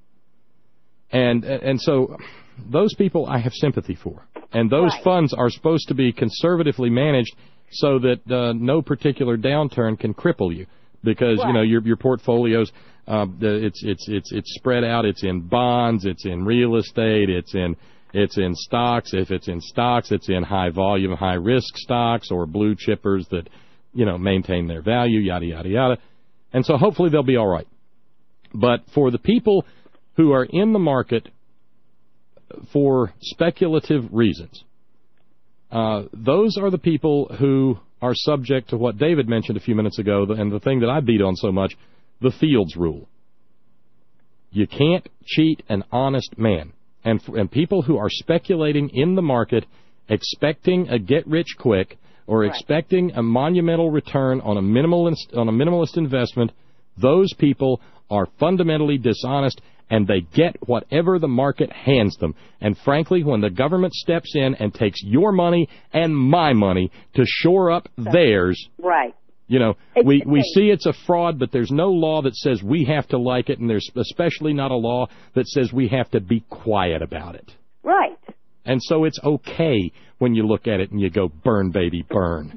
And so those people I have sympathy for, and those funds are supposed to be conservatively managed so that no particular downturn can cripple you, because your portfolios it's spread out. It's in bonds, it's in real estate, it's in stocks. If it's in stocks, it's in high volume, high risk stocks or blue chippers that maintain their value, yada yada yada. And so hopefully they'll be all right. But for the people who are in the market for speculative reasons, those are the people who are subject to what David mentioned a few minutes ago, and the thing that I beat on so much, the Fields rule. You can't cheat an honest man. And people who are speculating in the market, expecting a get-rich-quick or expecting a monumental return on a minimalist investment, those people are fundamentally dishonest, and they get whatever the market hands them. And frankly, when the government steps in and takes your money and my money to shore up theirs, right? We see it's a fraud, but there's no law that says we have to like it, and there's especially not a law that says we have to be quiet about it. Right. And so it's okay when you look at it and you go, burn, baby, burn.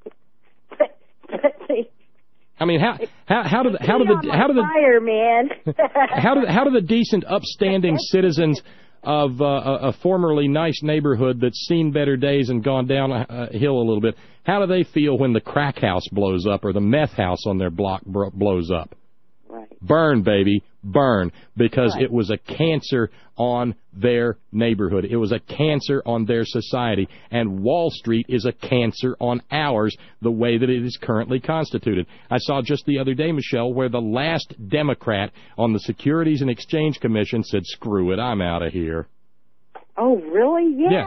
I mean, how do the decent, upstanding citizens of a formerly nice neighborhood that's seen better days and gone down a hill a little bit, how do they feel when the crack house blows up or the meth house on their block blows up? Right. Burn, baby, burn, because it was a cancer on their neighborhood. It was a cancer on their society, and Wall Street is a cancer on ours, the way that it is currently constituted. I saw just the other day, Michelle, where the last Democrat on the Securities and Exchange Commission said, screw it, I'm out of here. Oh, really? Yeah,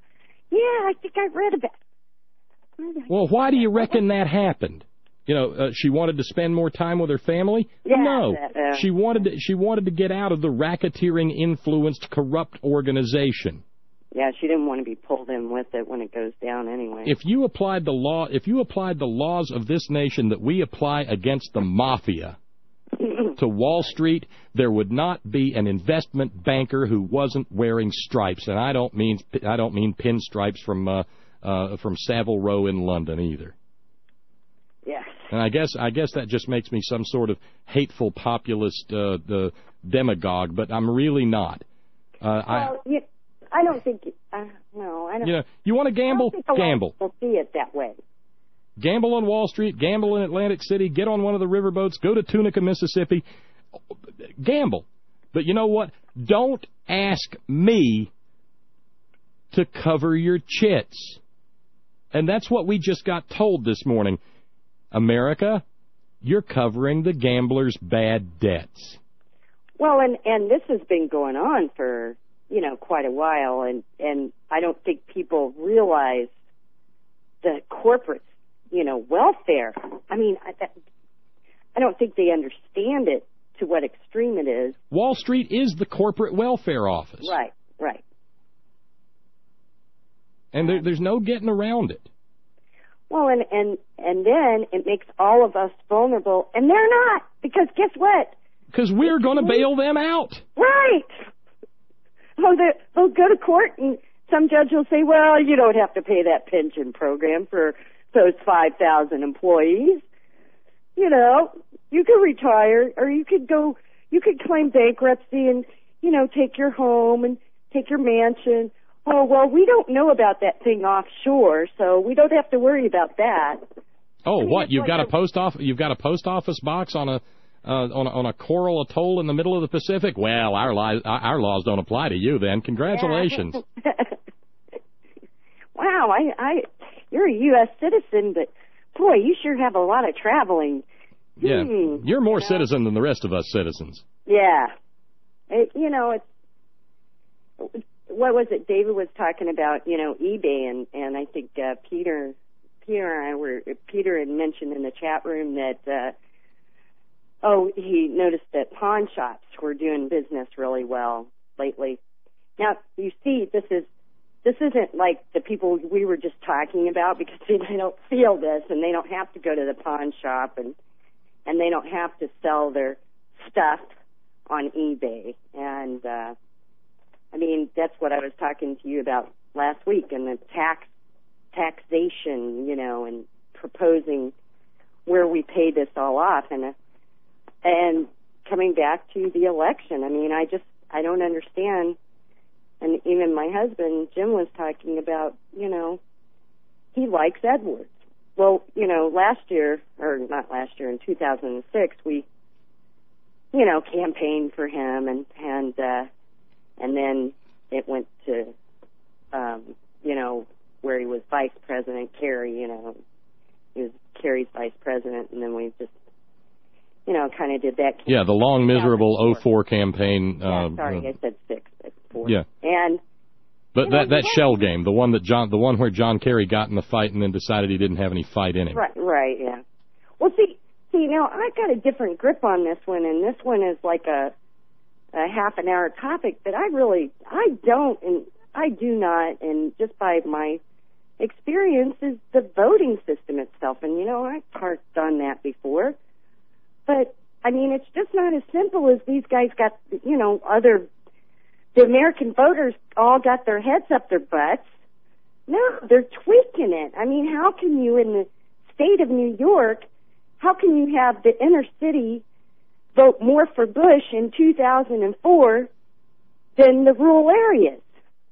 I think I read about it. Well, why do you reckon that happened? She wanted to spend more time with her family? Yeah, no. She wanted to get out of the racketeering, influenced, corrupt organization. Yeah, she didn't want to be pulled in with it when it goes down anyway. If you applied the laws of this nation that we apply against the mafia to Wall Street, there would not be an investment banker who wasn't wearing stripes, and I don't mean pinstripes from Savile Row in London either. Yes. And I guess that just makes me some sort of hateful populist demagogue, but I'm really not. I don't think. No, I don't. You want to gamble? Gamble. We'll see it that way. Gamble on Wall Street. Gamble in Atlantic City. Get on one of the riverboats. Go to Tunica, Mississippi. Gamble. But you know what? Don't ask me to cover your chits. And that's what we just got told this morning. America, you're covering the gamblers' bad debts. Well, and this has been going on for, quite a while, and I don't think people realize the corporate, welfare. I mean, I don't think they understand it to what extreme it is. Wall Street is the corporate welfare office. Right. And there's no getting around it. Well, and then it makes all of us vulnerable, and they're not, because guess what? Because we're going to bail them out. Right. Oh, they'll go to court, and some judge will say, well, you don't have to pay that pension program for those 5,000 employees. You know, you could retire, or you could claim bankruptcy and, you know, take your home and take your mansion. Oh, well, we don't know about that thing offshore, so we don't have to worry about that. Oh, what? You've got a post office box on a coral atoll in the middle of the Pacific? Well, our laws don't apply to you then. Congratulations. Yeah. Wow, you're a U.S. citizen, but boy, you sure have a lot of traveling. Yeah, you're more citizen than the rest of us citizens. Yeah. It's what was it? David was talking about, eBay, and I think Peter had mentioned in the chat room that he noticed that pawn shops were doing business really well lately. Now, you see, this isn't like the people we were just talking about, because they don't feel this, and they don't have to go to the pawn shop, and they don't have to sell their stuff on eBay. And I mean, that's what I was talking to you about last week, and the taxation, and proposing where we pay this all off, and coming back to the election. I mean, I don't understand. And even my husband, Jim, was talking about, he likes Edwards. Well, in 2006, we, campaigned for him, and then it went to, where he was vice president, Kerry, he was Kerry's vice president, and then we just, kind of did that campaign. Yeah, the long, miserable 04 campaign. I said 6, but 4. Yeah. But that shell game, the one where John Kerry got in the fight and then decided he didn't have any fight in him. Right, yeah. Well, see, now I've got a different grip on this one, and this one is like a half an hour topic, but I do not, and just by my experience, is the voting system itself. And, I've harped on that before. But, I mean, it's just not as simple as these guys got, the American voters all got their heads up their butts. No, they're tweaking it. I mean, how can you, in the state of New York, how can you have the inner city vote more for Bush in 2004 than the rural areas?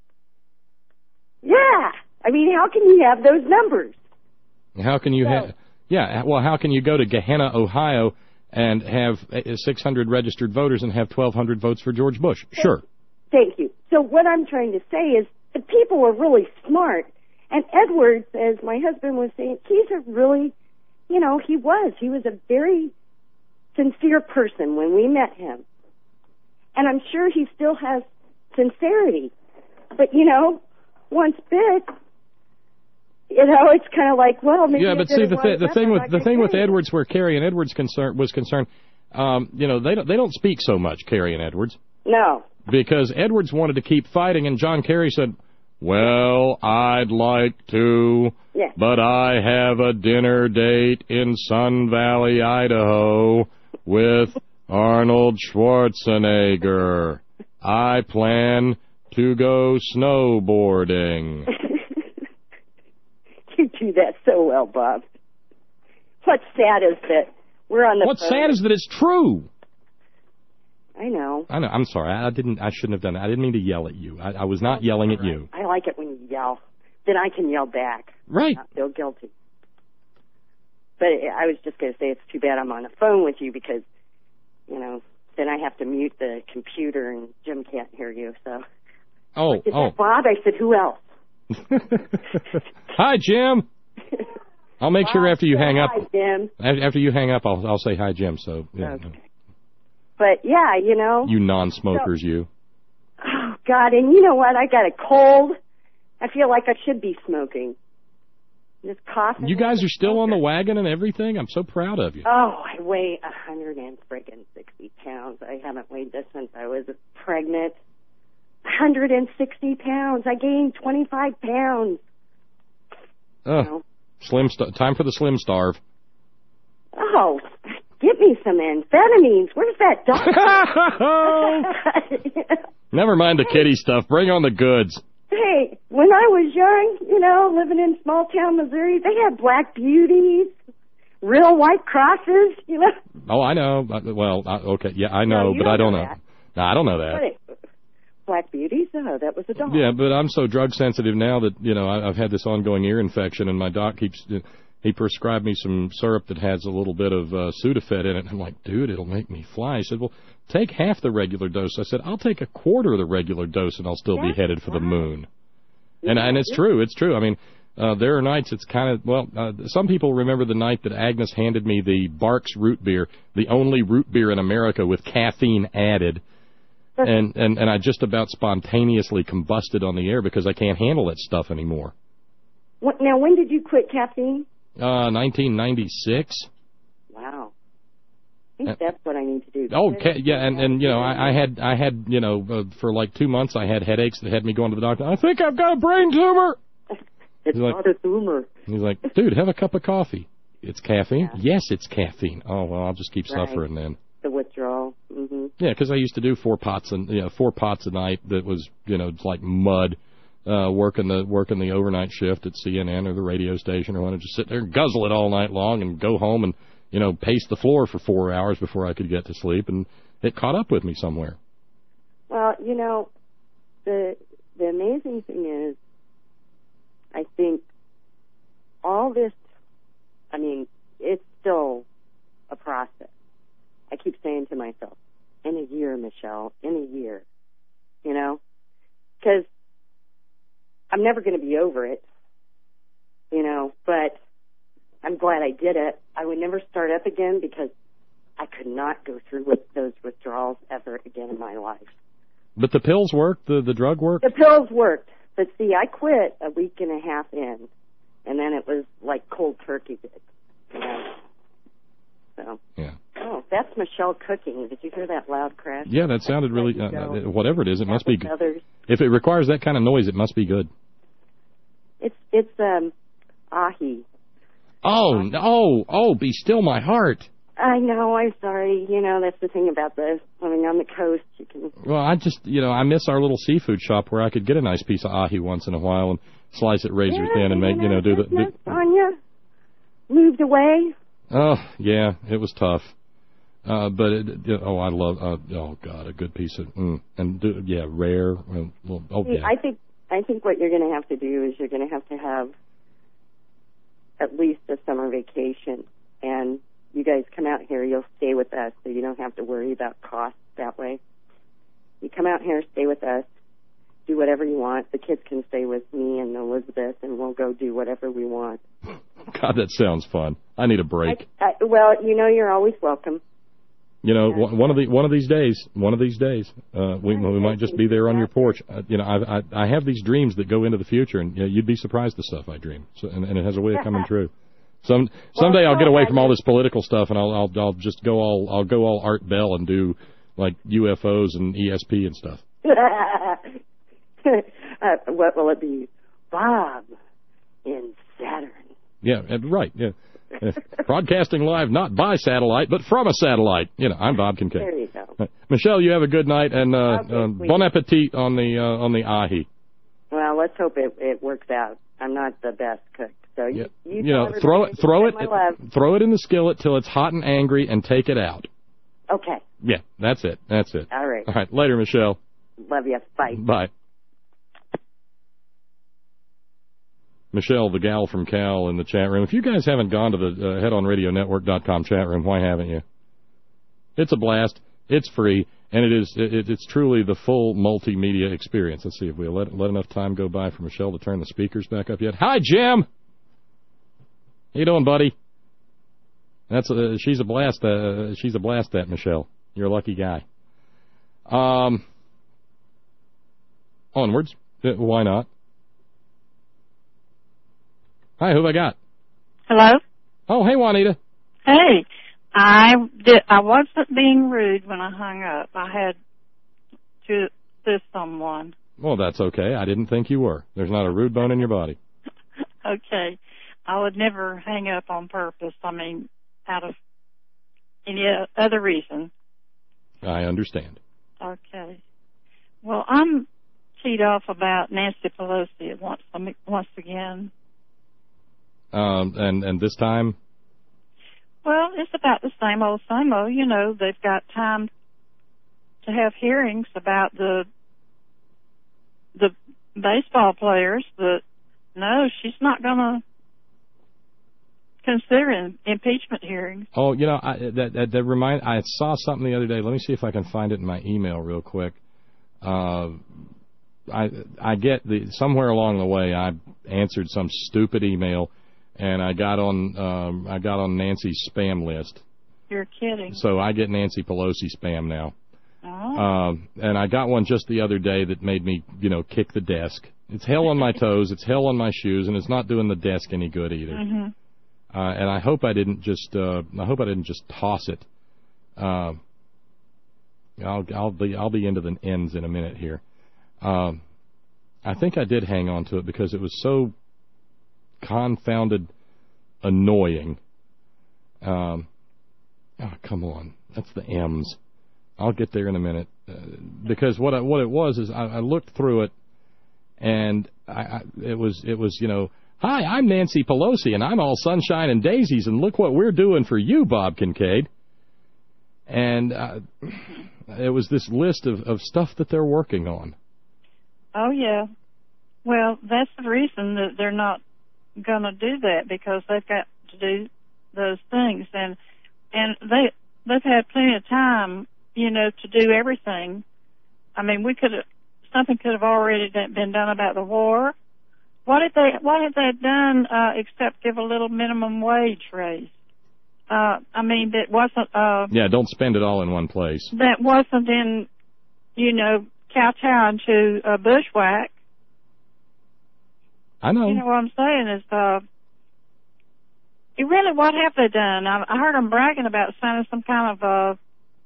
Yeah. I mean, how can you have those numbers? How can you how can you go to Gehenna, Ohio, and have 600 registered voters and have 1,200 votes for George Bush? Sure. Thank you. So what I'm trying to say is the people are really smart. And Edwards, as my husband was saying, he's a really, he was a very sincere person when we met him. And I'm sure he still has sincerity. But, once bit, it's kind of like, well, maybe. Yeah, but see, the thing with Edwards, where Kerry and Edwards was concerned, they don't speak so much, Kerry and Edwards. No. Because Edwards wanted to keep fighting, and John Kerry said, well, I'd like to, but I have a dinner date in Sun Valley, Idaho, with Arnold Schwarzenegger. I plan to go snowboarding. You do that so well, Bob. What's sad is that we're on the What's sad is that it's true. I know. I'm sorry. I shouldn't have done that. I didn't mean to yell at you. I was not yelling at you. I like it when you yell. Then I can yell back. Right. Not feel guilty. But I was just going to say it's too bad I'm on the phone with you because, then I have to mute the computer and Jim can't hear you. So. Oh. Bob? I said, who else? Hi, Jim. I'll make sure after you hang up. Hi, Jim. After you hang up, I'll say hi, Jim. So. Yeah. Okay. But, yeah, You non-smokers, you. Oh, God, and you know what? I got a cold. I feel like I should be smoking. Just coughing. You guys are still on the wagon and everything? I'm so proud of you. Oh, I weigh 160 pounds. I haven't weighed this since I was pregnant. 160 pounds. I gained 25 pounds. Time for the Slim Starve. Oh, give me some amphetamines. Where's that doctor? Never mind the kitty stuff. Bring on the goods. Hey, when I was young, living in small-town Missouri, they had Black Beauties, real white crosses, Oh, I know. Well, okay, yeah, I know, but I don't know. No, I don't know that. Black Beauties? Oh, that was a dog. Yeah, but I'm so drug sensitive now that, I've had this ongoing ear infection, and my doc he prescribed me some syrup that has a little bit of Sudafed in it. And I'm like, dude, it'll make me fly. He said, well, take half the regular dose. I said, I'll take a quarter of the regular dose, and I'll still be headed for the moon. And it's true. It's true. I mean, there are nights it's kind of, some people remember the night that Agnes handed me the Barks root beer, the only root beer in America with caffeine added. And I just about spontaneously combusted on the air because I can't handle that stuff anymore. Now, when did you quit caffeine? 1996. Wow. I think that's what I need to do. Oh, yeah, and I had for like 2 months I had headaches that had me going to the doctor. I think I've got a brain tumor. It's not a tumor. He's like, dude, have a cup of coffee. It's caffeine? Yeah. Yes, it's caffeine. Oh, well, I'll just keep suffering then. The withdrawal. Mm-hmm. Yeah, because I used to do 4 pots a night that was like mud. Working the overnight shift at CNN or the radio station, or want to just sit there and guzzle it all night long and go home and pace the floor for 4 hours before I could get to sleep, and it caught up with me somewhere. Well, the amazing thing is, I think all this, I mean, it's still a process. I keep saying to myself, in a year, Michelle, in a year, because I'm never going to be over it, but I'm glad I did it. I would never start up again because I could not go through with those withdrawals ever again in my life. But the pills worked? The drug worked? The pills worked. But see, I quit a week and a half in, and then it was like cold turkey did. So. Yeah. Oh, that's Michelle cooking. Did you hear that loud crash? Yeah, that sounded really, whatever it is, it must be good. If it requires that kind of noise, it must be good. It's ahi. Oh, be still my heart. I know, I'm sorry. That's the thing about living on the coast. You can. Well, I just, I miss our little seafood shop where I could get a nice piece of ahi once in a while and slice it razor thin and make, do the. Sonia moved away. Oh, yeah, it was tough. But, I love, God, a good piece of, rare. See, I think what you're going to have to do is you're going to have at least a summer vacation. And you guys come out here, you'll stay with us, so you don't have to worry about costs that way. You come out here, stay with us, do whatever you want. The kids can stay with me and Elizabeth, and we'll go do whatever we want. God, that sounds fun. I need a break. Well, you're always welcome. One of these days, we might just be there on your porch. I have these dreams that go into the future, and you'd be surprised the stuff I dream. So, and it has a way of coming true. Someday I'll get away from all this political stuff, and I'll just go all Art Bell and do like UFOs and ESP and stuff. What will it be? Bob in Saturn. Yeah, right. Yeah. Broadcasting live, not by satellite, but from a satellite. I'm Bob Kincaid. There you go. Michelle, you have a good night, and bon appetit on the ahi. Well, let's hope it works out. I'm not the best cook, so you throw it in the skillet till it's hot and angry, and take it out. Okay. Yeah, that's it. All right. All right. Later, Michelle. Love you. Bye. Bye. Michelle, the gal from Cal, in the chat room. If you guys haven't gone to the headonradionetwork.com chat room, why haven't you? It's a blast. It's free, and it's truly the full multimedia experience. Let's see if we'll let enough time go by for Michelle to turn the speakers back up yet. Hi, Jim. How you doing, buddy? She's a blast. She's a blast, that Michelle. You're a lucky guy. Onwards. Why not? Hi, who have I got? Hello? Oh, hey, Juanita. Hey, I wasn't being rude when I hung up. I had to assist someone. Well, that's okay. I didn't think you were. There's not a rude bone in your body. Okay. I would never hang up on purpose. I mean, out of any other reason. I understand. Okay. Well, I'm teed off about Nancy Pelosi once again. And this time? Well, it's about the same old, same old. You know, they've got time to have hearings about the baseball players, but no, she's not going to consider impeachment hearings. Oh, you know, I saw something the other day. Let me see if I can find it in my email real quick. I get somewhere along the way I answered some stupid email, and I got on Nancy's spam list. You're kidding. So I get Nancy Pelosi spam now. Oh. And I got one just the other day that made me, kick the desk. It's hell on my toes, it's hell on my shoes, and it's not doing the desk any good either. Mm-hmm. And I hope I didn't just toss it. I'll be into the ends in a minute here. I think I did hang on to it because it was so confounded annoying. Oh, come on, that's the M's. I'll get there in a minute, because what it was is I looked through it, and it was hi, I'm Nancy Pelosi, and I'm all sunshine and daisies, and look what we're doing for you, Bob Kincaid. And it was this list of stuff that they're working on. Oh yeah, well that's the reason that they're not going to do that, because they've got to do those things, and they've had plenty of time. To do everything. I mean, something could have already been done about the war. What have they done except give a little minimum wage raise? I mean, that wasn't. Yeah, don't spend it all in one place. That wasn't in, kowtowing to bushwhack. I know. You know what I'm saying is, really, what have they done? I heard them bragging about signing some kind of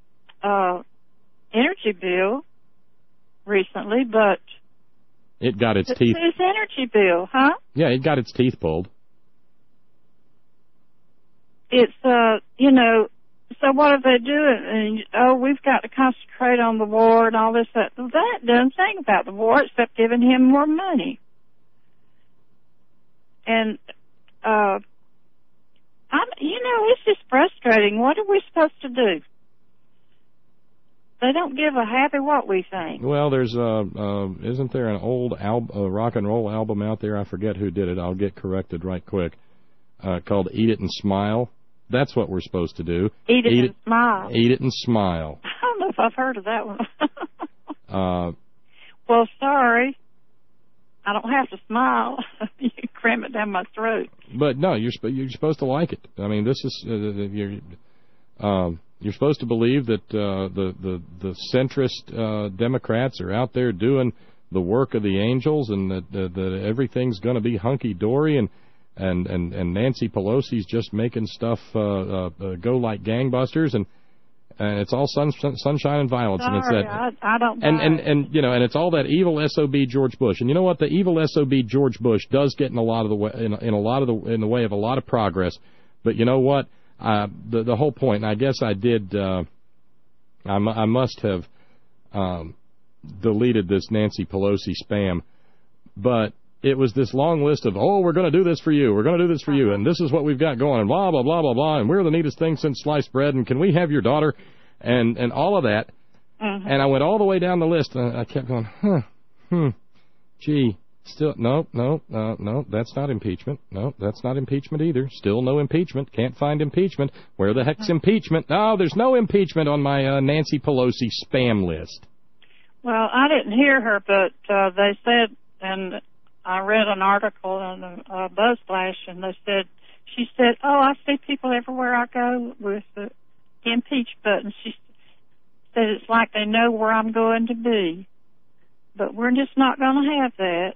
energy bill recently, but it got its teeth. This energy bill, huh? Yeah, it got its teeth pulled. It's so what are they doing? And, we've got to concentrate on the war and all this. That doesn't think about the war except giving him more money. And it's just frustrating. What are we supposed to do? They don't give a happy what we think. Well, there's isn't there an old rock and roll album out there? I forget who did it. I'll get corrected right quick. Called "Eat It and Smile." That's what we're supposed to do. Eat it and smile. Eat it and smile. I don't know if I've heard of that one. Well, sorry. I don't have to smile. You can cram it down my throat. But no, you're supposed to like it. I mean, this is you're supposed to believe that the centrist Democrats are out there doing the work of the angels, and that everything's going to be hunky dory, and Nancy Pelosi's just making stuff go like gangbusters, and it's all sunshine and violence. Sorry, and it's that, I don't. And it's all that evil SOB George Bush. And you know what? The evil SOB George Bush does get in the way of a lot of progress. But you know what? The whole point, and I guess I did, I must have deleted this Nancy Pelosi spam, but it was this long list of, we're going to do this for you, we're going to do this for you, and this is what we've got going, and blah, blah, blah, blah, blah, and we're the neatest thing since sliced bread, and can we have your daughter, and all of that. Mm-hmm. And I went all the way down the list, and I kept going, gee. Still, no, that's not impeachment. No, that's not impeachment either. Still no impeachment. Can't find impeachment. Where the heck's impeachment? No, there's no impeachment on my Nancy Pelosi spam list. Well, I didn't hear her, but they said, and I read an article on BuzzFlash, and she said, I see people everywhere I go with the impeach button. She said it's like they know where I'm going to be. But we're just not going to have that.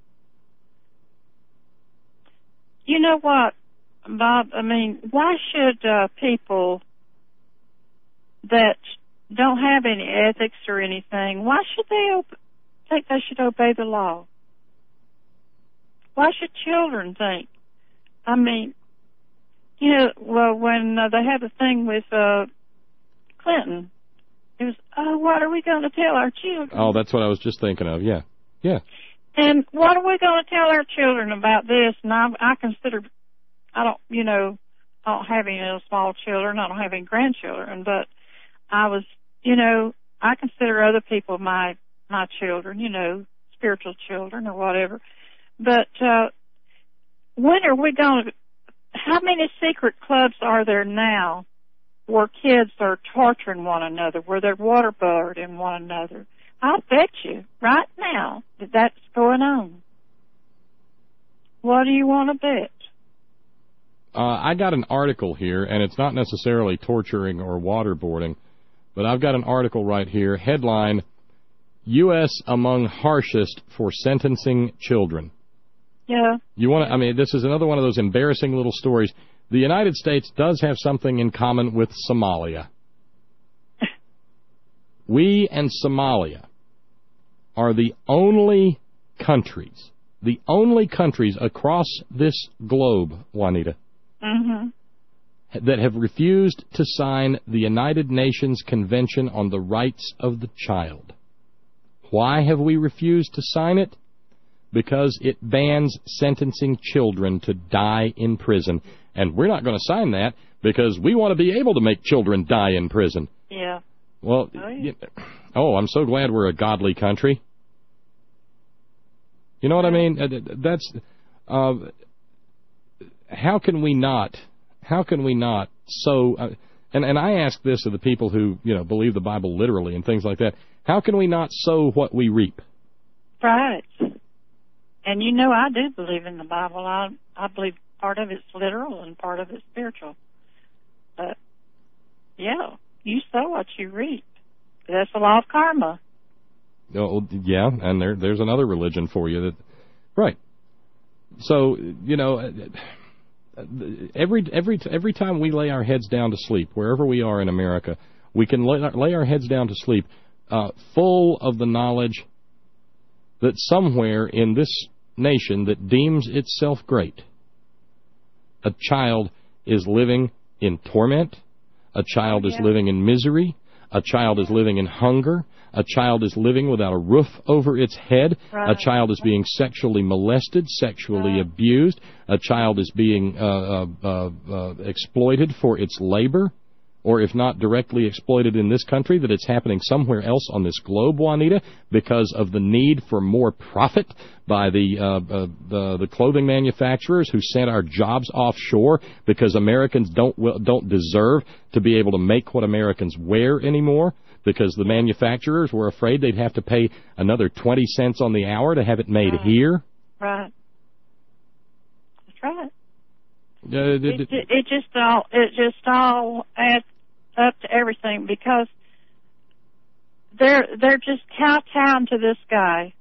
You know what, Bob? I mean, why should people that don't have any ethics or anything, why should they think they should obey the law? Why should children think I mean, you know, well, when they had the thing with Clinton, it was, oh, what are we going to tell our children? Oh, that's what I was just thinking of, yeah. And what are we going to tell our children about this? And I consider, I don't have any little small children, I don't have any grandchildren, but I was, I consider other people my children, spiritual children or whatever. But when are we going to, how many secret clubs are there now where kids are torturing one another, where they're waterboarding one another? I'll bet you right now that that's going on. What do you want to bet? I got an article here, and it's not necessarily torturing or waterboarding, but I've got an article right here, headline, U.S. among harshest for sentencing children. Yeah. This is another one of those embarrassing little stories. The United States does have something in common with Somalia. We and Somalia are the only countries across this globe, Juanita, that have refused to sign the United Nations Convention on the Rights of the Child. Why have we refused to sign it? Because it bans sentencing children to die in prison. And we're not going to sign that because we want to be able to make children die in prison. Yeah. Well, I'm so glad we're a godly country. You know what I mean? That's how can we not sow? And I ask this of the people who believe the Bible literally and things like that. How can we not sow what we reap? Right. And I do believe in the Bible. I believe part of it's literal and part of it's spiritual. But yeah, you sow what you reap. That's the law of karma. Oh, yeah, and there's another religion for you right. So every time we lay our heads down to sleep, wherever we are in America, we can lay our heads down to sleep, full of the knowledge that somewhere in this nation that deems itself great, a child is living in torment, a child is living in misery, a child is living in hunger, a child is living without a roof over its head, a child is being sexually molested, sexually abused, a child is being exploited for its labor, or if not directly exploited in this country, that it's happening somewhere else on this globe, Juanita, because of the need for more profit by the clothing manufacturers who sent our jobs offshore because Americans don't deserve to be able to make what Americans wear anymore, because the manufacturers were afraid they'd have to pay another 20 cents on the hour to have it made here. Right. That's right. It just all adds up to everything because they're just kowtowing to this guy.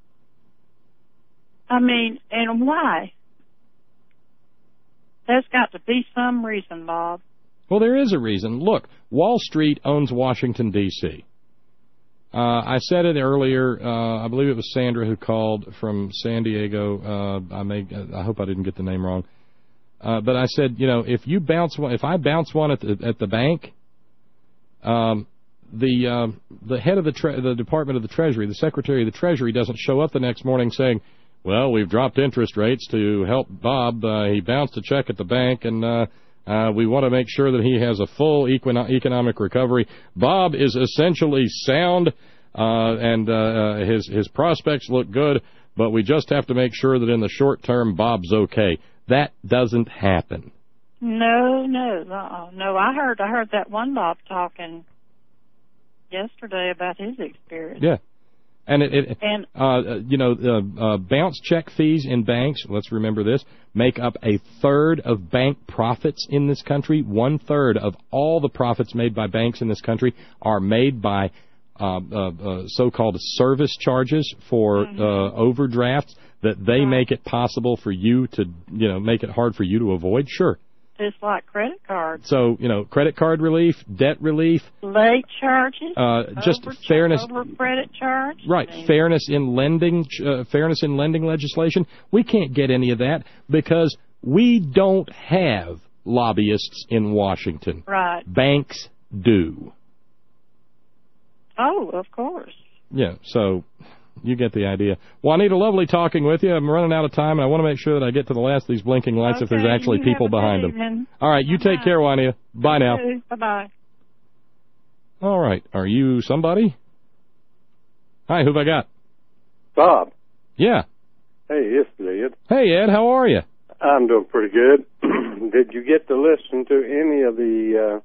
I mean, and why? There's got to be some reason, Bob. Well, there is a reason. Look, Wall Street owns Washington, D.C. I said it earlier. I believe it was Sandra who called from San Diego. I hope I didn't get the name wrong. But I said, if I bounce one at the bank, the head of the Department of the Treasury, the Secretary of the Treasury, doesn't show up the next morning saying, well, we've dropped interest rates to help Bob. He bounced a check at the bank, and we want to make sure that he has a full economic recovery. Bob is essentially sound, and his prospects look good, but we just have to make sure that in the short term, Bob's okay. That doesn't happen. No. I heard that one Bob talking yesterday about his experience. Yeah, and bounce check fees in banks. Let's remember this: make up a third of bank profits in this country. 1/3 of all the profits made by banks in this country are made by so-called service charges for overdrafts. That they make it possible for you to, make it hard for you to avoid? Sure. Just like credit cards. So, credit card relief, debt relief. Late charges. Just fairness. Over credit charge. Right. Fairness in lending legislation. We can't get any of that because We don't have lobbyists in Washington. Right. Banks do. Oh, of course. Yeah, so you get the idea. Juanita, lovely talking with you. I'm running out of time, and I want to make sure that I get to the last of these blinking lights if there's actually people behind them. All right, you take care, Juanita. Bye now. Bye-bye. All right, are you somebody? Hi, who've I got? Bob. Yeah. Hey, it's Ed. Hey, Ed, how are you? I'm doing pretty good. Did you get to listen to any of the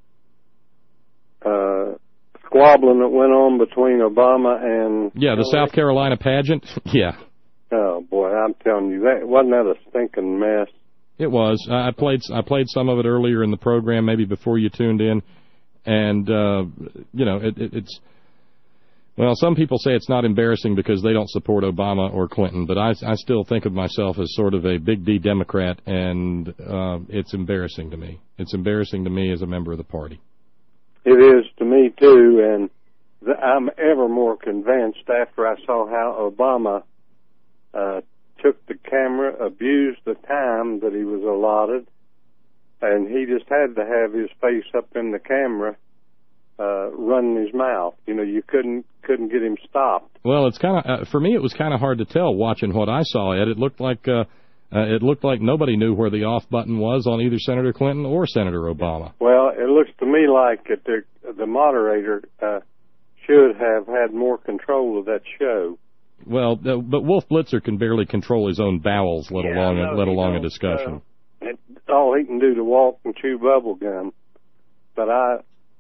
squabbling that went on between Obama and... Yeah, the South Carolina pageant? Yeah. Oh, boy, I'm telling you, wasn't that a stinking mess? It was. I played some of it earlier in the program, maybe before you tuned in, and, it's... Well, some people say it's not embarrassing because they don't support Obama or Clinton, but I still think of myself as sort of a big D Democrat, and it's embarrassing to me. It's embarrassing to me as a member of the party. It is to me, too, and I'm ever more convinced after I saw how Obama took the camera, abused the time that he was allotted, and he just had to have his face up in the camera running his mouth. You know, you couldn't get him stopped. Well, it's kind of for me. It was kind of hard to tell watching what I saw. Ed, it looked like nobody knew where the off button was on either Senator Clinton or Senator Obama. Well, it looks to me like the moderator should have had more control of that show. Well, but Wolf Blitzer can barely control his own bowels, let alone a discussion. All he can do to walk and chew bubble gum. But I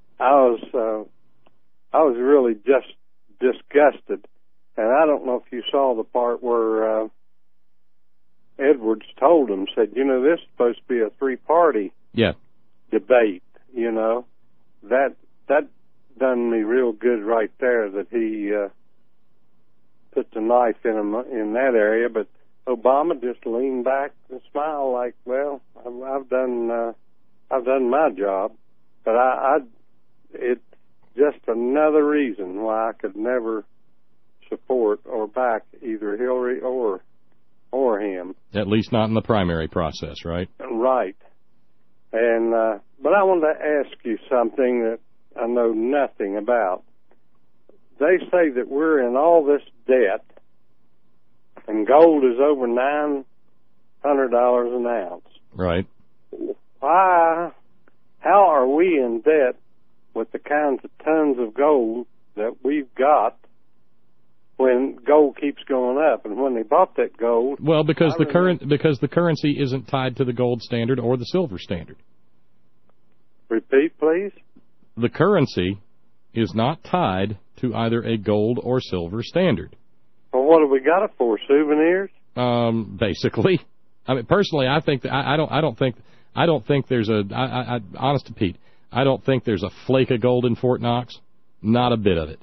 was really just disgusted, and I don't know if you saw the part where Edwards told him, said, this is supposed to be a three-party debate. That done me real good right there that he put the knife in him in that area. But Obama just leaned back and smiled like, well, I've done my job. But it's just another reason why I could never support or back either Hillary or him. At least not in the primary process, right? Right. And but I wanted to ask you something that I know nothing about. They say that we're in all this debt, and gold is over $900 an ounce. Right. Why? How are we in debt with the kinds of tons of gold that we've got when gold keeps going up? And when they bought that gold... Well, because the currency isn't tied to the gold standard or the silver standard. Repeat, please? The currency is not tied to either a gold or silver standard. Well, what have we got it for? Souvenirs? Basically. I mean, personally, I think that I don't think there's honest to Pete, I don't think there's a flake of gold in Fort Knox. Not a bit of it.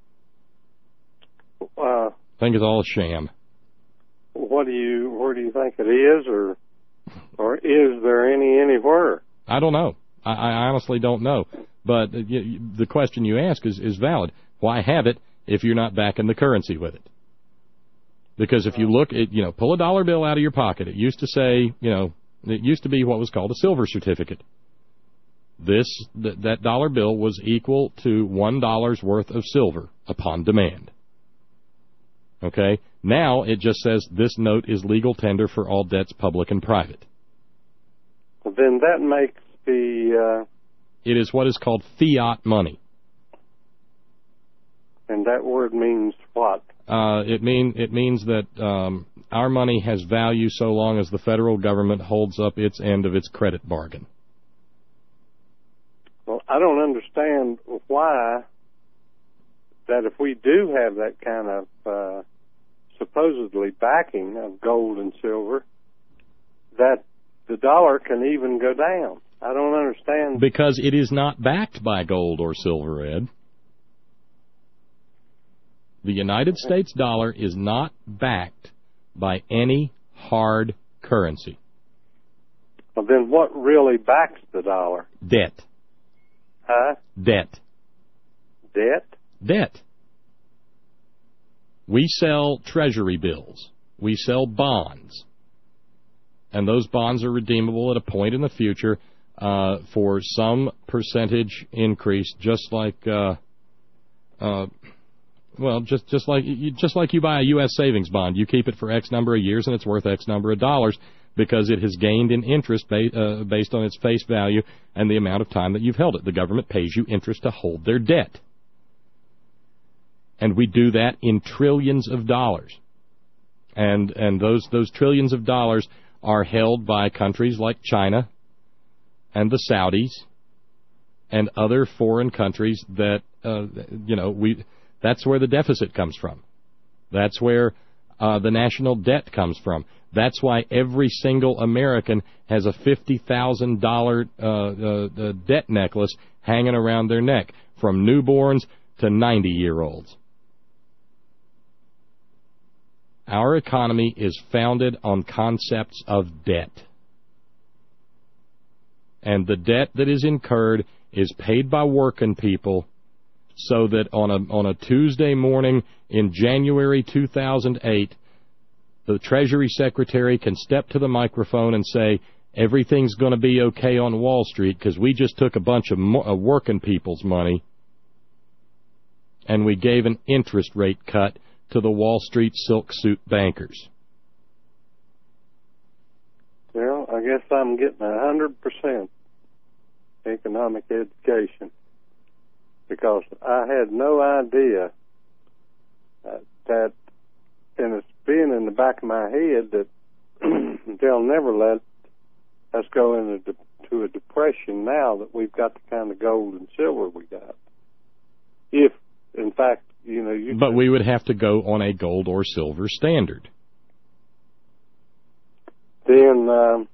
I think it's all a sham. Where do you think it is, or is there anywhere? I don't know. I honestly don't know. But the question you ask is valid. Why have it if you're not backing the currency with it? Because if you look at, pull a dollar bill out of your pocket, it used to say, it used to be what was called a silver certificate. That dollar bill was equal to $1 worth of silver upon demand. Okay? Now it just says this note is legal tender for all debts, public and private. Well, then that makes the... It is what is called fiat money. And that word means what? It means that our money has value so long as the federal government holds up its end of its credit bargain. Well, I don't understand why that if we do have that kind of supposedly backing of gold and silver, that the dollar can even go down. I don't understand. Because it is not backed by gold or silver, Ed. The United States dollar is not backed by any hard currency. Well, then what really backs the dollar? Debt. Huh? Debt. Debt? Debt. We sell treasury bills. We sell bonds. And those bonds are redeemable at a point in the future for some percentage increase, just like just like you buy a U.S. savings bond. You keep it for X number of years, and it's worth X number of dollars because it has gained in interest based on its face value and the amount of time that you've held it. The government pays you interest to hold their debt. And we do that in trillions of dollars. And those trillions of dollars are held by countries like China and the Saudis and other foreign countries that, that's where the deficit comes from. That's where the national debt comes from. That's why every single American has a $50,000 debt necklace hanging around their neck, from newborns to 90-year-olds. Our economy is founded on concepts of debt. And the debt that is incurred is paid by working people so that on a Tuesday morning in January 2008, the Treasury Secretary can step to the microphone and say, everything's going to be okay on Wall Street because we just took a bunch of working people's money and we gave an interest rate cut to the Wall Street silk suit bankers. Well, I guess I'm getting 100% economic education because I had no idea that, and it's been in the back of my head that they'll never let us go into a depression now that we've got the kind of gold and silver we got. If, in fact, But we would have to go on a gold or silver standard. Then,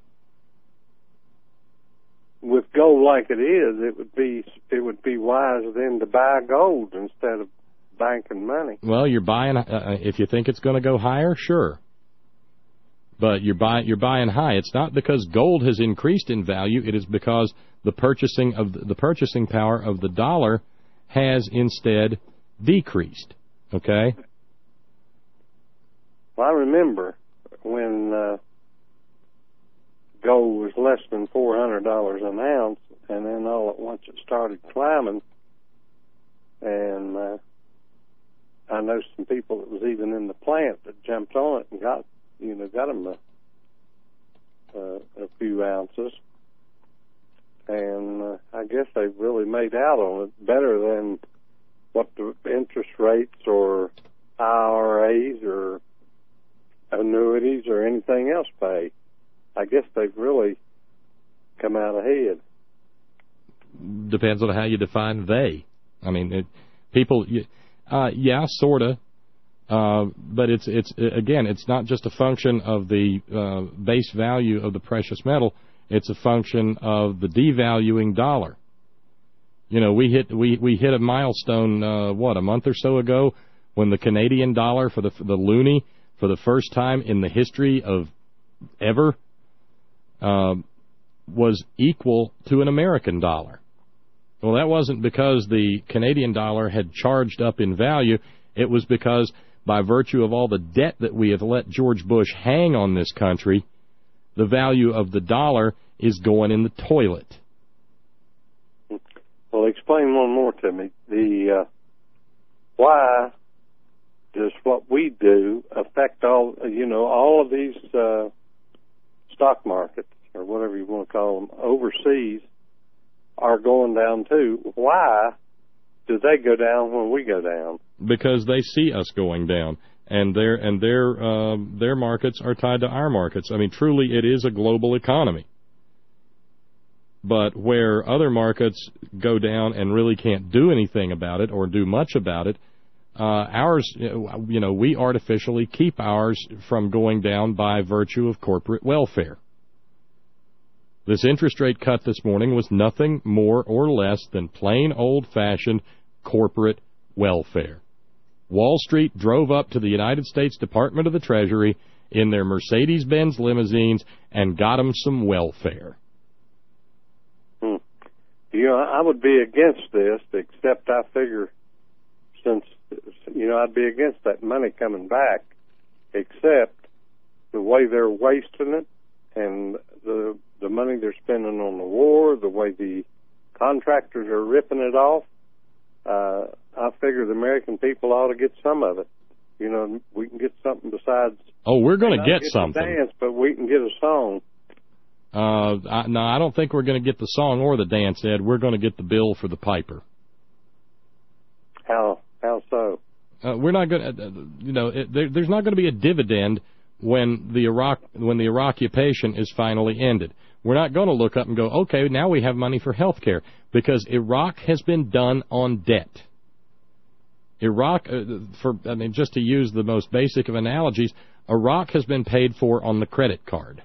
with gold like it is, it would be wise then to buy gold instead of banking money. Well, you're buying if you think it's going to go higher, sure. But you're buying high. It's not because gold has increased in value. It is because the purchasing power of the dollar has instead decreased. Okay? Well, I remember when gold was less than $400 an ounce, and then all at once it started climbing, and I know some people that was even in the plant that jumped on it and got them a few ounces, and I guess they've really made out on it better than what the interest rates or IRAs or annuities or anything else pay. I guess they've really come out ahead. Depends on how you define they. I mean, people, yeah, sort of. But it's again, it's not just a function of the base value of the precious metal. It's a function of the devaluing dollar. We hit a milestone a month or so ago when the Canadian dollar for the loonie for the first time in the history of ever was equal to an American dollar. Well, that wasn't because the Canadian dollar had charged up in value. It was because by virtue of all the debt that we have let George Bush hang on this country, the value of the dollar is going in the toilet. Well, explain one more to me. Why does what we do affect all of these stock markets, or whatever you want to call them, overseas, are going down too? Why do they go down when we go down? Because they see us going down, and their markets are tied to our markets. I mean, truly, it is a global economy. But where other markets go down and really can't do anything about it or do much about it, ours, we artificially keep ours from going down by virtue of corporate welfare. This interest rate cut this morning was nothing more or less than plain old-fashioned corporate welfare. Wall Street drove up to the United States Department of the Treasury in their Mercedes-Benz limousines and got them some welfare. I would be against this, except I figure since, I'd be against that money coming back, except the way they're wasting it and the money they're spending on the war, the way the contractors are ripping it off, I figure the American people ought to get some of it. You know, we can get something besides. Oh, we're going to get something. Dance, but we can get a song. No, I don't think we're going to get the song or the dance, Ed. We're going to get the bill for the piper. How so? We're not going to, there's not going to be a dividend when the Iraq occupation is finally ended. We're not going to look up and go, okay, now we have money for health care, because Iraq has been done on debt. Iraq, just to use the most basic of analogies, Iraq has been paid for on the credit card.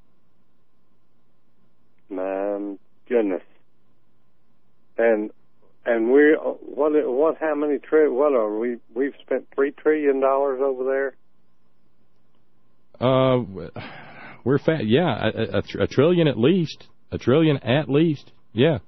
My goodness. And how many what are we? We've spent $3 trillion over there. We're fat. Yeah, a trillion at least. $1 trillion at least. Yeah.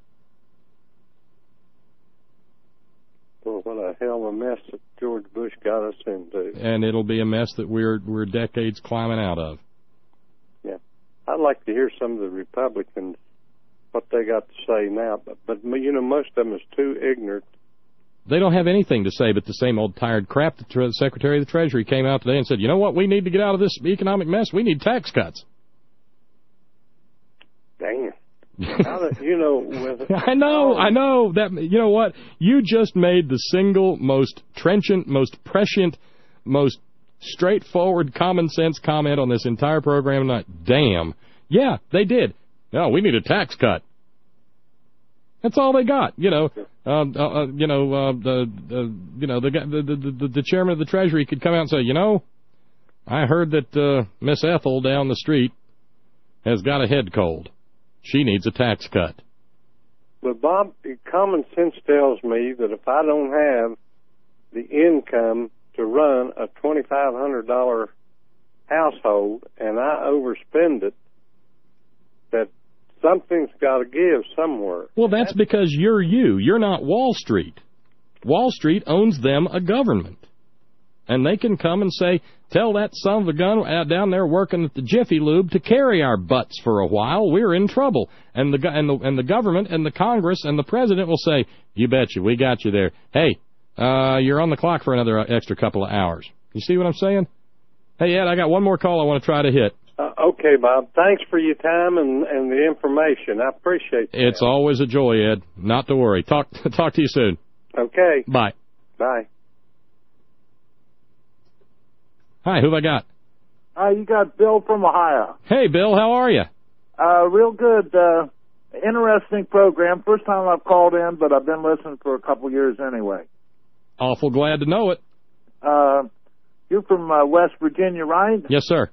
Well, what a hell of a mess that George Bush got us into. And it'll be a mess that we're decades climbing out of. Yeah, I'd like to hear some of the Republicans what they got to say now, but most of them is too ignorant. They don't have anything to say but the same old tired crap. The Secretary of the Treasury came out today and said, you know what, we need to get out of this economic mess. We need tax cuts. Dang it. I know. That, you know what? You just made the single most trenchant, most prescient, most straightforward, common sense comment on this entire program tonight. Damn. Yeah, they did. No, we need a tax cut. That's all they got. The chairman of the Treasury could come out and say, I heard that Miss Ethel down the street has got a head cold. She needs a tax cut. But, Bob, common sense tells me that if I don't have the income to run a $2,500 household and I overspend it, that something's got to give somewhere. Well, that's because you're you. You're not Wall Street. Wall Street owns them a government. And they can come and say, tell that son of a gun out down there working at the Jiffy Lube to carry our butts for a while. We're in trouble. And the government and the Congress and the president will say, you betcha, we got you there. Hey, you're on the clock for another extra couple of hours. You see what I'm saying? Hey, Ed, I got one more call I want to try to hit. Okay, Bob. Thanks for your time and the information. I appreciate that. It's always a joy, Ed. Not to worry. Talk to you soon. Okay. Bye. Bye. Hi, who have I got? You got Bill from Ohio. Hey, Bill, how are you? Real good. Interesting program. First time I've called in, but I've been listening for a couple years anyway. Awful glad to know it. You're from West Virginia, right? Yes, sir.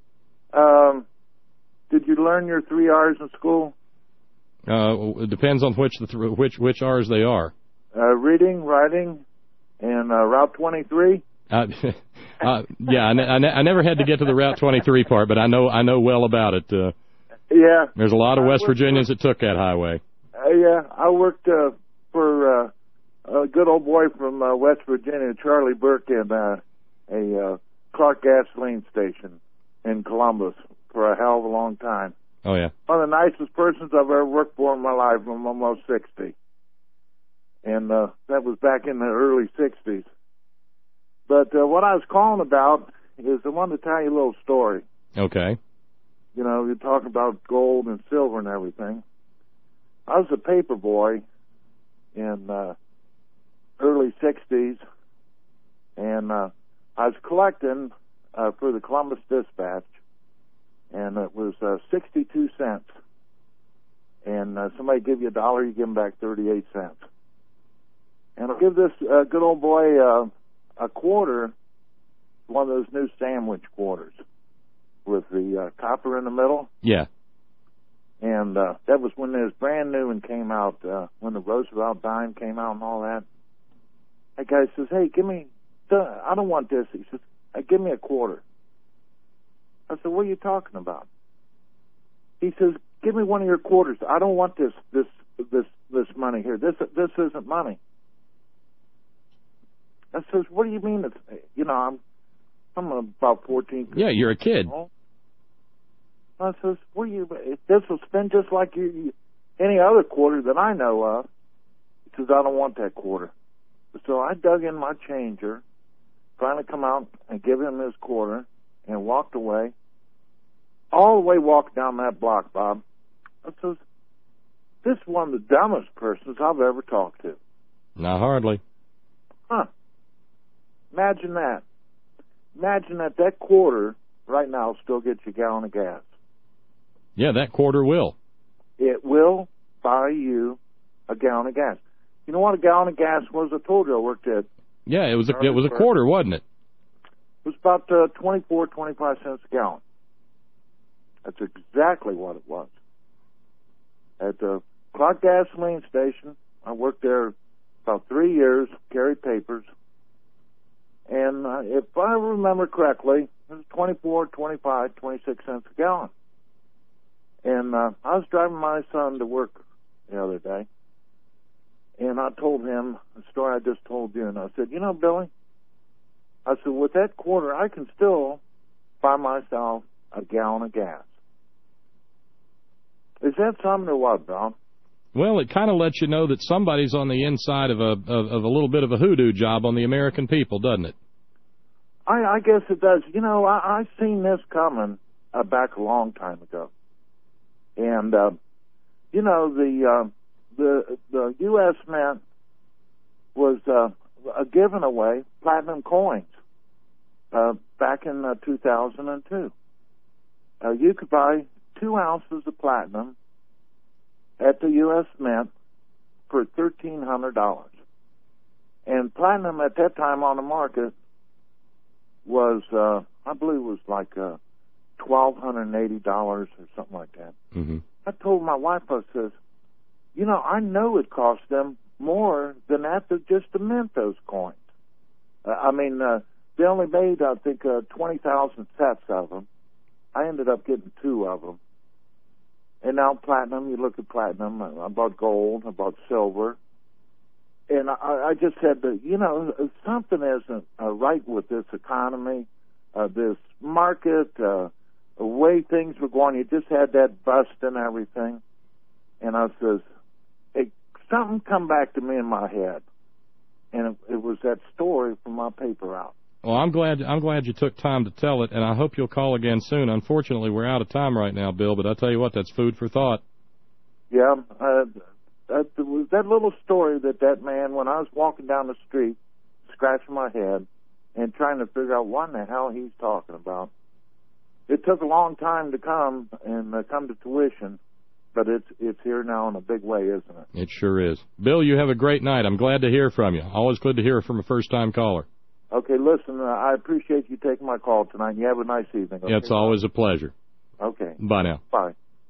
Did you learn your 3 R's in school? It depends on which R's they are. Reading, writing, and Route 23. Yeah, I never had to get to the Route 23 part, but I know well about it. Yeah. There's a lot of West Virginians that took that highway. Yeah, I worked for a good old boy from West Virginia, Charlie Burke, in a Clark gasoline station in Columbus for a hell of a long time. Oh, yeah. One of the nicest persons I've ever worked for in my life. I'm almost 60. And that was back in the early 60s. But what I was calling about is I wanted to tell you a little story. Okay. You're talking about gold and silver and everything. I was a paper boy in early 60s, and I was collecting for the Columbus Dispatch, and it was 62 cents. And somebody give you $1, you give them back 38 cents. And I'll give this good old boy a quarter, one of those new sandwich quarters with the copper in the middle. Yeah. And that was when it was brand new and came out, when the Roosevelt dime came out and all that. That guy says, hey, I don't want this. He says, hey, give me a quarter. I said, what are you talking about? He says, give me one of your quarters. I don't want this money here. This isn't money. I says, what do you mean? I'm about 14. Yeah, you're a kid. I says, this will spend just like any other quarter that I know of. He says, I don't want that quarter. So I dug in my changer, trying to come out and give him his quarter, and walked away. All the way walked down that block, Bob. I says, this is one of the dumbest persons I've ever talked to. Not hardly. Huh. Imagine that. Imagine that quarter right now still gets you a gallon of gas. Yeah, that quarter will. It will buy you a gallon of gas. You know what a gallon of gas was? I told you I worked at. Yeah, it was a quarter, wasn't it? It was about 24, 25 cents a gallon. That's exactly what it was. At the Clark Gasoline Station, I worked there about 3 years, carried papers, and if I remember correctly, it was 24, 25, 26 cents a gallon. And I was driving my son to work the other day, and I told him the story I just told you, and I said, you know, Billy, I said, with that quarter, I can still buy myself a gallon of gas. Is that something or what, Brown? Well, it kind of lets you know that somebody's on the inside of a little bit of a hoodoo job on the American people, doesn't it? I guess it does. You know, I've seen this coming back a long time ago. And, you know, the U.S. Mint was giving away platinum coins back in 2002. You could buy 2 ounces of platinum at the U.S. Mint for $1,300. And platinum at that time on the market was, I believe it was like $1,280 or something like that. Mm-hmm. I told my wife, I says, you know, I know it cost them more than that just to mint those coins. I mean, they only made, I think, 20,000 sets of them. I ended up getting 2 of them. And now platinum, you look at platinum, I bought gold, I bought silver. And I just said that, you know, something isn't right with this economy, this market, the way things were going. You just had that bust and everything. And I says, hey, something come back to me in my head. And it was that story from my paper route. Well, I'm glad you took time to tell it, and I hope you'll call again soon. Unfortunately, we're out of time right now, Bill, but I tell you what, that's food for thought. Yeah, that was that little story that man, when I was walking down the street, scratching my head and trying to figure out what in the hell he's talking about. It took a long time to come to tuition, but it's here now in a big way, isn't it? It sure is. Bill, you have a great night. I'm glad to hear from you. Always good to hear from a first-time caller. Okay, listen, I appreciate you taking my call tonight. You have a nice evening. Okay? It's always a pleasure. Okay. Bye now. Bye.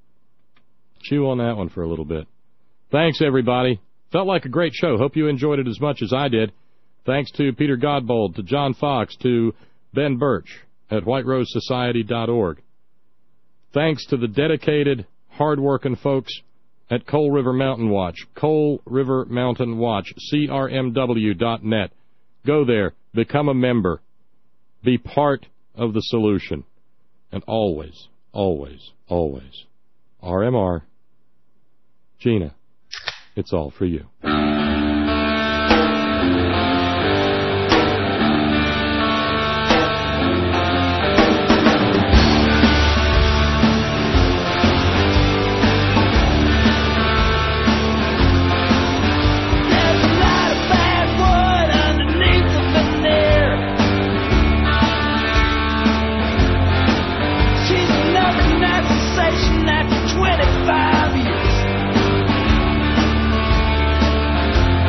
Chew on that one for a little bit. Thanks, everybody. Felt like a great show. Hope you enjoyed it as much as I did. Thanks to Peter Godbold, to John Fox, to Ben Birch at whiterosesociety.org. Thanks to the dedicated, hard-working folks at Coal River Mountain Watch. Coal River Mountain Watch, CRMW.net. Go there. Become a member. Be part of the solution. And always, always, always, RMR, Gina, it's all for you. After 25 years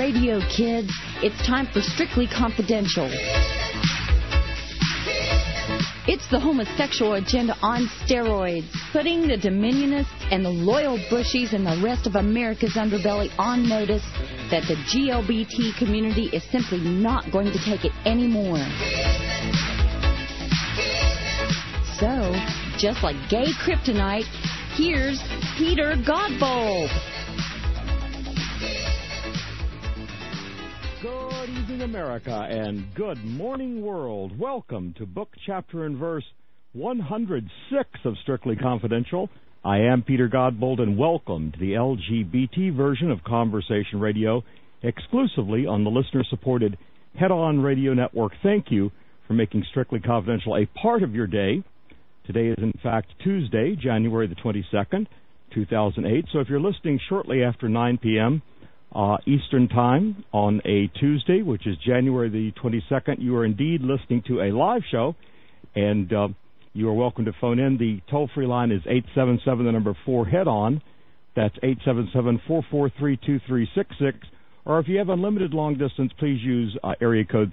radio, kids. It's time for Strictly Confidential. It's the homosexual agenda on steroids, putting the Dominionists and the loyal Bushies and the rest of America's underbelly on notice that the GLBT community is simply not going to take it anymore. So, just like gay kryptonite, here's Peter Godbold. Good evening, America, and good morning, world. Welcome to book, chapter, and verse 106 of Strictly Confidential. I am Peter Godbold, and welcome to the LGBT version of Conversation Radio, exclusively on the listener-supported Head On Radio Network. Thank you for making Strictly Confidential a part of your day. Today is, in fact, Tuesday, January the 22nd, 2008. So if you're listening shortly after 9 p.m., Eastern Time on a Tuesday, which is January the 22nd, you are indeed listening to a live show, and you are welcome to phone in. The toll-free line is 877, the number 4, head-on. That's 877-443-2366. Or if you have unlimited long distance, please use area code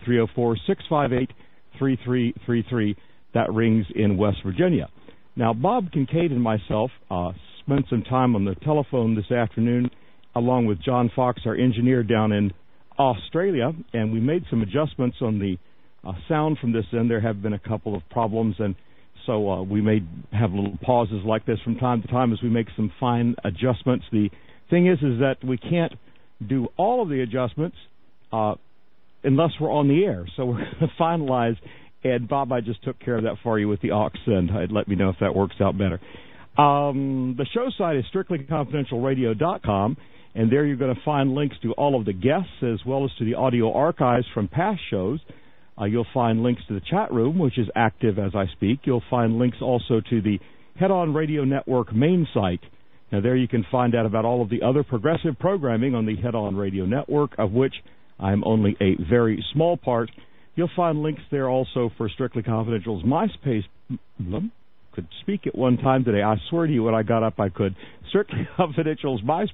304-658-3333. That rings in West Virginia. Now, Bob Kincaid and myself spent some time on the telephone this afternoon, along with John Fox, our engineer down in Australia, and we made some adjustments on the sound from this end. There have been a couple of problems, and so we may have little pauses like this from time to time as we make some fine adjustments. The thing is that we can't do all of the adjustments unless we're on the air, so we're going to finalize. And, Bob, I just took care of that for you with the aux send. Let me know if that works out better. The show site is strictlyconfidentialradio.com, and there you're going to find links to all of the guests as well as to the audio archives from past shows. You'll find links to the chat room, which is active as I speak. You'll find links also to the Head On Radio Network main site. Now, there you can find out about all of the other progressive programming on the Head On Radio Network, of which I'm only a very small part. You'll find links there also for Strictly Confidential's MySpace. Could speak at one time today. I swear to you, when I got up, I could. Strictly Confidential's MySpace